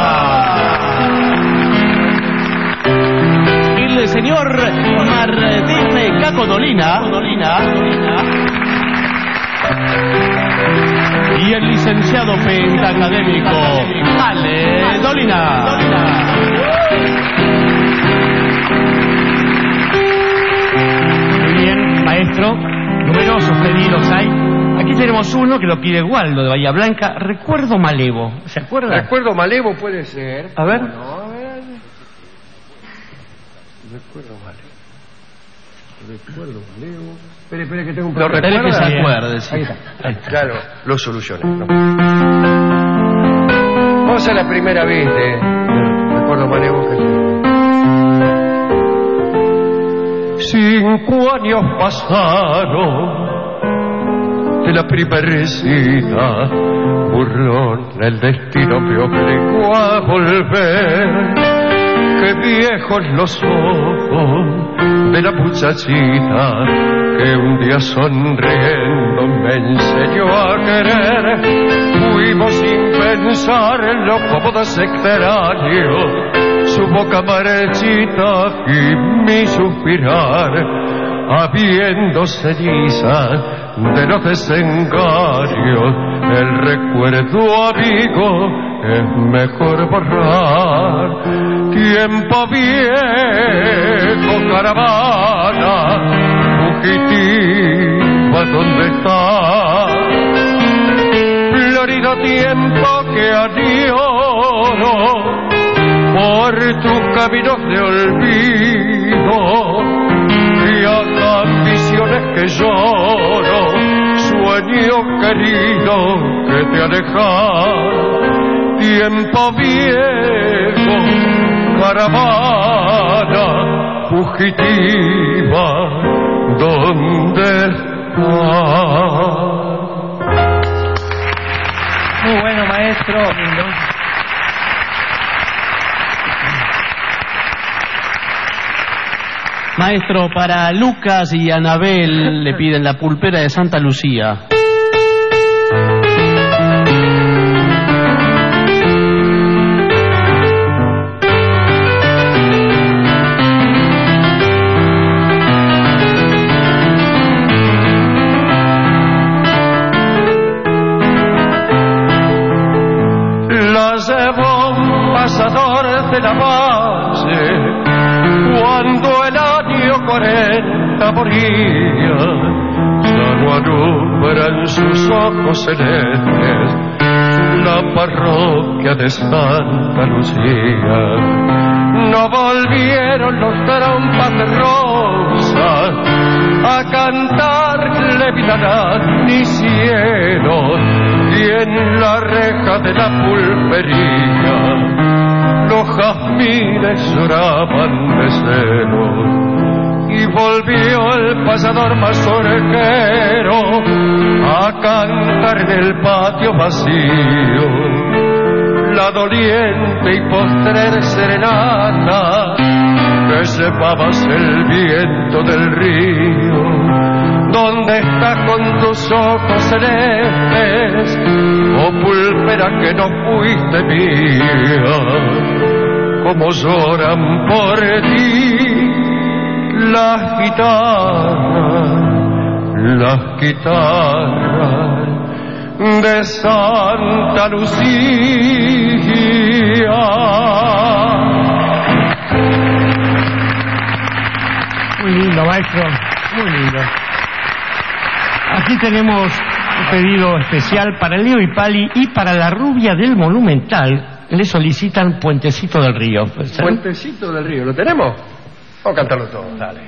Speaker 10: el señor Martín Caco Dolina y el licenciado pentacadémico Ale Dolina.
Speaker 11: Maestro, numerosos pedidos hay. Aquí tenemos uno que lo pide Waldo de Bahía Blanca. Recuerdo Malevo. ¿Se acuerda?
Speaker 9: Recuerdo Malevo puede ser.
Speaker 11: A ver.
Speaker 9: No, a ver. Recuerdo Malevo. Recuerdo Malevo. Espere, espere que tengo un
Speaker 10: Lo
Speaker 9: problema.
Speaker 10: recuerda que se acuerde, sí.
Speaker 9: Ahí está. Ahí está. Claro, lo solucioné. No. Vamos a la primera vez de Recuerdo Malevo que
Speaker 5: Cinco años pasaron de la primera cita, burlón, el destino me obligó a volver. Qué viejos los ojos de la muchachita que un día sonriendo me enseñó a querer. Fuimos sin pensar en los cómodos extraños, su boca marchita y mi suspirar, habiendo ceniza de los desengaños, el recuerdo amigo es mejor borrar. Tiempo viejo, caravana fugitiva, ¿dónde está? Florido tiempo que añoro por tus caminos de olvido, y hasta visiones que lloro, sueño querido que te alejas. Tiempo viejo, caravana fugitiva, ¿dónde estás?
Speaker 11: Muy bueno, maestro.
Speaker 10: Maestro, para Lucas y Anabel le piden la pulpera de Santa Lucía.
Speaker 5: La llevó un pasador de la base cuando el año cuarenta moría, ya no alumbran sus ojos celestes
Speaker 9: la parroquia de Santa Lucía. No volvieron los trompas de rosas a cantarle vida ni cielo, y en la reja de la pulpería los jazmines lloraban de celos. Y volvió el pasador mazorquero a cantar en el patio vacío la doliente y postrer serenata que llevabas el viento del río. ¿Dónde estás con tus ojos celestes, oh pulpera que no fuiste mía? Cómo lloran por ti las guitarras, las guitarras de Santa Lucía.
Speaker 11: Muy lindo, maestro, muy lindo. Aquí tenemos un pedido especial para Leo y Pali y para la rubia del Monumental. Le solicitan Puentecito del Río.
Speaker 9: Puentecito del Río, ¿lo tenemos? Vamos a cantarlo todo, dale.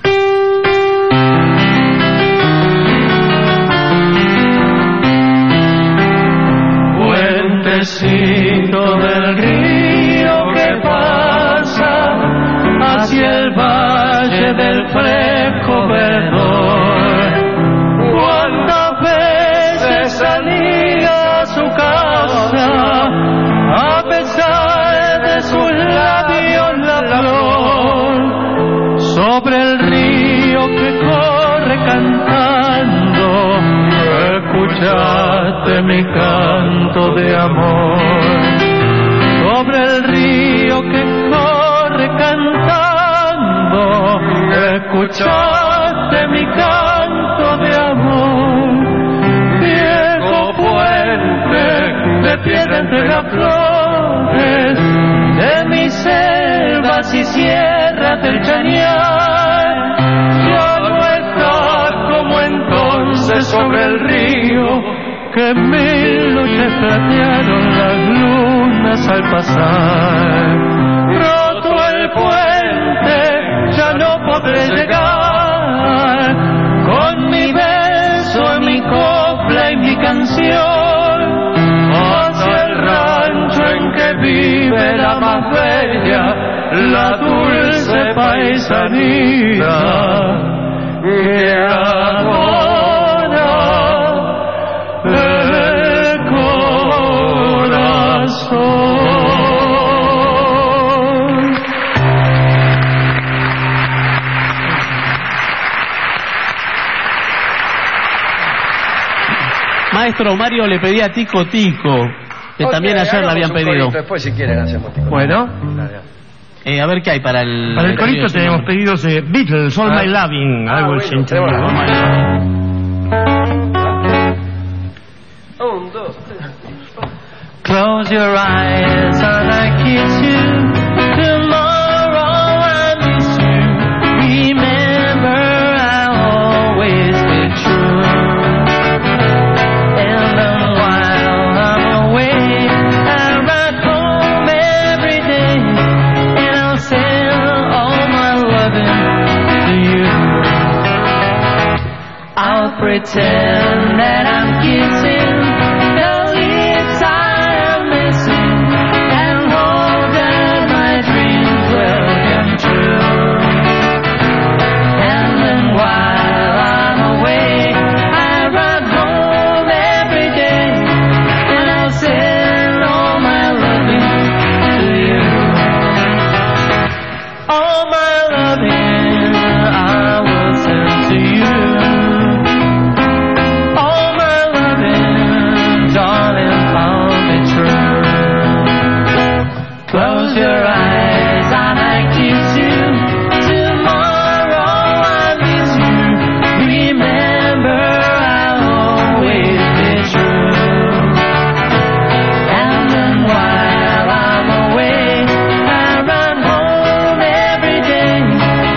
Speaker 5: Puentecito del río que pasa hacia el valle del fresco verdor. ¿Cuántas veces salía a su casa a pesar de sus labios la flor? Sobre el río que corre cantando, escuchaste mi canto de amor. Sobre el río que corre cantando, escuchaste mi canto de amor. Viejo puente de piedra entre las flores de mis selvas y sierras del Chañar, ya no está como entonces sobre el río, que mil noches platearon las lunas al pasar. Roto el puente, ya no podré llegar, con mi beso, mi copla y mi canción, hacia el rancho en que vive la más bella, la dulce paisanía que adora el corazón.
Speaker 10: Maestro Mario le pedía Tico Tico, que okay, también ayer le habían pedido.
Speaker 9: Después si quieren hacemos Tico.
Speaker 11: Bueno.
Speaker 10: Eh, a ver qué hay para el...
Speaker 11: Para el corito tenemos pedidos de Beatles, All ah. My Loving,
Speaker 9: ah,
Speaker 11: algo
Speaker 9: bueno,
Speaker 11: sin entendido.
Speaker 9: Un, dos, tres.
Speaker 5: Close your eyes and I kiss you. Tomorrow I miss you. Remember I'll always be true. And then while I'm away, I'll ride home every day, and I'll send all my loving to you. I'll pretend that I'm kissing the lips I am missing, and hope that my dreams will come true. And then while I'm away, I ride home every day, and I'll send all my loving to you. All my loving I will send to you. All my loving, darling, I'll be true. Close your eyes and I kiss you. Tomorrow I miss you. Remember I'll always be true. And then while I'm away, I run home every day,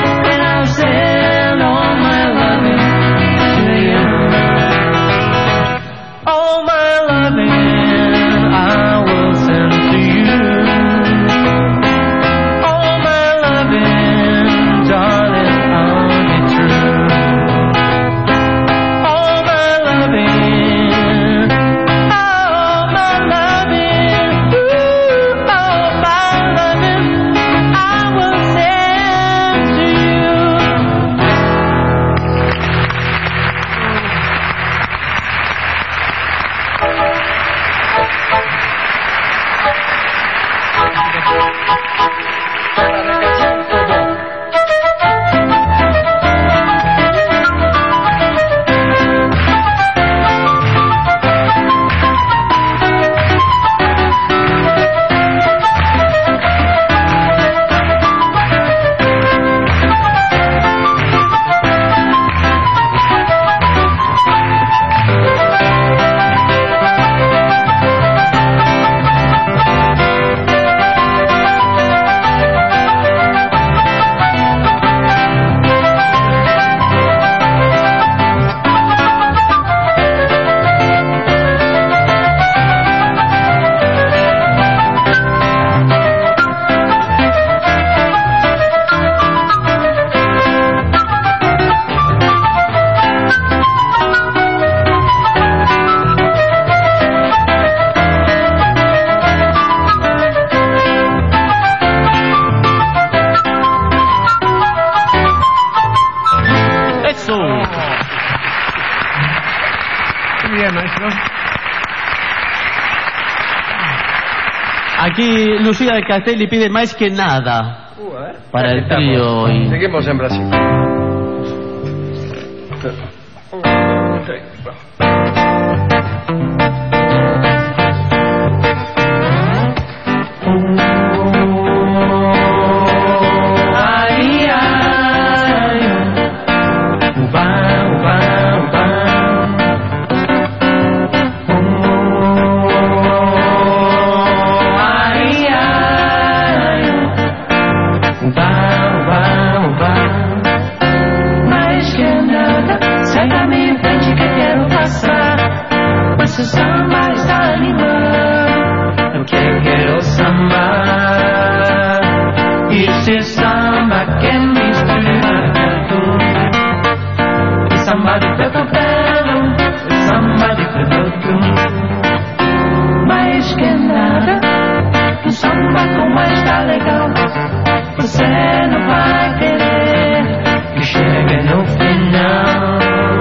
Speaker 11: Muy bien, maestro.
Speaker 10: Aquí Lucía de Castelli pide más que nada
Speaker 9: Uh, a ver.
Speaker 10: para
Speaker 9: Aquí
Speaker 10: el trío.
Speaker 9: estamos.
Speaker 10: Y...
Speaker 9: Seguimos en Brasil.
Speaker 6: Ay, ay, uba, uba, uba. Ay, ay, uba, uba, uba. Mais que nada, sai da minha frente que quero passar. Pois o samba está animando, eu que quero sambar. Esse samba que mistura tudo. E samba de preto velho, e samba de preto tudo. Mais que nada, um samba como está legal. Você não vai querer que chegue no final.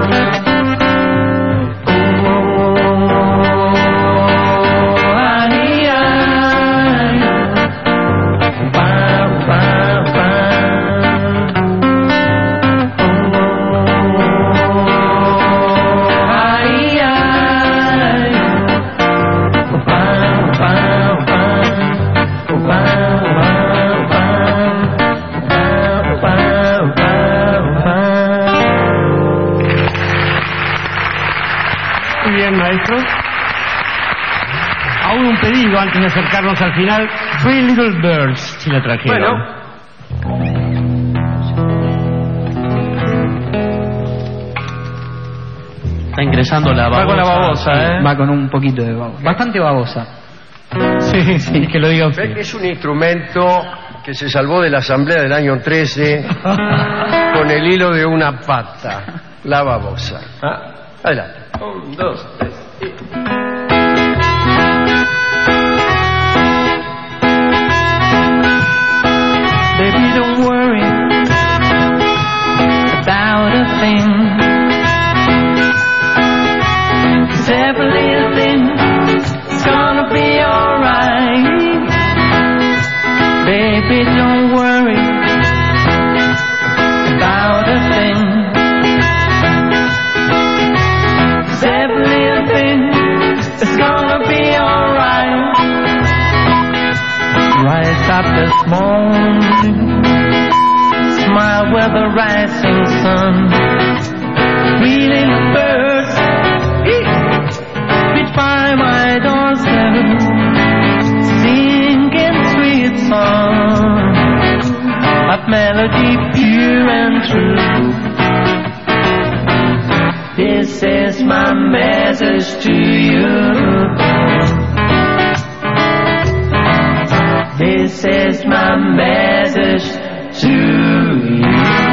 Speaker 11: Muy bien, maestro. Aún un pedido antes de acercarnos al final. Three Little Birds, si la trajeron.
Speaker 10: Está ingresando la babosa.
Speaker 14: Va con la babosa, ¿eh?
Speaker 12: Va con un poquito de babosa. Bastante babosa.
Speaker 11: Sí, sí, que lo diga usted.
Speaker 9: Ve que es un instrumento que se salvó de la asamblea del año trece con el hilo de una pata, la babosa. Ah, adelante. Un, dos, tres.
Speaker 6: Baby, don't worry about a thing. 'Cause every little thing is gonna be alright. Baby, don't worry about a thing. 'Cause every little thing is gonna be alright. Rise up this morning, smile with the rising sun. Three little birds beat by my doorstep, singing sweet songs of melody pure and true. This is my message to you. This is my message to you.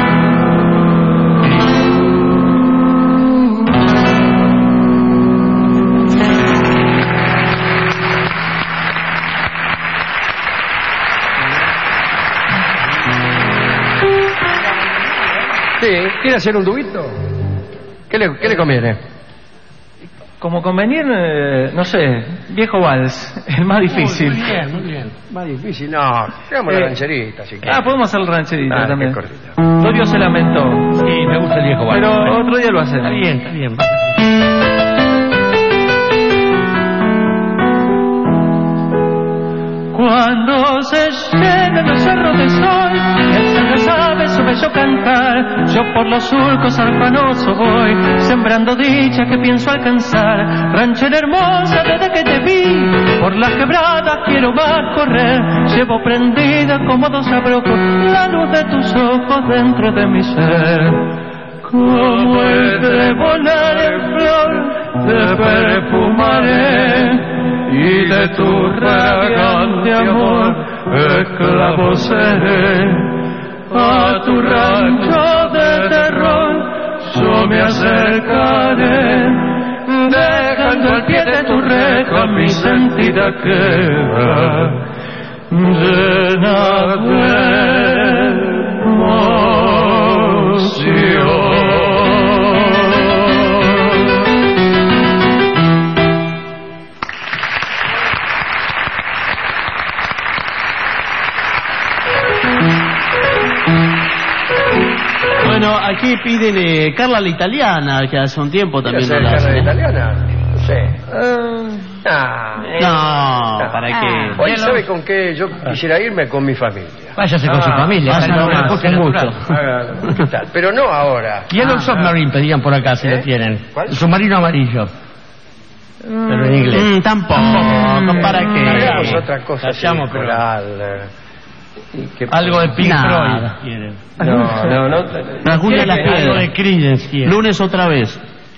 Speaker 9: Sí, ¿quiere hacer un dubito? ¿Qué le, qué le conviene?
Speaker 14: Como convenir, eh, no sé, viejo vals, el más difícil.
Speaker 9: Muy bien, muy bien. Más difícil, no. Hagamos la
Speaker 14: Eh,
Speaker 9: rancherita, si quieres.
Speaker 14: Ah, podemos hacer el rancherito
Speaker 9: Ah,
Speaker 14: también.
Speaker 9: qué cortita.
Speaker 14: Dorio se lamentó.
Speaker 11: Sí, me gusta el viejo vals.
Speaker 14: Pero otro día lo hacemos.
Speaker 11: Está bien, está bien.
Speaker 6: Cuando se llenen los cerros de sol, el ser las aves su bello cantar, yo por los surcos arpanoso voy, sembrando dicha que pienso alcanzar. Ranchera hermosa, desde que te vi, por las quebradas quiero más correr, llevo prendida como dos abrojos la luz de tus ojos dentro de mi ser. Como el de volar en flor, te perfumaré, y de tu fragante amor esclavo seré. A tu rancho de terror yo me acercaré, dejando al pie de tu reja mi sentida queja llena de emoción.
Speaker 10: Bueno, aquí piden eh, Carla la Italiana, que hace un tiempo también no la
Speaker 9: Carla
Speaker 10: hace.
Speaker 9: la Italiana? No sé. Ah,
Speaker 10: No, ¿para qué?
Speaker 9: Hoy sabe con qué yo quisiera irme con mi familia.
Speaker 11: Váyase con
Speaker 9: Ah,
Speaker 11: su familia,
Speaker 9: vaya
Speaker 11: para
Speaker 9: nomás,
Speaker 11: una época
Speaker 9: con
Speaker 11: natural.
Speaker 9: gusto. Hágalo. ¿Qué tal? Pero no ahora.
Speaker 11: Yellow
Speaker 9: Ah,
Speaker 11: Submarine pedían por acá, si
Speaker 9: ¿Eh?
Speaker 11: lo tienen.
Speaker 9: ¿Cuál?
Speaker 11: El submarino amarillo. Pero en inglés.
Speaker 10: Mm, tampoco, no, ¿para qué?
Speaker 9: Hagamos otra cosa.
Speaker 11: Callamos,
Speaker 9: así,
Speaker 11: pero-
Speaker 9: coral, eh, y que-
Speaker 11: Algo de Pink
Speaker 10: Nada.
Speaker 11: Floyd quieren.
Speaker 9: No, no, no.
Speaker 10: La Julia de las
Speaker 11: Algo
Speaker 10: Piedras.
Speaker 11: de Creedence quieren.
Speaker 10: Lunes otra vez.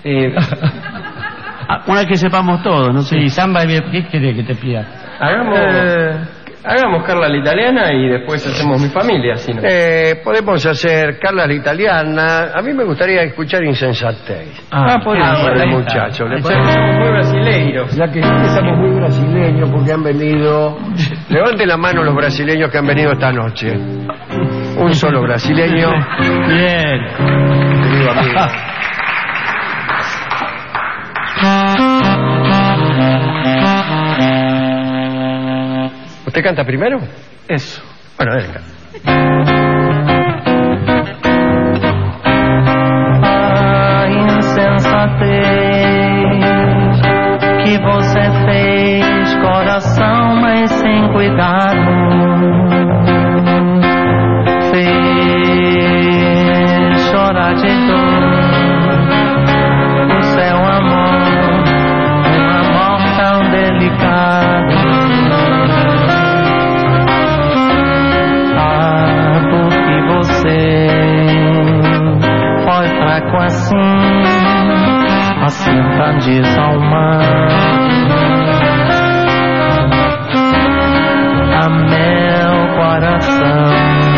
Speaker 10: Ah, una vez que sepamos todo, no sé.
Speaker 11: Sí, Samba, ¿qué quiere que te pida?
Speaker 19: Hagamos, hagamos Carla la Italiana y después hacemos mi familia, si no.
Speaker 9: Eh, podemos hacer Carla la Italiana. A mí me gustaría escuchar Insensatez.
Speaker 19: Ah, podemos.
Speaker 9: por el
Speaker 19: Ahí está.
Speaker 9: muchacho. ¿Le
Speaker 19: Ya
Speaker 9: parece?
Speaker 19: que somos muy brasileiros.
Speaker 9: Ya que estamos muy brasileños porque han venido. Levanten la mano los brasileños que han venido esta noche. Un solo brasileño.
Speaker 11: Bien.
Speaker 9: Querido amigo. ¿Usted canta primero?
Speaker 19: Eso.
Speaker 9: Bueno, venga.
Speaker 5: A insensatez que você fez, coração, mas sem cuidado, fez chorar de dor o seu amor, um amor tão delicado. Ah, porque você foi fraco assim, assim tão desalmado. A meu coração